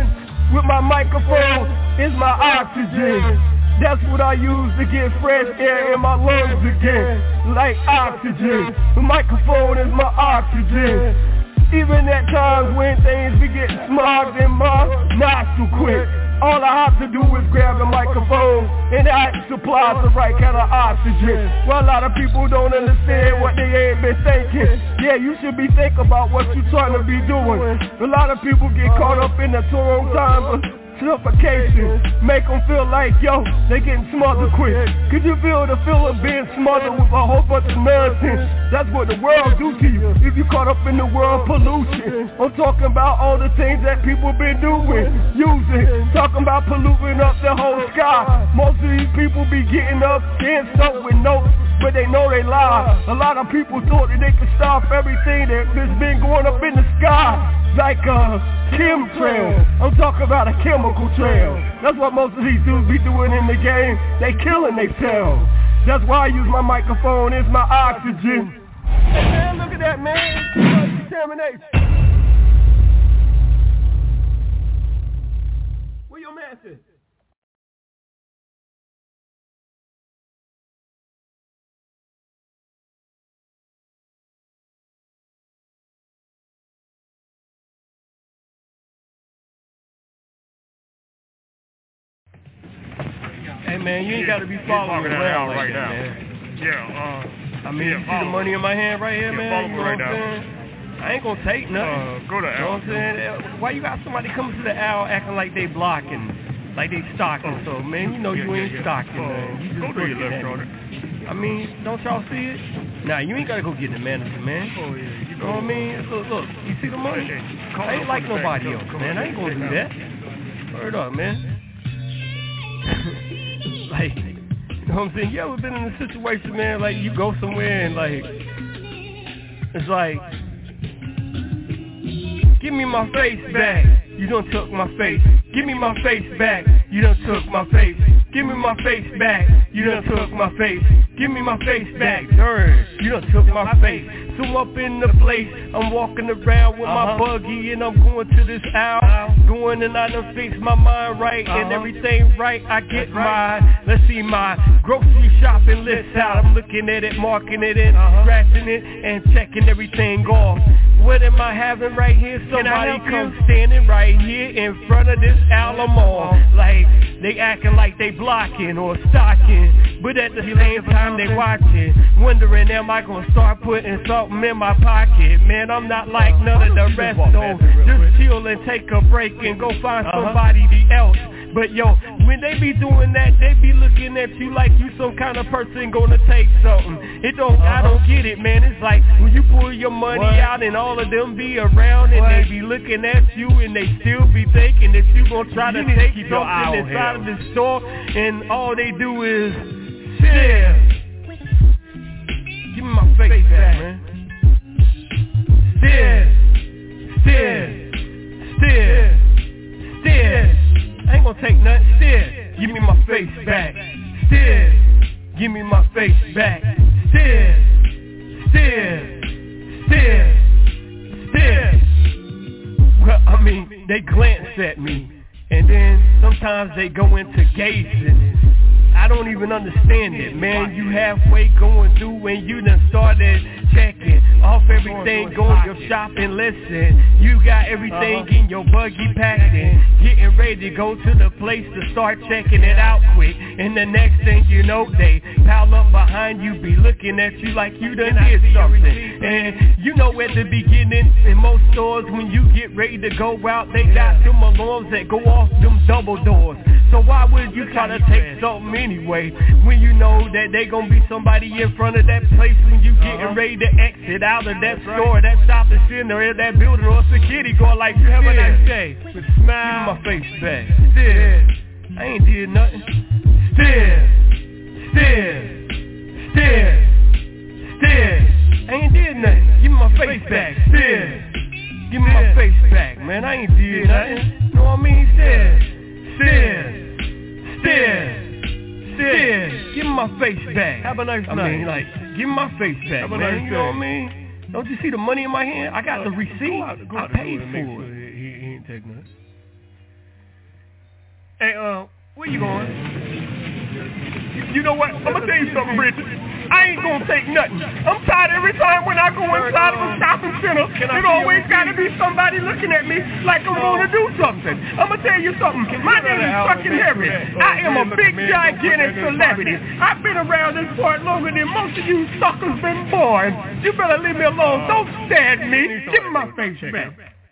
with my microphone is my oxygen. That's what I use to get fresh air in my lungs again, like oxygen. The microphone is my oxygen. Even at times when things be getting smogged in my nostril quick, all I have to do is grab the microphone and that supplies the right kind of oxygen. Well, a lot of people don't understand what they ain't been thinking. Yeah, you should be thinking about what you're trying to be doing. A lot of people get caught up in the wrong times of suffocation, make them feel like, yo, they getting smothered quick. Could you feel the feeling being smothered with a whole bunch of nonsense? That's what the world do to you if you caught up in the world pollution. I'm talking about all the things that people been doing, using, talking about polluting up the whole sky. Most of these people be getting up, getting stuck with notes, but they know they lie. A lot of people thought that they could stop everything that, that's been going up in the sky, like a chemtrail. I'm talking about a chemical trail. That's what most of these dudes be doing in the game. They killing themselves. That's why I use my microphone. It's my oxygen. Hey man, look at that, man. Contamination. Where your man at? Hey man, you ain't gotta be following me around like right that, now. man. Yeah, uh, I mean, yeah, you see the money in my hand right here, yeah, man? follow You me know right what I'm now. saying? I ain't gonna take nothing. Uh, go to You know what I'm saying? Why you got somebody coming to the owl acting like they blocking, like they stocking? Oh. So, man, you know Yeah, you yeah, ain't yeah. stocking, Uh, man. You just go to your looking left at shoulder. it. I mean, don't y'all see it? Nah, you ain't gotta go get the manager, man. Oh, yeah. You know what I mean? Look, look, you see the money? I ain't like nobody else, man. I ain't gonna do that. Word up, man. Like, you know what I'm saying? You ever been in a situation, man, like you go somewhere and like, it's like, give me my face back. You done took my face. Give me my face back. You done took my face. Give me my face back. You done took my face. Give me my face back. Darn, you done took my face. So up in the place, I'm walking around with Uh-huh. my buggy and I'm going to this owl. Going and I done fix my mind right and Uh-huh. everything right. I get mine. Let's see my grocery shopping list out. I'm looking at it, marking it in, Uh-huh. scratching it and checking everything off. What am I having right here? Somebody come standing right here in front of this Alamo. Like they acting like they blocking or stocking, but at the same time they watching, wondering am I gonna start putting something in my pocket? Man, I'm not like none of the rest though. Just chill and take a break and go find somebody else. But yo, when they be doing that, they be looking at you like you some kind of person gonna take something. It don't, I don't get it, man. It's like when you pull your money What? out and all of them be around and What? they be looking at you and they still be thinking that you gonna try You to need to take keep your eye something on inside him. of the store and all they do is share. Give me my face back, man. Stare, stare, stare, stare. I ain't gonna take nothing. Stare. Give me my face back. Stare. Give me my face back. Stare. Stare. Stare. Stare. Well, I mean, they glance at me, and then sometimes they go into gazing. I don't even understand it, man. You halfway going through and you done started checking off everything, going your shopping, listen. You got everything Uh-huh. in your buggy packed in, getting ready to go to the place to start checking it out quick. And the next thing you know, they pile up behind you, be looking at you like you done did something. And you know at the beginning, in most stores, when you get ready to go out, they got them alarms that go off them double doors. So why would you try to take something anyway when you know that they gonna be somebody in front of that place when you getting Uh-huh. ready to exit out of that store, that shopping center, or that building, or security guard like you have a nice day. With a smile, give me my face back. Still, I ain't did nothing. Still, still, still, still, I ain't did nothing. Give me my face back. Still, give me my face back, man. I ain't did nothing. Know what I mean? Still, still, still, still, give me my face back. Have a nice I night. mean, like, give me my face back, Have a man. nice You know what I day. mean? Don't you see the money in my hand? I got the receipt. Go out, go I out paid and make for sure it. he, he ain't taking nothing. Hey, uh, where you going? You know what? I'm gonna tell you something, Richard. I ain't gonna take nothing. I'm tired every time when I go inside of a shopping center, it always gotta be somebody looking at me like I'm gonna do something. I'm gonna tell you something. My name is fucking Harry. I am a big, gigantic celebrity. I've been around this part longer than most of you suckers been born. You better leave me alone. Don't stare at me. Give me my face back.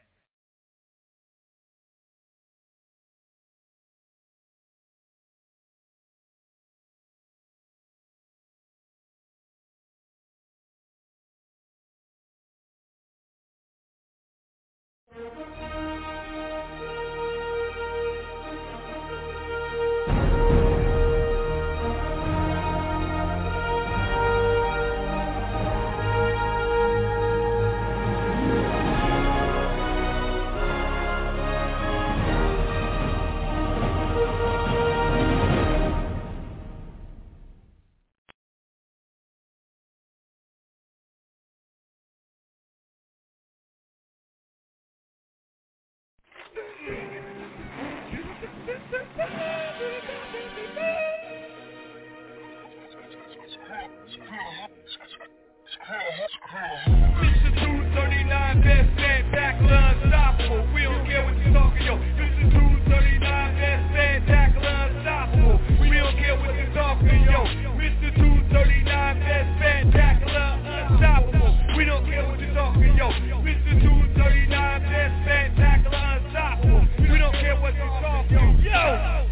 Mister two thirty-nine, best spectacular, unstoppable. We don't care what you're talking, yo. Mister two thirty-nine, best spectacular, unstoppable. We don't care what you're talking, yo. Mister two thirty-nine, best spectacular, unstoppable. We don't care what you're talking, yo. Mister two thirty-nine, best spectacular, unstoppable. We don't care what you're talking, yo.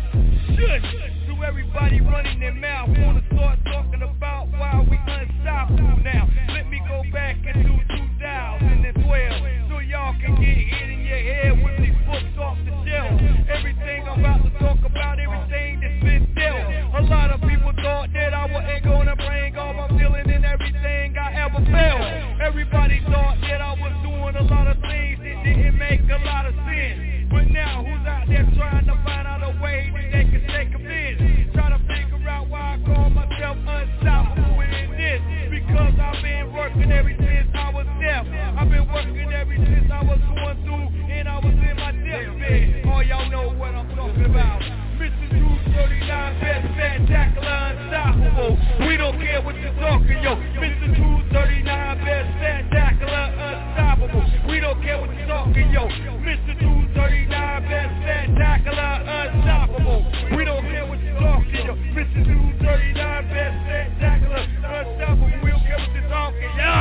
Shush. To everybody running their mouth, wanna start talking about why we unstoppable now. Let me go back into two thousand twelve so y'all can get it in your head with these books off the shelf. Everything I'm about to talk about, everything that's been dealt. A lot of people thought that I wasn't gonna bring all my feeling and everything I ever felt. Everybody thought that I was doing a lot of things that didn't make a lot of sense. But now who's out there trying to find out a way that they can take offense? Try to figure out why I call myself unstoppable in this. Because I've been working ever since I was deaf. I've been working ever since I was going through and I was in my deathbed. All y'all know what I'm talking about. Mister two thirty-nine, best spectacular, unstoppable. We don't care what you're talking, yo. Mister two thirty-nine, best spectacular, unstoppable. We don't care what you're talking, yo. Mister two thirty-nine, best spectacular, unstoppable. We don't care what you're talking, yo. Mister two thirty-nine, best spectacular, unstoppable. We don't care what you're talking, yo.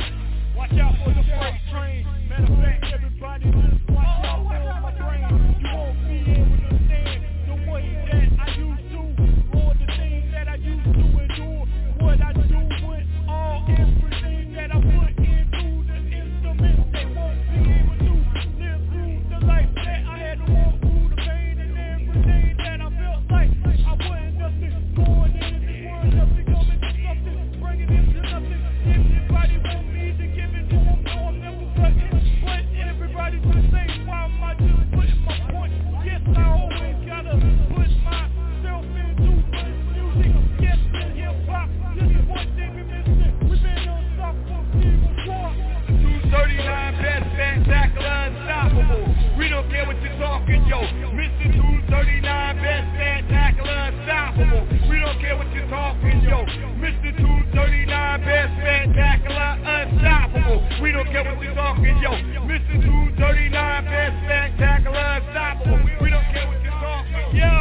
Watch out for the freight train. Matter of fact, everybody just watch out for my brain. You won't be able to stand the way that I used to, or the things that I used to endure. What I do with all everything that I put into the instruments, they won't be able to live through the life that I had to walk through, the pain and everything that I felt like I wasn't nothing, going into this world, nothing coming to something, bringing it to nothing. Everybody want me to give it to them, no I'm never cutting, but everybody just say, why am I just putting my point? Yes, I always gotta put myself into this music. Yes, in hip-hop, this is one thing we missing. We've been unstoppable, people walk. two thirty-nine, best spectacular, unstoppable. We don't care what you're talking, yo. Mister two thirty-nine, best spectacular, unstoppable. We don't care what you're talking, yo. Mister two thirty-nine, best spectacular, unstoppable. We don't care what you're talking, yo. Mister two thirty-nine, best spectacular, unstoppable. We don't care what you're talking, yo.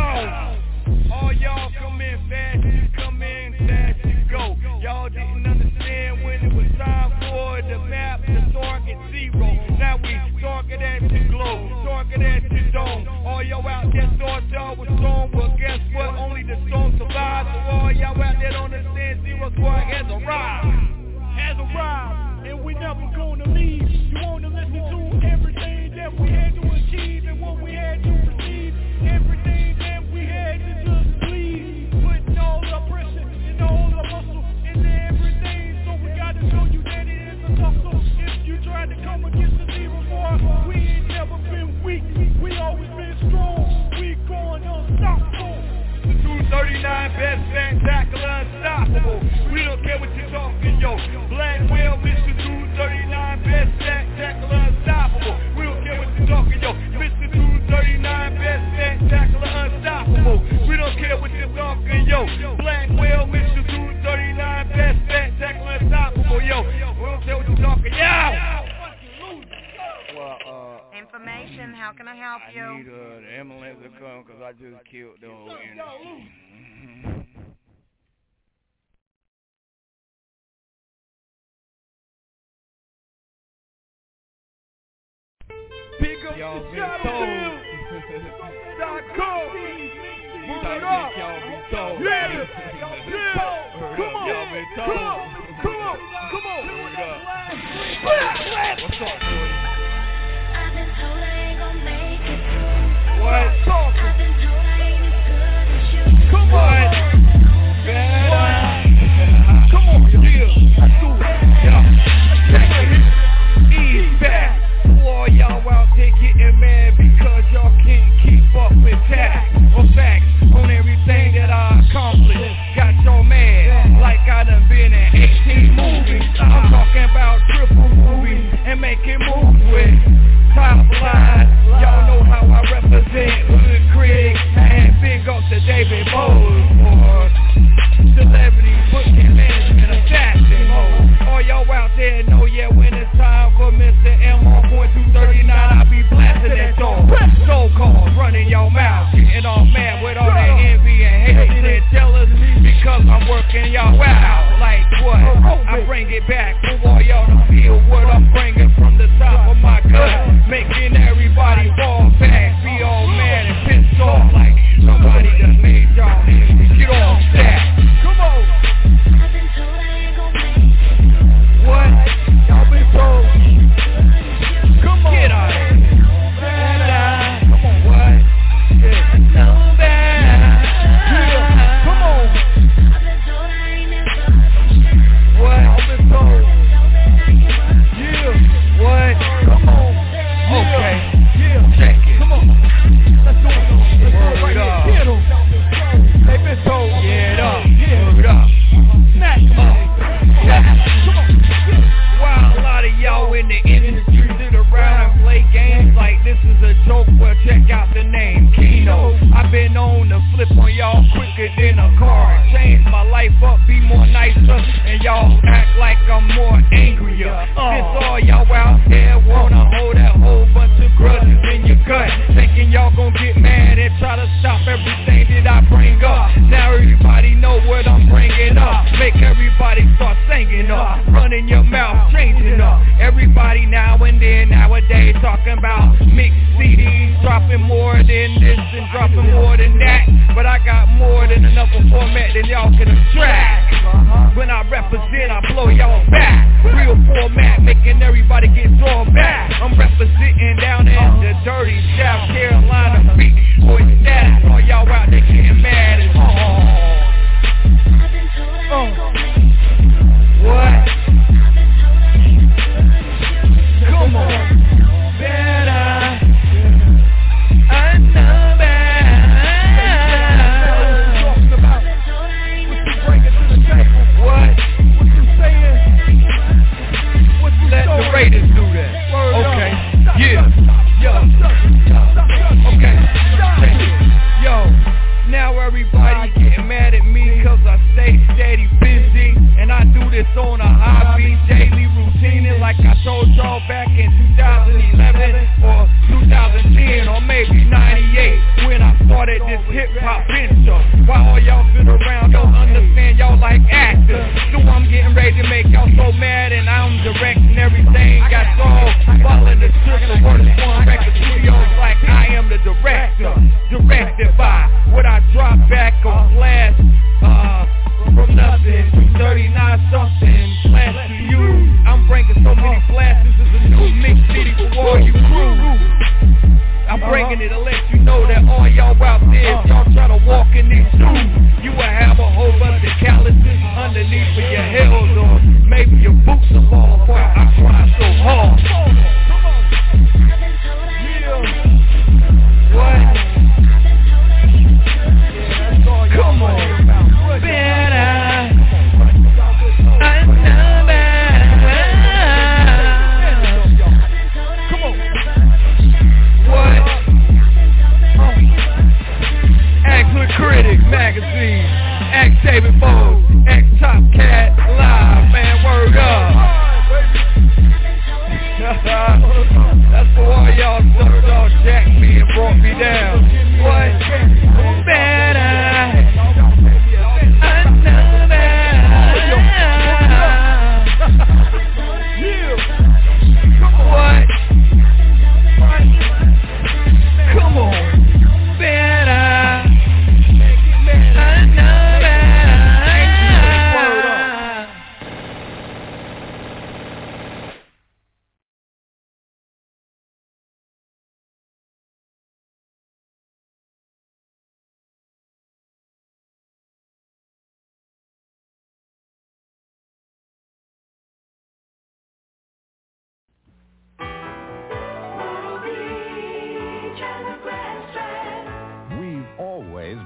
All y'all come in fast, you come in fast, you go. Y'all didn't understand when it was time for the map to target zero. Now we target at the globe, target at the dome. All y'all out there thought y'all was strong, well guess what? Only the strong survive. So all y'all out there don't understand, Zero Squad has arrived. Has arrived, and we never gonna leave. You wanna listen to everything that we had to achieve and what we had to receive. Everything that we had to just leave. Putting all the pressure and all the muscle into everything. So we gotta show you that it is a hustle. If you try to come against the Zero Squad, we ain't never been weak. We always been strong. We going unstoppable. two thirty-nine, best spectacular, unstoppable. We don't care what you're talking, yo. Blackwell, Mister two thirty-nine, best How can I help I you? need uh, the ambulance to come because I just killed the old energy. Pick up y'all the been shadow told. dot com. Move it up. Y'all been told. Yeah. Yeah. Come on. Y'all been Come told. on. Come on. Come on. Word up. What's up, boy? I've been told I ain't gonna make it. What? I've been told I ain't as good as you. Come on. Better. Come on. Yeah. Let's do it. Yeah. Check it. Ease back. All y'all out there getting mad because y'all can't keep up with facts or facts on everything that I accomplished. Got y'all mad like I done been in eighteen movies. I'm talking about triple movies and making moves with top line. Y'all know how I represent hood critics and big up to David Bowles for celebrity booking management assassin mode. All y'all out there know, yeah, when it's time for Mister M R point two thirty-nine, I be blasting that door. So-called running your mouth, getting all mad with all that envy and hate and jealousy because I'm working y'all out. Like what? I bring it back for all y'all to feel what I'm bringing from the top of my gut, making everybody fall back, be all mad and pissed off like somebody done made y'all get off that. Come on. I've been told I ain't gonna make it. What? Y'all been told. Come on. Get out of here. Come on, what? Yeah. No bad. Yeah. Come on. I've been told I ain't never. What? Y'all been told. Yeah. What? Come on. Okay. Yeah. Check it. Come on. Let's go. Let's go right here. Hit 'em. They been told. Yeah, it up. Yeah, it up. Smack 'em up. Yeah. Come on. While a lot of y'all in the industry sit around and play games like this is a joke, well check out the name, Keno. I've been on the flip on y'all quicker than a car. Change my life up, be more nicer, and y'all act like I'm more angrier. Since all y'all out there wanna hold that whole bunch of grudges in your gut, thinking y'all gon' get mad and try to stop everything that I bring up. Now everybody know what I'm bringing up. Make everybody start singing up, running your mouth, changing up. Everybody now and then, nowadays, talking about mixed C Ds, dropping more than this and dropping more than that. But I got more than enough of format than y'all can attract. When I represent, I blow y'all back. Real format, making everybody get drawn back. I'm representing down in the dirty South Carolina beach. Boy, status, all y'all out there getting mad as hell. I've been told I ain't gonna make it. What? I've been told I ain't as good as you. Come on. Better. I know better. I've been told I ain't as good as you. What? What you saying? What you let the Raiders do that? Okay. Yeah. Yo. Okay. Yo. Now everybody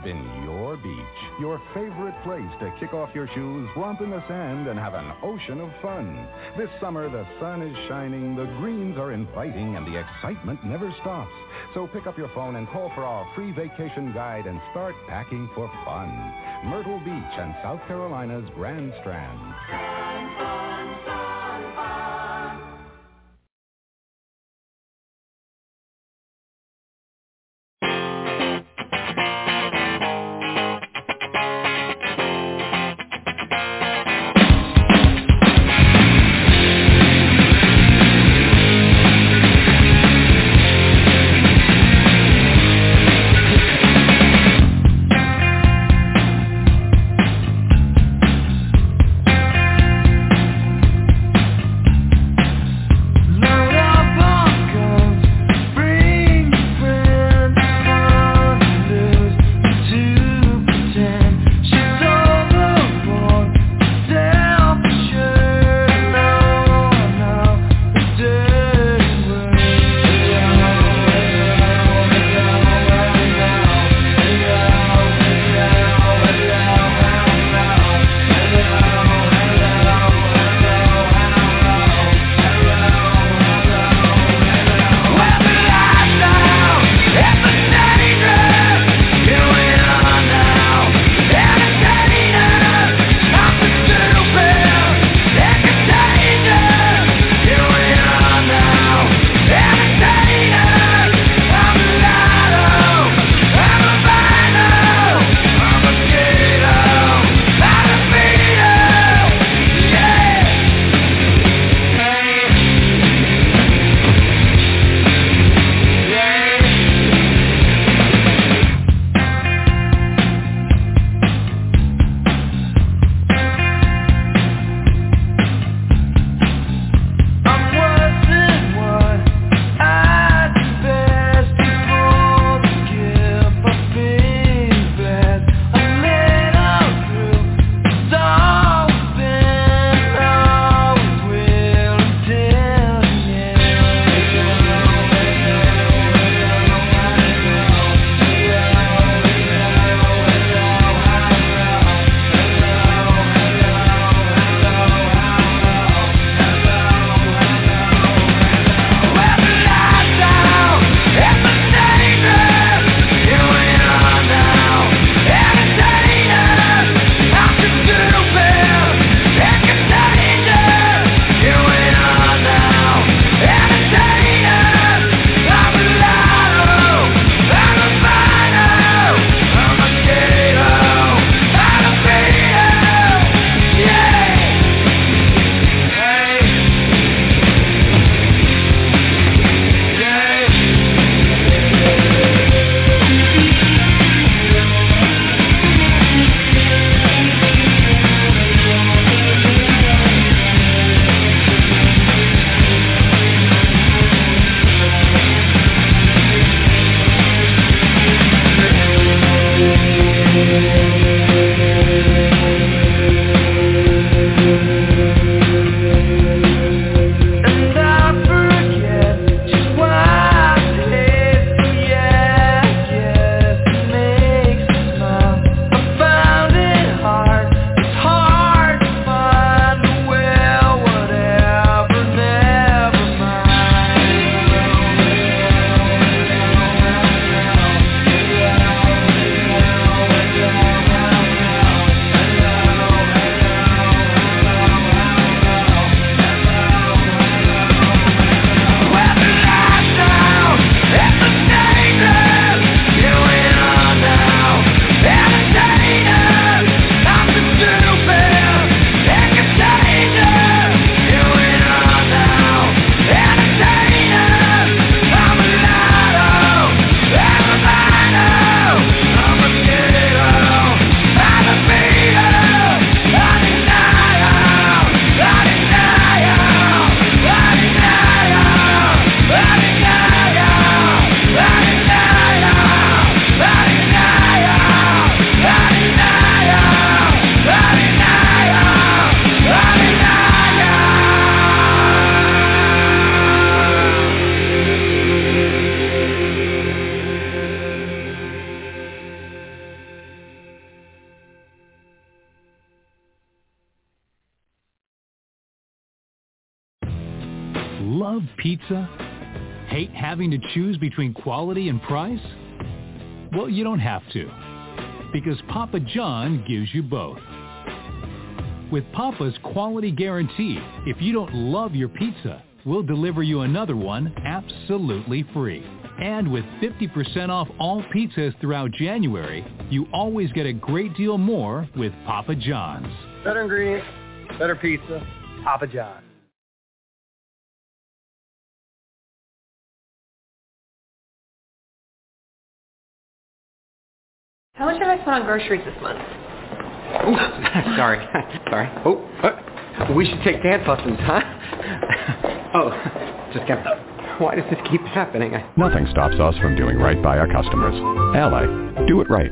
been your beach, your favorite place to kick off your shoes, romp in the sand, and have an ocean of fun. This summer, the sun is shining, the greens are inviting, and the excitement never stops. So pick up your phone and call for our free vacation guide and start packing for fun. Myrtle Beach and South Carolina's Grand Strand. Fun, fun, fun, fun. pizza? Hate having to choose between quality and price? Well, you don't have to, because Papa John gives you both. With Papa's quality guarantee, if you don't love your pizza, we'll deliver you another one absolutely free. And with fifty percent off all pizzas throughout January, you always get a great deal more with Papa John's. Better ingredients, better pizza, Papa John's. How much have I spent on groceries this month? Ooh, sorry, sorry. Oh, uh, we should take dance lessons, huh? Oh, just kept up. Why does this keep happening? I... Nothing stops us from doing right by our customers. Ally, do it right.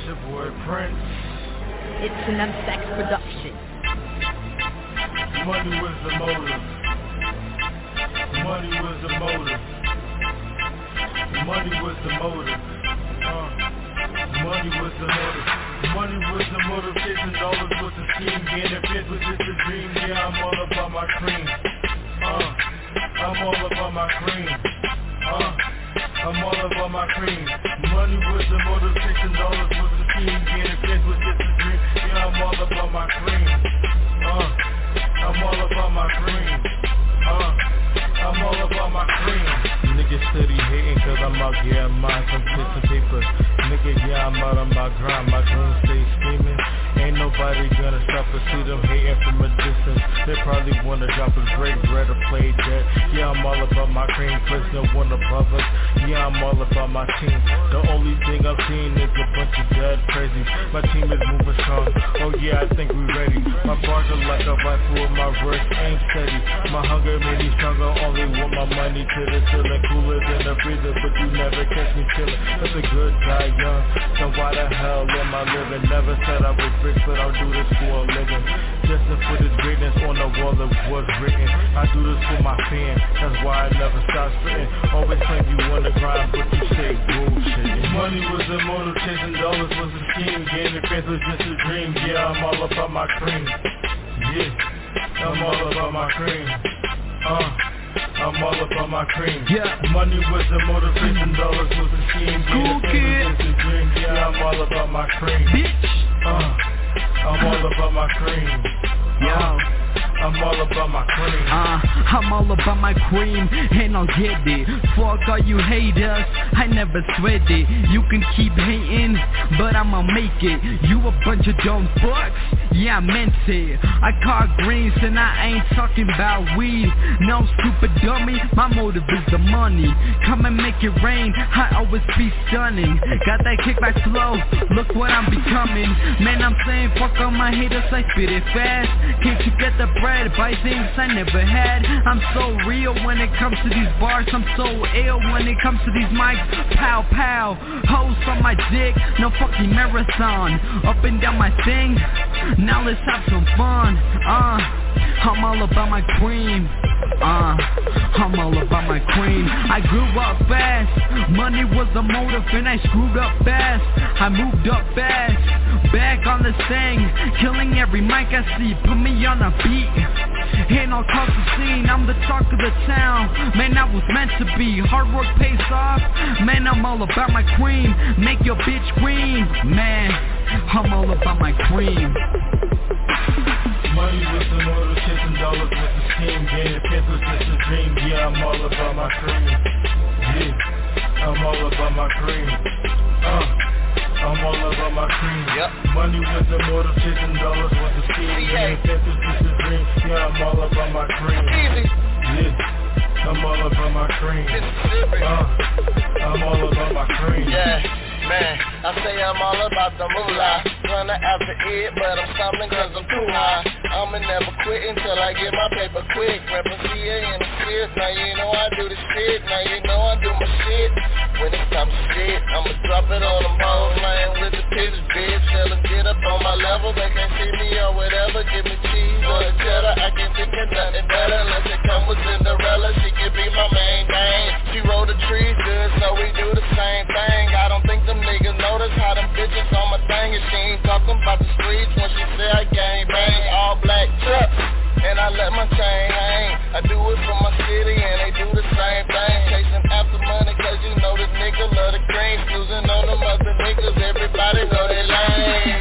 your boy Prince. It's an M sex production. Money was the motive. Money was the motive. Money was the motive. Uh, money was the motive. Money was the motive. Chasing dollars was the scheme. Getting fit was just a dream. Yeah, I'm all about my cream. Uh, I'm all about my cream. Uh, I'm all about my cream. Money was the motive. Chasing dollars was the scheme. Getting fit was just a dream. Yeah, I'm all about my cream. Uh, I'm all about my cream. Uh, I'm all about my cream. Niggas steady hating cause I'm out getting mine, some kissing paper. Nigga, yeah, I'm out on my grind, my dreams stay screaming. Ain't nobody gonna stop us, see them hating from a distance. They probably wanna drop us, break bread or play dead. Yeah, I'm all about my cream, place no one above us. Yeah, I'm all about my team. The only thing I've seen is a bunch of dead crazies. My team is moving strong, oh yeah, I think we ready. My bars are like a rifle, my words ain't steady. My hunger made me stronger, only want my money to the ceiling. Cooler than a freezer, but you never catch me chillin'. That's a good guy, young, so why the hell am I living? Never said I was rich, but I'll do this for a living. Just to put this greatness on the wall that was written. I do this for my fans, that's why I never stop spitting. Always claim you on the grind, but you say bullshit. Money was the motive, chasing dollars was a scheme. Getting fans was just a dream, yeah, I'm all about my cream. Yeah, I'm all about my cream. Uh, I'm all about my cream. Yeah, money was the motive, chasing dollars was a scheme. Cool kid, was a dream. Yeah, I'm all about my cream. Bitch, uh, I'm all about my cream. Yo. I'm all about my cream. Uh, I'm all about my cream, and I'll get it. Fuck all you haters, I never sweat it. You can keep hating, but I'ma make it. You a bunch of dumb fucks, yeah I meant it. I caught greens and I ain't talking about weed. No stupid dummy, my motive is the money. Come and make it rain, I always be stunning. Got that kickback flow, look what I'm becoming. Man, I'm saying fuck all my haters, I spit it fast. Can't you get the bread, buy things I never had. I'm so real when it comes to these bars. I'm so ill when it comes to these mics. Pow pow, hoes on my dick, no fucking marathon. Up and down my thing, now let's have some fun. Uh, I'm all about my cream. Uh, I'm all about my cream. I grew up fast, money was the motive and I screwed up fast. I moved up fast, back on the thing, killing every mic I see. Put me on a beat, and I'll cause the scene. I'm the talk of the town, man I was meant to be. Hard work pays off, man I'm all about my cream. Make your bitch cream, man I'm all about my cream. Money was the motive, chasing dollars with the scheme. Getting kids was just a dream, yeah I'm all about my cream. Yeah, I'm all about my cream. Uh, I'm all about my cream. Yep. Money was the motive, chasing dollars with the scheme. Getting kids was just a dream, yeah I'm all about my cream. Yeah, I'm all about my cream. Uh, I'm all about my cream. Yeah. Man, I say I'm all about the moolah. Running after it, but I'm stumbling cause I'm too high. I'ma never quit until I get my paper quick. Reppin' C A in the fifth, now you know I do the shit. Now you know I do my shit. When it's time to shit, I'ma drop it on them hoes. Laying with the pitch, bitch. Tell them get up on my level. They can't see me or whatever. Give me cheese or a cheddar. I can't think of nothing better unless it come with Cinderella. She can be my main dame. She roll the trees good, so we do the same thing. I don't think them niggas notice how them bitches on my thing. And she ain't talking about the streets when she say I gang bang. All black trucks, and I let my chain hang. I do it for my city and they do the same thing. Chasing after money cause you know this nigga love the green. Snoozing on them other niggas, everybody know they lame.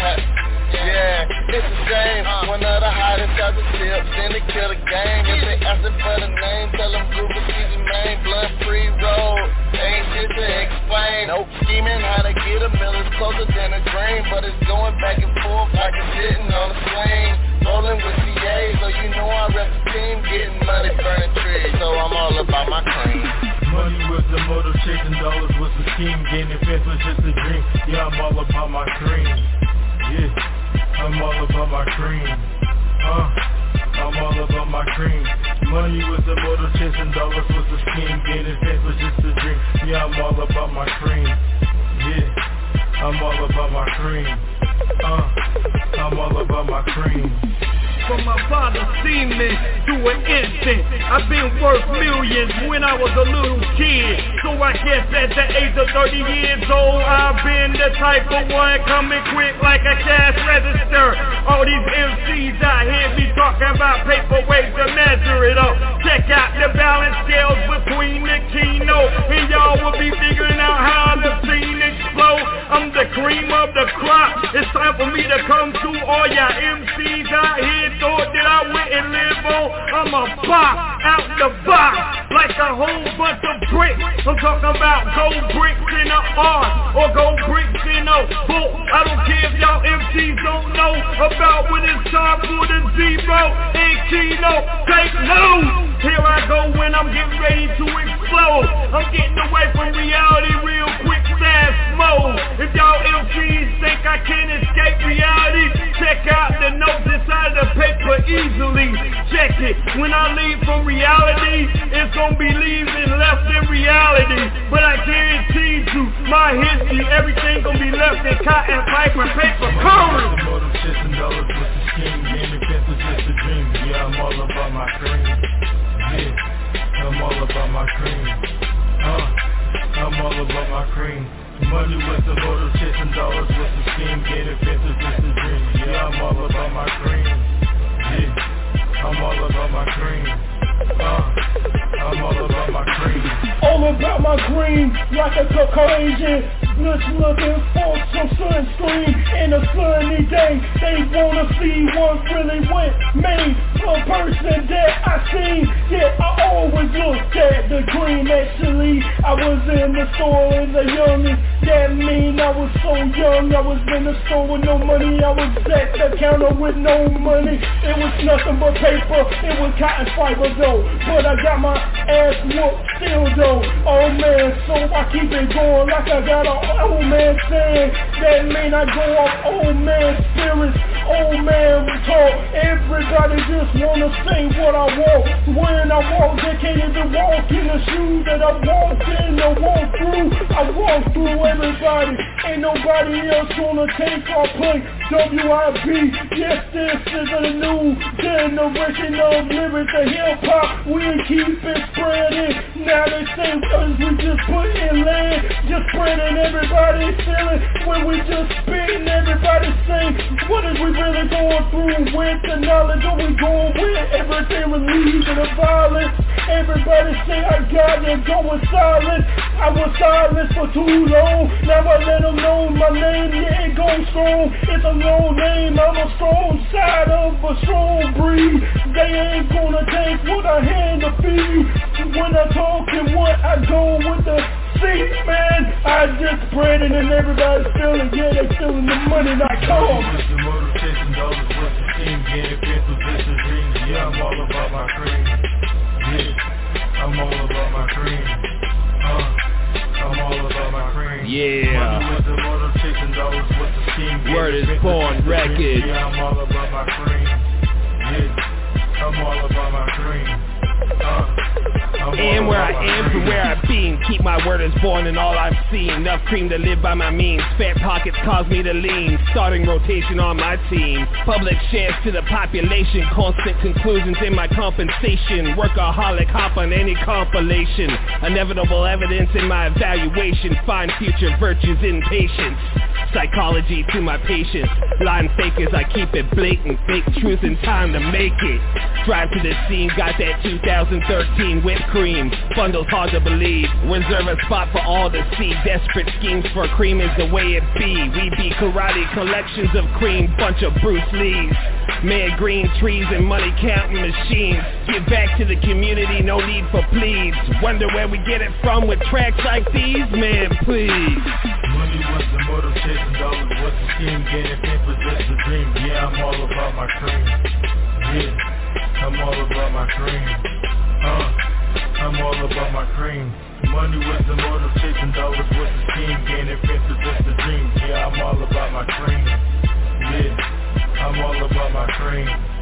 Yeah, it's a shame. One of the hottest out the tips, then they kill the game. If they asking for the name, tell them Google see the name. Blunt free road, ain't shit to explain. Nope, scheming how to get a mill is closer than a dream. But it's going back and forth like it's sitting on a swing. Rolling with C A, so you know I rep the team. Getting money, burning trees, so I'm all about my cream. Money was the motive, chasing dollars was the scheme. Gaining fans was just a dream, yeah I'm all about my cream. Yeah, I'm all about my cream. Uh, I'm all about my cream. Money was the motive, chasing dollars was the scheme. Gaining fans was just a dream, yeah I'm all about my cream. Yeah, I'm all about my cream. Uh, I'm all about my cream. From my father seen me to an infant. I've been worth millions when I was a little kid. So I guess at the age of thirty years old, I've been the type of one coming quick like a cash register. All these M Cs out here be talking about paperweights to measure it up. Check out the balance scales between the keynote, and y'all will be figuring out how the scene explode. I'm the cream of the crop. It's time for me to come to all y'all M Cs out here. Thought that I went and live on. I'm a pop out the box like a whole bunch of bricks. I'm talking about gold bricks in a art or gold bricks in a book. I don't care if y'all M Cs don't know about when it's time for the zero and keynote. Take notes. Here I go when I'm getting ready to explode. I'm getting away from reality real quick, fast mode. If y'all M Cs think I can't escape reality, check out the notes inside the paper easily. Check it. When I leave from reality, it's gonna be leaving left in reality. But I guarantee you, my history, everything gonna be left in cotton fiber paper current. Yeah, I'm all about my cream. Yeah, I'm all about my cream. Uh, I'm all about my cream. Money with the motive, chasing dollars with the scheme, getting fences with the dream. Yeah, I'm all about my cream. Yeah, I'm all about my cream. Uh, I'm all about my cream. All about my cream, like a Caucasian. Just looking for some sunscreen in a sunny day. They wanna see what really went me. The person that I seen, yeah, I always looked at the green. Actually, I was in the store as a youngin'. That mean I was so young. I was in the store with no money. I was at the counter with no money. It was nothing but paper. It was cotton fiber though. But I got my ass whooped still though. Oh man, so I keep it going like I got a old man saying. That mean I go off old man spirits, old man talk. Everybody just wanna say what I want. When I walk, they can't even walk in the shoes that I walked in. I walk through, I walk through everybody. Ain't nobody else gonna take our place. W I B, yes, this is a new generation of lyrics and hip hop. We keep it spreading. Now they say us we just put in land, just spreading everybody feeling. When we just spitting, everybody say, what is we really going through with the knowledge? Are we going with everything relieving the violence? Everybody say I got it going silent. I was silent for too long. Now I let them know my name, yeah, it goes strong. It's a long name, I'm a strong side of a strong breed. They ain't gonna take what I hand to feed. When I talk and what I go with the seat, man, I just spread it and everybody's feeling, yeah, they feeling the money, not calm. Just the motor chasing dollars with the team, getting pencils, this is dreams. Yeah, I'm all about my cream. Yeah, I'm all about my cream. Uh, I'm all about my cream. Yeah. Money with the motor chasing dollars with the team. Word is born records. Yeah, I'm all about my cream. Yeah, I'm all about my cream. And where I am to where I've been, keep my word as born and all I've seen. Enough cream to live by my means. Fat pockets cause me to lean. Starting rotation on my team. Public shares to the population. Constant conclusions in my compensation. Workaholic hop on any compilation. Inevitable evidence in my evaluation. Find future virtues in patience. Psychology to my patience. Lying fakers, I keep it blatant. Fake truth in time to make it. Drive to the scene, got that two thousand thirteen whipped cream. Bundles hard to believe. Reserve a spot for all to see. Desperate schemes for cream is the way it be. We be karate collections of cream. Bunch of Bruce Lees. Mad green trees and money counting machines. Give back to the community, no need for pleas. Wonder where we get it from with tracks like these? Man, please. Money was the motive, chasing dollars was the scheme. Getting paper, just a dream. Yeah, I'm all about my cream. Yeah, I'm all about my cream. Uh, I'm all about my cream. Money was the motive, chasing dollars was the scheme. Getting paper, just a dream. Yeah, I'm all about my cream. Yeah, I'm all about my cream.